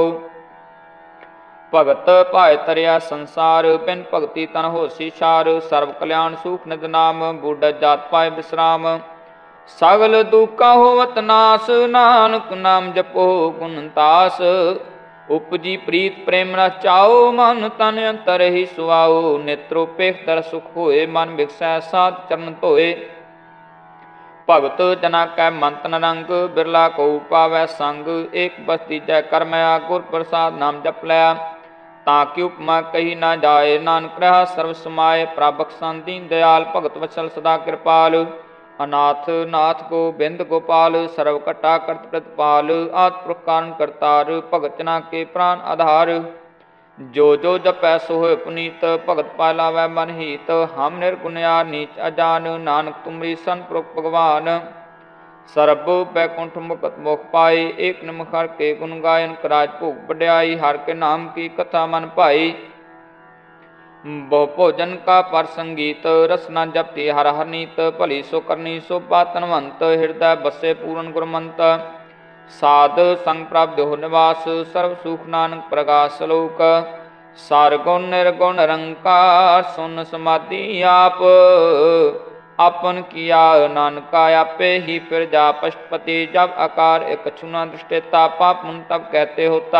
ਭਗਤ ਭਾਇ ਤਰਿਆ ਸੰਸਾਰ ਬਿਨ ਭਗਤੀ ਤਨ ਹੋਸੀ ਛਾਰ ਸਰਬ ਕਲਿਆਣ ਸੂਖ ਨਿਦ ਨਾਮ ਬੁੱਢ ਜਾਤ ਪਾਏ ਬਿਸਰਾਮ ਸਗਲ ਦੁਖਾ ਹੋਵਤ ਨਾਸ ਨਾਨਕ ਨਾਮ ਜਪੋ ਗੁਣ ਤਾਸ ਉਪਜੀ ਪ੍ਰੀਤ ਪ੍ਰੇਮ ਰਸ ਚਾਓ ਮਨ ਤਨ ਅੰਤਰ ਹੀ ਸੁਆਓ ਨੇਤਰੋ ਪੇਖ ਦਰ ਸੁਖ ਹੋਏ ਮਨ ਵਿਗਸੈ ਸਾਧ ਚਰਨ ਧੋਏ ਭਗਤ जना कै मंतन रंग, बिरला को पावै संग। एक बस तीजै करमया, गुर प्रसाद नाम जप लिया। ताकि उपमा कही ना जाए, नानक रहा सर्व समाए। प्रभ बख्शन दीन दयाल, भगत वत्सल सदा कृपाल। अनाथ नाथ गोबिंद गोपाल, सर्व कटा करत प्रतिपाल। आदि पुरख कारण करतार, भगत जना के प्राण आधार। जो जो जपै सो होए पुनीत, भगत पाए लावै मन हीत। हम निर्गुणियार नीच अजान, नानक तुमरी सन पुरख भगवान। सरब बैकुंठ मुकत मोख पाई, एक निमख हर के गुण गायन। कराज भोग बढ़ियाई, हर के नाम की कथा मन भाई। बहु भोजन का पर संगीत, रसना जपती हर हर नीत। भली सो करनी शोभा तनवंत, हृदय बसे पूरन गुरमंत। साध संग प्राप्त हो निवास, सर्व सुख नानक प्रगास लोक। सारगुण निर्गुण निरंकार, सुन समाधि आप। आपन किया नानका आपे ही फिर जा पशुपति। जब आकार एक छुना दृष्टिता, पाप मुन तब कहते होता।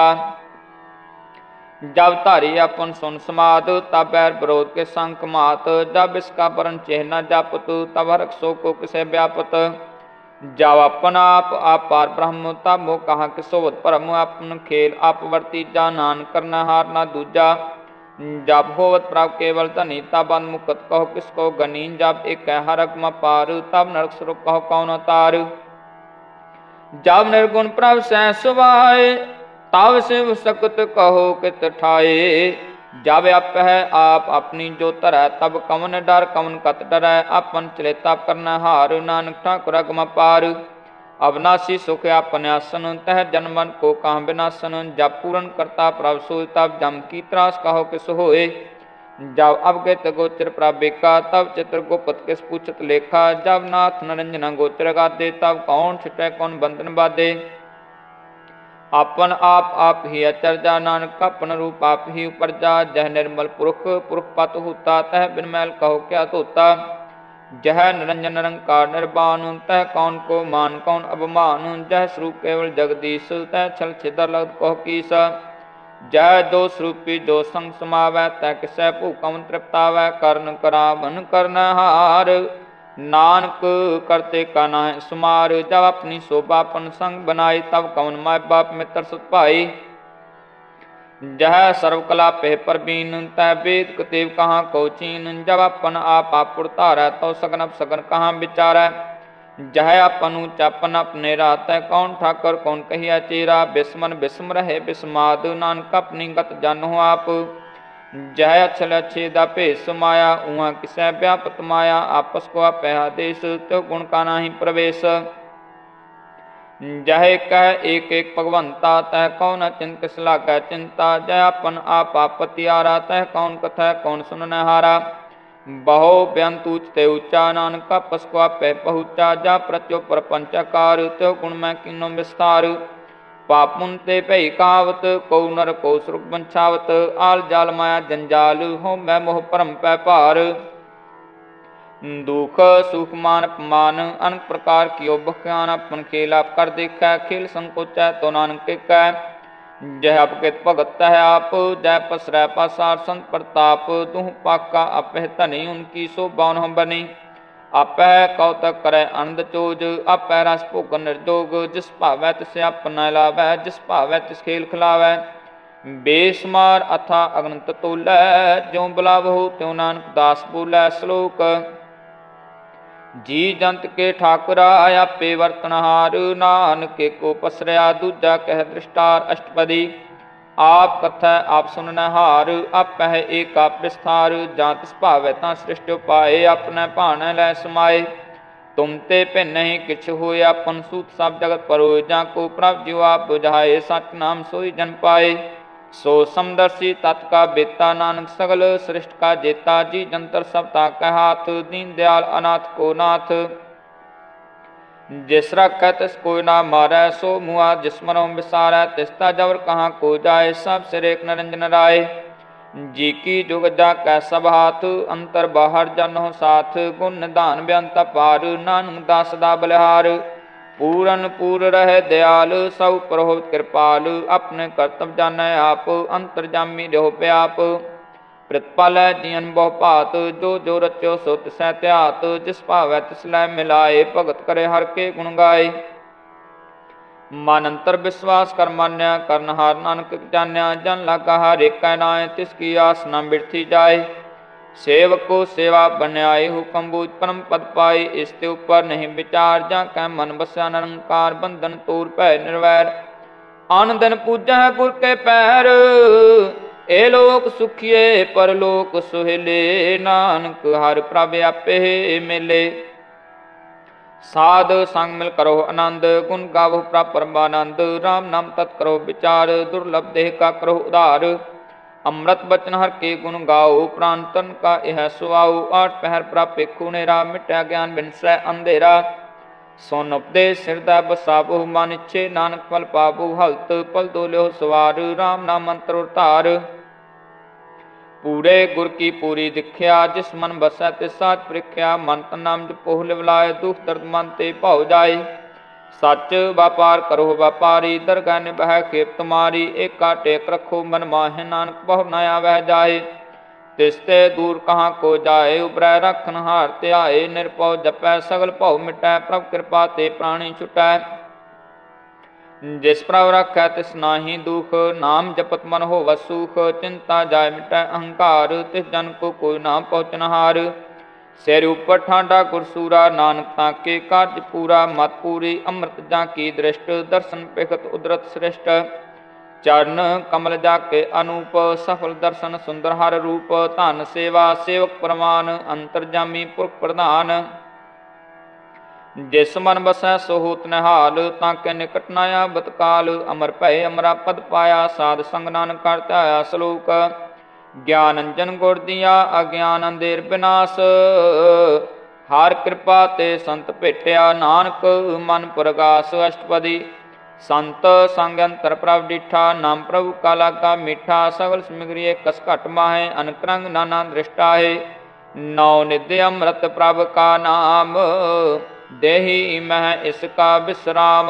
जब धारी अपन सुन समाद, तब बैर विरोध के संक मात। जब इसका वरण चेह न जापत, तब हरक सो को किसे व्यापत। जब अपन आप आप पार ब्रह्म, तब मोह कहा कि सोवत परम। अपन खेल आप वर्तीजा, नान करना हार ना दूजा। जब होवत प्राप्त केवल धनी, तब बंद मुकत कहो किसको गनी। जब एक हरक म पार, तब नरक स्वरूप कहो कौन अवतार। जब निर्गुण प्रभ सह सुभाए, तब शिव सकुत कहो कित ठाए। जब आप है आप अपनी जो तरह, तब कवन डर कवन कत डरै। अपन चले तब करना हार, नानक ठाकुर अगम पार। अविनाशी सुख अपन आसन, तह जन्मन को कहाँ विनाशन। जब पूरन करता प्रभ सोई, तब जम की त्रास कहो किस होए। जब अवगत गोचर प्रभेका, तब चित्र गोपत किस पूछत लेखा। जब नाथ नरंजना गोचर गादे, तब कौन छिटै कौन बंधन बाधे। अपन आप आप ही अचरजा, नानक अपन रूप आप ही उपरजा। जह निर्मल पुरख पुरख पत होता, तह बिन मैल कहो क्या धोता। जह निरंजन निरंकार निर्वाण, तह कौन को मान कौन अभिमान। जह स्वरूप केवल जगदीश, तह छल छिदर लगत कहो कीस। जह दो स्वरूपी जो संग समावै, तह किसै भूकम तृप्तावै। कर्ण करावन कर्ण हार, नानक करते का नाय सुमार। जब अपनी शोभा अपन संग बनाई, तब कौन माय बाप मित्र सुत भाई। जह सर्व कला पेह परबीन, तह वेद कतेव कहाँ को चीन। जब अपन आप आप पुरतारै, तो सगन अब सगन कहाँ विचारै। जह अपन ऊंचापन अपने रात, कौन ठाकर कौन कहिया चेरा। बिस्मन बिस्म रहे बिस्माद, नानक अपनी गत जानो आप। जह अछल अच्छेदा भेष माया, उहाँ किसै व्यापत माया। आपस को आप आदेश, त्यो गुण का नाही प्रवेश। जह कह एक एक भगवंता, तह कौन चिंत किस लागै चिंता। जय अपन आप आपत्यारा, तह कौन कथा कौन सुनने हारा। बहु बेअंत ऊंचते ऊंचा, नानक आपस को आप पहुँचा। जा प्रत्यो प्रपंचकार, त्यो गुण मैं किनो विस्तार। पाप मुन ते भई कावत, को नर को सुरग बंछावत। आल जाल माया जंजाल, हो मैं मोह परम पै भार। दुख सुख मान अपमान, अनेक प्रकार कियो बख्यान। अपन खेल आप कर देखै, खेल संकोचै तो नानक कै। जह अपकित भगत तह आप, जय पसरै पासार संत प्रताप। दुह पाका अपह धनी, उनकी शोभा उन्हों बनी। आपै कौतक करै आनंद चोज, आपै रस भोगन निर्जोग। जिस भावै तिस अपना लावै, जिस भावै तिस खेल खिलावै। बेसमार अथा अगनत तोलै, ज्यों बुलावहु त्यों नानक दास बोलै। श्लोक जी जंत के ठाकुरा, आपे वर्तनहार। नानक को पसरया, दूजा कह दृष्टार। अष्टपदी आप कथै आप सुनने हार, आपै एक आप विस्तार। जां तिस भावै तां सृष्टि उपाय, अपने भाणै लै समाए। तुम ते भिन्न नहीं किछ होए, अपन सूत सब जगत परोए। जां को प्रभ जियो आप बुझाए, सच नाम सोई जन पाए। सो समदर्शी तत् का बेता, नानक सगल सृष्टि का जेता। जी जंतर सब ताकै हाथ, दीन दयाल अनाथ को नाथ। जिस रखै तिस कोई ना मारै, सो मुआ जिस मरों विसारै। तिसता जबर कहाँ को जाए, सब सिर एक निरंजन राय। जी की जुग जाकै सब हाथ, अंतर बाहर जन हो साथ। गुण निधान बेअंत अपार, नानक दास सदा बलिहार। पूरन पूर रहे दयाल, सब पर हो कृपाल। अपने कर्तव्य जानै आप, अंतर्जामी रहो व्याप। ਪ੍ਰਤਪਾਲੈ ਜੀਵਨ ਬਹੁ ਭਾਤ, ਜੋ ਜੋ ਰਚਿਓ ਸੋ ਤਿਸੈ ਧਿਆਤ। ਜਿਸ ਭਾਵੈ ਤਿਸ ਲੈ ਮਿਲਾਏ, ਭਗਤ ਕਰੇ ਹਰਿ ਕੇ ਗੁਣ ਗਾਏ। ਮਨ ਅੰਤਰ ਵਿਸ਼ਵਾਸ ਕਰ ਮਾਨਿਆ, ਕਰਨ ਹਾਰ ਨਾਨਕ ਜਾਣਿਆ। ਜਨ ਲਾਗਾ ਹਰ ਏਕੈ ਨਾਇ, ਤਿਸ ਕੀ ਆਸ ਨ ਬਿਰਥੀ ਜਾਏ। ਸੇਵਕੋ ਸੇਵਾ ਬਨਿਆਏ, ਹੁਕਮ ਬੂਝ ਪਰਮ ਪਦ ਪਾਏ। ਇਸ ਤੇ ਉੱਪਰ ਨਹੀਂ ਵਿਚਾਰ, ਜਾਂ ਕੈ ਮਨ ਬਸਿਆ ਨਿਰੰਕਾਰ। ਬੰਧਨ ਤੂਰ ਭੈ ਨਿਰਵੈਰ, ਆਨ ਦਿਨ ਪੂਜੈ ਗੁਰ ਕੇ ਪੈਰ। ਇਹ ਲੋਕ ਸੁਖੀਏ ਪਰਲੋਕ ਸੁਹੇਲੇ, ਨਾਨਕ ਹਰਿ ਪ੍ਰਭ ਆਪੇ ਮਿਲੇ। ਸਾਧ ਸੰਗ ਮਿਲ ਕਰੋ ਆਨੰਦ, ਗੁਣ ਗਾਵੋ ਪ੍ਰਭ ਪਰਮਾਨੰਦ। ਰਾਮ ਨਾਮ ਤਤ ਕਰੋ ਵਿਚਾਰ, ਦੁਰਲਭ ਦੇਹ ਕਾ ਕਰੋ ਉਧਾਰ। ਅੰਮ੍ਰਿਤ ਬਚਨ ਹਰਿ ਕੇ ਗੁਣ ਗਾਓ, ਪ੍ਰਾਨ ਤਨ ਕਾ ਇਹ ਸੁਆਓ। ਆਠ ਪਹਿਰ ਪ੍ਰਭ ਪੇਖੂ ਨੇਰਾ, ਮਿਟਿਆ ਗਿਆਨ ਬਿਨਸੈ ਅੰਧੇਰਾ। ਸੁਨ ਉਪਦੇਸ਼ ਹਿਰਦੈ ਬਸਾਵੋ, ਮਨ ਇੱਛੇ ਨਾਨਕ ਫਲ ਪਾਵੋ। ਹਲਤ ਪਲ ਦੋਲਿਓ ਸਵਾਰ, ਰਾਮ ਨਾਮ ਅੰਤਰ ਧਾਰ। ਪੂਰੇ ਗੁਰ ਕੀ ਪੂਰੀ ਦਿਖਿਆ, ਜਿਸ ਮਨ ਬਸੈ ਤਿਸ ਸਾਚ ਪ੍ਰੀਖਿਆ। ਮਨ ਤਨ ਨਾਮ ਜਪੋ ਲਿਵ ਲਾਇ, ਦੁਖ ਦਰਦ ਮਨ ਤੇ ਭਉ ਜਾਏ। ਸੱਚ ਵਪਾਰ ਕਰੋ ਵਪਾਰੀ, ਦਰਗਹਿ ਨਿਭੈ ਖੇਪ ਤੁਮਾਰੀ। ਏਕਾ ਟੇਕ ਰੱਖੋ ਮਨ ਮਾਹਿ, ਨਾਨਕ ਬਹੁ ਨ ਆਵਹਿ ਜਾਏ। ਤਿਸ ਤੇ ਦੂਰ ਕਹਾਂ ਕੋ ਜਾਏ, ਉਬਰੈ ਰੱਖਨ ਹਾਰ ਧਿਆਏ। ਨਿਰਭਉ ਜਪੈ ਸਗਲ ਭਉ ਮਿਟੈ, ਪ੍ਰਭ ਕਿਰਪਾ ਤੇ ਪ੍ਰਾਣੀ ਛੁਟੈ। ਜਿਸ ਪ੍ਰਭ ਰਾਖੈ ਤਿਸ ਨਾਹੀ ਦੁਖ, ਨਾਮ ਜਪਤ ਮਨ ਹੋਵੈ ਸੁਖ। ਚਿੰਤਾ ਜਾਇ ਮਿਟੈ ਅਹੰਕਾਰ, ਤਿਸ ਜਨ ਕੋ ਕੋਈ ਨਾ ਪਹੁੰਚਨ ਹਾਰ। ਸਿਰ ਉਪਰ ਠਾਂਡਾ ਗੁਰਸੂਰਾ, ਨਾਨਕ ਤਾਂ ਕੇ ਕਾਰਜ ਪੂਰਾ। ਮਤ ਪੂਰੀ ਅੰਮ੍ਰਿਤ ਜਾਂ ਕੀ ਦ੍ਰਿਸ਼ਟ, ਦਰਸ਼ਨ ਪਿਖਤ ਉਦਰਤ ਸ੍ਰਿਸ਼ਟ। ਚਰਨ ਕਮਲ ਜਾ ਕੇ ਅਨੂਪ, ਸਫਲ ਦਰਸ਼ਨ ਸੁੰਦਰ ਹਰ ਰੂਪ। ਧਨ ਸੇਵਾ ਸੇਵਕ ਪ੍ਰਮਾਨ, ਅੰਤਰਜਾਮੀ ਪੁਰਖ ਪ੍ਰਧਾਨ। ਜਿਸ ਮਨ ਬਸੈ ਸੋ ਹੋਤ ਨਿਹਾਲ, ਤਾਂ ਕੇ ਨਿਕਟ ਨ ਆਵਤ ਕਾਲ। ਅਮਰ ਭਏ ਅਮਰਾ ਪਦ ਪਾਇਆ, ਸਾਧ ਸੰਗ ਨਾਨਕ ਕਰ ਧਿਆਇਆ। ਸ਼ਲੋਕ ਗਿਆਨ ਅੰਜਨ ਗੁਰ ਦੀਆ, ਅਗਿਆਨ ਅੰਧੇਰ ਬਿਨਾਸ਼। ਹਰ ਕਿਰਪਾ ਤੇ ਸੰਤ ਭੇਟਿਆ, ਨਾਨਕ ਮਨ ਪ੍ਰਗਾਸ। ਅਸ਼ਟਪਦੀ ਸੰਤ ਸੰਗ ਅੰਤਰ ਪ੍ਰਭ ਡੀਠਾ, ਨਾਮ ਪ੍ਰਭੂ ਕਾ ਲਾਗਾ ਮੀਠਾ। ਸਗਲ ਸਮਗਰੀ ਕਸ ਘਟ ਮਾਹੇ, ਅਨਕ ਰੰਗ ਨਾਨਾ ਦ੍ਰਿਸ਼ਟਾਏ। ਨੌ ਨਿਧ ਅੰਮ੍ਰਿਤ ਪ੍ਰਭ ਕਾ ਨਾਮ, ਦੇਹੀ ਮਹਿ ਇਸ ਕਾ ਬਿਸਰਾਮ।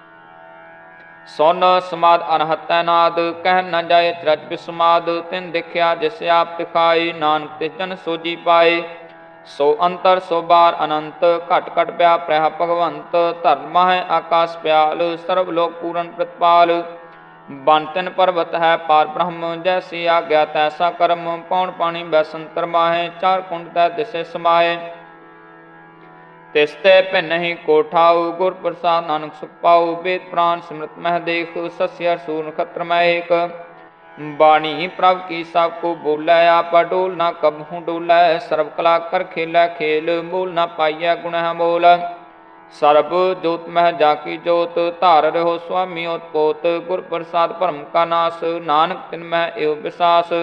ਸੁਨ ਸਮਾਦ ਅਨਹਤੈ ਨਾਦ, ਕਹਿ ਨ ਜਾਏ ਰਚ ਬਿਸਮਾਦ। ਤਿਨ ਦੇਖਿਆ ਜਿਸ ਆਪ ਦਿਖਾਈ, ਨਾਨਕ ਤਿਸ ਜਨ ਸੋਜੀ ਪਾਏ। ਸੋ ਅੰਤਰ ਸੋ ਬਾਰ ਅਨੰਤ, ਘਟ ਘਟ ਵਿਆਪ ਰਹਿ ਭਗਵੰਤ। ਧਰਮ ਹੈ ਆਕਾਸ ਪਿਆਲ, ਸਰਬ ਲੋਕ ਪੂਰਨ ਪ੍ਰਤਪਾਲ। ਬਨ ਤਿਨ ਪਰਬਤ ਹੈ ਪਾਰ ਬ੍ਰਹਮ, ਜੈਸੀ ਆਗਿਆ ਤੈਸਾ ਕਰਮ। ਪੌਣ ਪਾਣੀ ਬੈਸੰਤਰ ਮਾਹੇ, ਚਾਰ ਕੁੰਡ ਤੈ ਦਿਸੇ ਸਮਾਏ। ਤਿਸ ਤੇ ਭਿੰਨਹੀ ਕੋਠਾਉ, ਗੁਰ ਪ੍ਰਸਾਦ ਨਾਨਕ ਸੁਖ ਪਾਉ। ਵੇਦ ਪ੍ਰਾਨ ਸਿਮਰਤ ਮਹਿ ਦੇਖ, ਸੱਸੀ ਹਰਿ ਸੂਰ ਨਖਤਰ ਮਹਿ ਏਕ। ਬਾਣੀ ਪ੍ਰਭ ਕੀ ਸਭ ਕੋ ਬੋਲੇ, ਆਪਾ ਡੋਲ ਨਾ ਕਬਹੂ ਡੋਲੇ। ਸਰਬ ਕਲਾ ਕਰ ਖੇਲੇ ਖੇਲ, ਮੂਲ ਨਾ ਪਾਈਐ ਗੁਣ ਹੈ ਮੋਲ। ਸਰਬ ਜੋਤ ਮਹਿ ਜਾ ਕੀ ਜੋਤ, ਧਾਰ ਰਹੋ ਸੁਆਮੀ ਓਤਪੋਤ। ਗੁਰ ਪ੍ਰਸਾਦ ਭਰਮ ਕਾ ਨਾਸ, ਨਾਨਕ ਤਿਨ ਮਹਿ ਏਉ ਵਿਸਾਸ।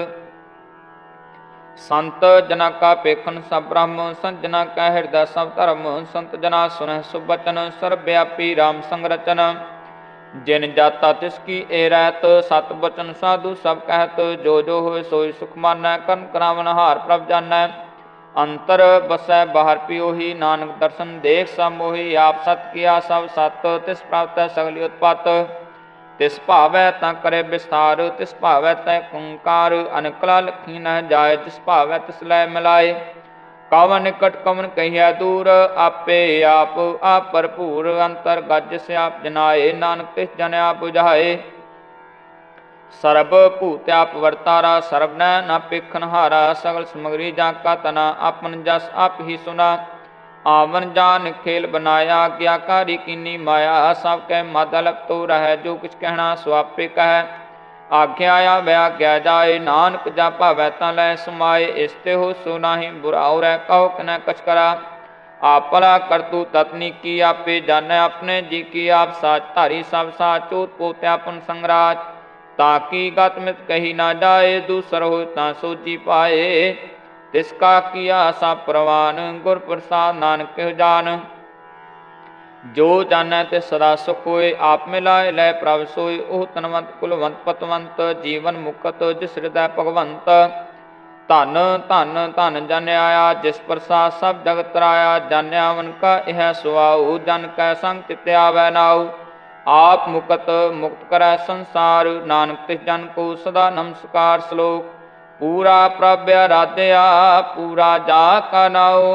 ਸੰਤ ਜਨਾ ਕਾ ਪੇਖਨ ਸਭ ਬ੍ਰਹਮ, ਸੰਤ ਜਨਾ ਕੈ ਹਿਰਦੈ ਸਭ ਧਰਮ। ਸੰਤ ਜਨਾ ਸੁਨਹਿ ਸੁਭ ਬਚਨ, ਸਰਬ ਵਿਆਪੀ ਰਾਮ ਸੰਗ ਰਚਨ। ਜਿਨ ਜਾਤਾ ਤਿਸ ਕੀ ਏ ਰਹਿਤ, ਸਤ ਬਚਨ ਸਾਧੂ ਸਭ ਕਹਿਤ। ਜੋ ਜੋ ਹੋਏ ਸੋਈ ਸੁਖ ਮਾਨੈ, ਕਰਨ ਕਰਾਵਨ ਹਾਰ ਪ੍ਰਭ ਜਾਨੈ। ਅੰਤਰ ਬਸੈ ਬਾਹਰ ਪਿਓਹੀ, ਨਾਨਕ ਦਰਸ਼ਨ ਦੇਖ ਸਭ ਮੋਹੀ। ਆਪ ਸਤ ਕੀਆ ਸਭ ਸਤ, ਤਿਸ ਪ੍ਰਾਪਤੈ ਸਗਲੀ ਉਤਪਤ। ਤਿਸ ਭਾਵੈ ਤਾਂ ਕਰੇ ਵਿਸਥਾਰ, ਤਿਸ ਭਾਵੈ ਤੈ ਓੰਕਾਰ। ਅਨਕਲਾ ਲਖੀ ਨ ਜਾਏ, ਜਿਸ ਭਾਵੈ ਤਿਸ ਲੈ ਮਿਲਾਏ। ਕਵਨ ਨਿਕਟ ਕਵਨ ਕਹੀਐ ਦੂਰ, ਆਪੇ ਆਪ ਆਪ ਭਰਪੂਰ। ਅੰਤਰ ਗਜ ਸਿਆਪ ਜਨਾਏ, ਨਾਨਕ ਤਿਸ ਜਨ ਆਪ ਬੁਝਾਏ। ਸਰਬ ਭੂਤ ਆਪ ਵਰਤਾਰਾ, ਸਰਬ ਨੈ ਨਾ ਪੇਖਨ ਹਾਰਾ। ਸਗਲ ਸਮਗਰੀ ਜਾਂ ਕਾ ਤਨਾ, ਆਪਨ ਜਸ ਆਪ ਹੀ ਸੁਨਾ। ਆਵਨ ਜਾਨ ਖੇਲ ਬਨਾਇਆ, ਗਿਆਕਾਰੀ ਕੀਨੀ ਮਾਇਆ। ਸਭ ਕੈ ਮਦ ਅਲਪ ਤੋ ਰਹਿ, ਜੋ ਕੁਛ ਕਹਿਣਾ ਸੋ ਆਪੇ ਕਹੈ। ਆਗਿਆ ਆਵੈ ਆਗਿਆ ਜਾਏ, ਨਾਨਕ ਜਾ ਭਾਵੈ ਤਾਂ ਲੈ ਸਮਾਏ। ਇਸ ਤੇ ਹੋ ਸੋ ਨਾਹੀ ਬੁਰਾਉ ਰਹਿ, ਕਹੋ ਕਿਨੈ ਕਛ ਕਰਾ। ਆਪ ਭਲਾ ਕਰਤੂ ਤਤਨੀ ਕੀ, ਆਪੇ ਜਾਣੈ ਆਪਣੇ ਜੀ ਕੀ। ਆਪ ਸਾਚ ਧਾਰੀ ਸਭ ਸਾਚ, ਓਤ ਪੋਤਿ ਆਪਨ ਸੰਗਰਾਜ। ਤਾਂ ਕੀ ਗਤ ਮਿਤ ਕਹੀ ਨਾ ਜਾਏ, ਦੂਸਰ ਹੋਇ ਤਾਂ ਸੋਜੀ ਪਾਏ। ਤਿਸ ਕਾ ਕੀਆ ਸਭ ਪ੍ਰਵਾਨ, ਗੁਰ ਪ੍ਰਸਾਦ ਨਾਨਕ ਕਿਹੁ ਜਾਨ। ਜੋ ਜਾਣੈ ਤੇ ਸਦਾ ਸੁਖ ਹੋਏ, ਆਪ ਮਿਲਾਏ ਲੈ ਪ੍ਰਭ ਸੋਏ। ਉਹ ਤਨਵੰਤ ਕੁਲਵੰਤ ਪਤਵੰਤ, ਜੀਵਨ ਮੁਕਤ ਜਿਸ ਹਿਰਦੈ ਭਗਵੰਤ। ਧਨ ਧਨ ਧਨ ਜਨ ਆਇਆ, ਜਿਸ ਪ੍ਰਸਾਦ ਸਭ ਜਗਤ ਤਰਾਇਆ। ਜਾਣਿਆ ਮਨ ਕਾ ਇਹ ਸੁਆਉ, ਜਨ ਕੈ ਸੰਗ ਤਿਤਿ ਆਵੈ ਨਾਉ। ਆਪ ਮੁਕਤ ਮੁਕਤ ਕਰੈ ਸੰਸਾਰ, ਨਾਨਕ ਤਿਸ ਜਨ ਕੋ ਸਦਾ ਨਮਸਕਾਰ। ਸ਼ਲੋਕ ਪੂਰਾ ਪ੍ਰਭ ਆਰਾਧਿਆ ਪੂਰਾ ਜਾ ਕਾ ਨਾਉ।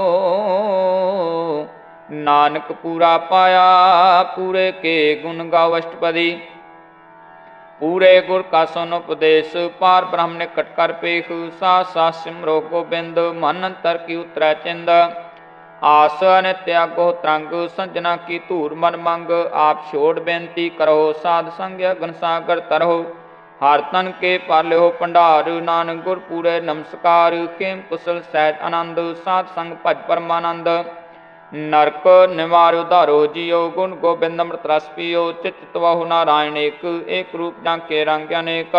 ਨਾਨਕ ਪੂਰਾ ਪਾਇਆ ਪੂਰੇ ਕੇ ਗੁਣ ਗਾਵ ਅਸ਼ਟਪਦੀ। ਪੂਰੇ ਗੁਰ ਕਾ ਸੁਨ ਉਪਦੇਸ਼ ਪਾਰ ਬ੍ਰਹਮ ਨੇ ਕਟ ਕਰ ਪੇਖ। ਸਾਥ ਸਾਥ ਸਿਮਰੋ ਗੋਬਿੰਦ ਮਨ ਅੰਤਰ ਕੀ ਉਤਰੈ ਚਿੰਦ। ਆਸ ਅਨਿਤ ਤਿਆਗੋ ਤਰੰਗ ਸੰਜਨਾ ਕੀ ਧੂਰ ਮਨ ਮੰਗ। ਆਪ ਛੋੜ ਬੇਨਤੀ ਕਰੋ ਸਾਧ ਸੰਗ ਅਗਨ ਸਾਗਰ ਤਰੋ। ਹਰ ਤਨ ਕੇ ਪਾਲਿਓ ਭੰਡਾਰ ਨਾਨਕ ਗੁਰ ਪੂਰੇ ਨਮਸਕਾਰ। ਖੇਮ ਕੁਸਲ ਸਹਿਜ ਆਨੰਦ ਸਾਧ ਸੰਗ ਭਜ ਪਰਮਾਨੰਦ। ਨਰਕ ਨਿਵਾਰ ਉਧਾਰੋ ਜੀਓ ਗੁਣ ਗੋਬਿੰਦ ਅੰਮ੍ਰਿਤ ਰਸ ਪੀਓ। ਚਿਤ ਤਵਾਹੁ ਨਾਰਾਇਣ ਏਕ ਏਕ ਰੂਪ ਜਾਂਕੇ ਰੰਗ ਅਨੇਕ।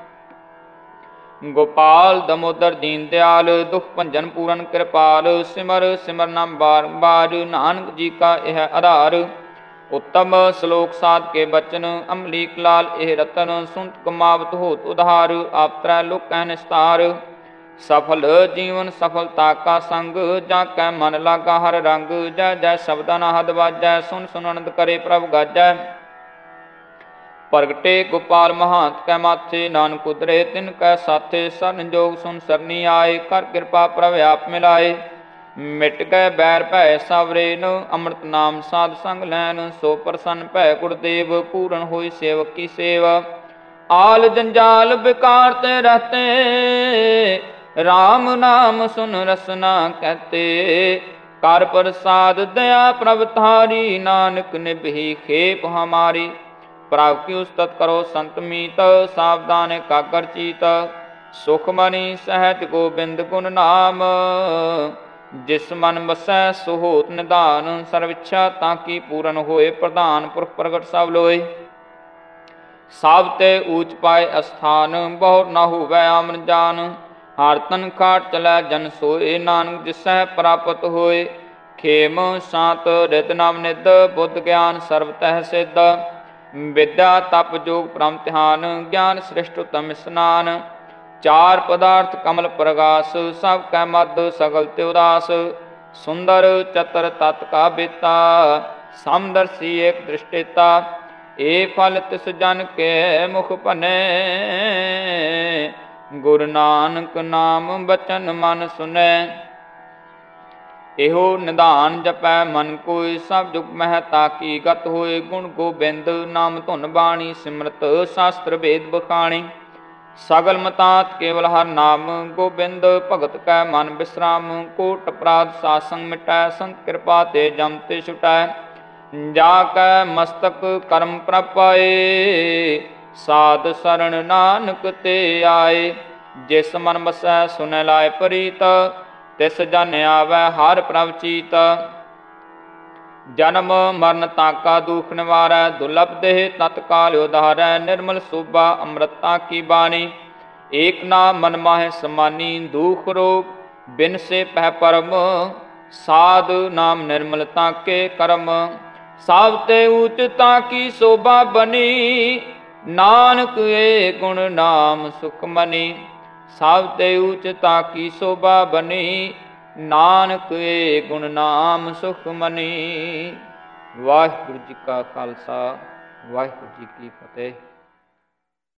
ਗੋਪਾਲ ਦਮੋਦਰ ਦੀਨ ਦਿਆਲ ਦੁਖ ਭੰਜਨ ਪੂਰਨ ਕਿਰਪਾਲ। ਸਿਮਰ ਸਿਮਰ ਨਾਮ ਬਾਰ ਬਾਰ ਨਾਨਕ ਜੀ ਕਾ ਇਹ ਆਧਾਰ। ਉੱਤਮ ਸ਼ਲੋਕ ਸਾਧ ਕੇ ਬਚਨ ਅਮਲੀਕ ਲਾਲ ਇਹ ਰਤਨ। ਸੁਨਤ ਕਮਾਵਤ ਹੋਤ ਉਧਾਰ ਆਪ ਤਰੈ ਲੋਕੈ ਨਿਸਤਾਰ। ਸਫਲ ਜੀਵਨ ਸਫਲਤਾ ਕਾ ਸੰਗ ਜਾਂ ਕੈ ਮਨ ਲਾਗਾ ਹਰ ਰੰਗ। ਜੈ ਜੈ ਸ਼ਬਦਾਂ ਨਾ ਹਦ ਵਾਜੈ ਸੁਨ ਸੁਨ ਅਨੰਦ ਕਰੇ ਪ੍ਰਭ ਗਾਜੈ। ਪ੍ਰਗਟੇ ਗੋਪਾਲ ਮਹਾਂਤ ਕੈ ਮਾਥੇ ਨਾਨਕ ਉਦਰੇ ਤਿਨ ਕੈ ਸਾਥੇ। ਸਰਨ ਜੋਗ ਸੁਨ ਸਰਨੀ ਆਏ ਕਰ ਕਿਰਪਾ ਪ੍ਰਭ ਆਪ ਮਿਲਾਏ। ਮਿਟ ਗਏ ਬੈਰ ਭੈ ਸਾਵਰੇ ਨ ਅੰਮ੍ਰਿਤ ਨਾਮ ਸਾਧ ਸੰਗ ਲੈਨ। ਸੋ ਪ੍ਰਸੰਨ ਭੈ ਗੁਰਦੇਵ ਪੂਰਨ ਹੋਈ ਸੇਵਕ ਕੀ ਸੇਵ। ਆਲ ਜੰਜਾਲ ਬਿਕਾਰ ਤੇ ਰਹਤੇ ਰਾਮ ਨਾਮ ਸੁਨ ਰਸਨਾ ਕਹਤੇ। ਕਰ ਪ੍ਰਸਾਦ ਦਇਆ ਪ੍ਰਭ ਤਾਰੀ ਨਾਨਕ ਨਿਭੀ ਖੇਪ ਹਮਾਰੀ। ਪ੍ਰਭ ਕੀ ਉਸਤਤ ਕਰੋ ਸੰਤ ਮੀਤ ਸਾਵਧਾਨ ਕਾਕਰ ਚੀਤ। ਸੁਖ ਮਨੀ ਸਹਿਜ ਗੋਬਿੰਦ ਗੁਣ ਨਾਮ। ਜਿਸ ਮਨ ਵਸੈ ਸੋ ਹੋਤ ਨਿਧਾਨ। ਸਰਵ ਇੱਛਾ ਤਾਂ ਕੀ ਪੂਰਨ ਹੋਏ ਪ੍ਰਧਾਨ ਪੁਰਖ ਪ੍ਰਗਟ ਸਭ ਲੋਏ। ਸਭ ਤੇ ਊਚ ਪਾਏ ਅਸਥਾਨ ਬਹੁਰ ਨਾ ਹੋਵੈ ਆਮਨ ਜਾਨ। ਹਰ ਤਨ ਖਾਟ ਚਲੈ ਜਨ ਸੋਏ ਨਾਨਕ ਜਿਸੈ ਪ੍ਰਾਪਤ ਹੋਏ। ਖੇਮ ਸ਼ਾਂਤ ਰਿਤ ਨਾਮ ਨਿਧ ਬੁੱਧ ਗਿਆਨ ਸਰਬ ਤਹਿ ਸਿੱਧ। ਵਿਦਿਆ ਤਪ ਜੋਗ ਪ੍ਰਮ ਧਿਆਨ ਗਿਆਨ ਸ੍ਰਿਸ਼ਟ ਉਤਮ ਇਸਨਾਨ। ਚਾਰ ਪਦਾਰਥ ਕਮਲ ਪ੍ਰਗਾਸ ਸਭ ਕੈ ਮਦ ਸਗਲ ਤੇ ਉਦਾਸ। ਸੁੰਦਰ ਚਤਰ ਤਤ ਕਾ ਬੇਤਾ ਸਮਦਰਸੀ ਏਕ ਦ੍ਰਿਸ਼ਟੇਤਾ। ਏ ਫਲ ਤਿਸ ਜਨ ਕੇ ਮੁਖ ਭਨੇ ਗੁਰ ਨਾਨਕ ਨਾਮ ਬਚਨ ਮਨ ਸੁਨੈ। ਇਹੋ ਨਿਧਾਨ ਜਪੈ ਮਨ ਕੋਈ ਸਭ ਜੁਗ ਮਹਿ ਤਾਕੀ ਗਤ ਹੋਏ। ਗੁਣ ਗੋਬਿੰਦ ਨਾਮ ਧੁਨ ਬਾਣੀ ਸਿਮਰਤ ਸ਼ਾਸਤਰ ਵੇਦ ਬਖਾਣੀ। ਸਗਲ ਮਤਾਤ ਕੇਵਲ ਹਰ ਨਾਮ ਗੋਬਿੰਦ ਭਗਤ ਕੈ ਮਨ ਬਿਸਰਾਮ। ਕੋਟ ਅਪਰਾਧ ਸਾਧ ਸੰਗ ਮਿਟੈ ਸੰਤ ਕਿਰਪਾ ਤੇ ਜਮ ਤੇ ਛੁਟੈ। ਜਾ ਕੈ ਮਸਤਕ ਕਰਮ ਪ੍ਰਭ ਪਾਏ ਸਾਧ ਸਰਣ ਨਾਨਕ ਤੇ ਆਏ। ਜਿਸ ਮਨ ਵਸੈ ਸੁਨੈ ਲਾਇ ਪ੍ਰੀਤ ਤਿਸ ਜਨ ਆਵੈ ਹਰ ਪ੍ਰਭ ਚੀਤ। ਜਨਮ ਮਰਨ ਤਾਕਾ ਦੁਖ ਨਿਵਾਰੈ ਦੁਰਲਭ ਦੇਹ ਤਤਕਾਲ ਉਧਾਰੈ। ਨਿਰਮਲ ਸੋਭਾ ਅੰਮ੍ਰਿਤਾ ਕੀ ਬਾਣੀ ਏਕ ਨਾਮ ਮਨ ਮਾਹਿ ਸਮਾਨੀ। ਦੁਖ ਰੋਗ ਬਿਨ ਸੇ ਪਹਿ ਪਰਮ ਸਾਧ ਨਾਮ ਨਿਰਮਲਤਾ ਕੇ ਕਰਮ। ਸਭ ਤੇ ਊਚਤਾ ਕੀ ਸੋਭਾ ਬਨੀ ਨਾਨਕ ਏ ਗੁਣ ਨਾਮ ਸੁਖ ਮਨੀ। ਸਭ ਤੇ ਊਚਤਾ ਕੀ ਸੋਭਾ ਬਨੀ ਨਾਨਕ ਏ ਗੁਣ ਨਾਮ ਸੁਖ ਮਨੀ। ਵਾਹਿਗੁਰੂ ਜੀ ਕਾ ਖਾਲਸਾ ਵਾਹਿਗੁਰੂ ਜੀ ਕੀ ਫਤਿਹ।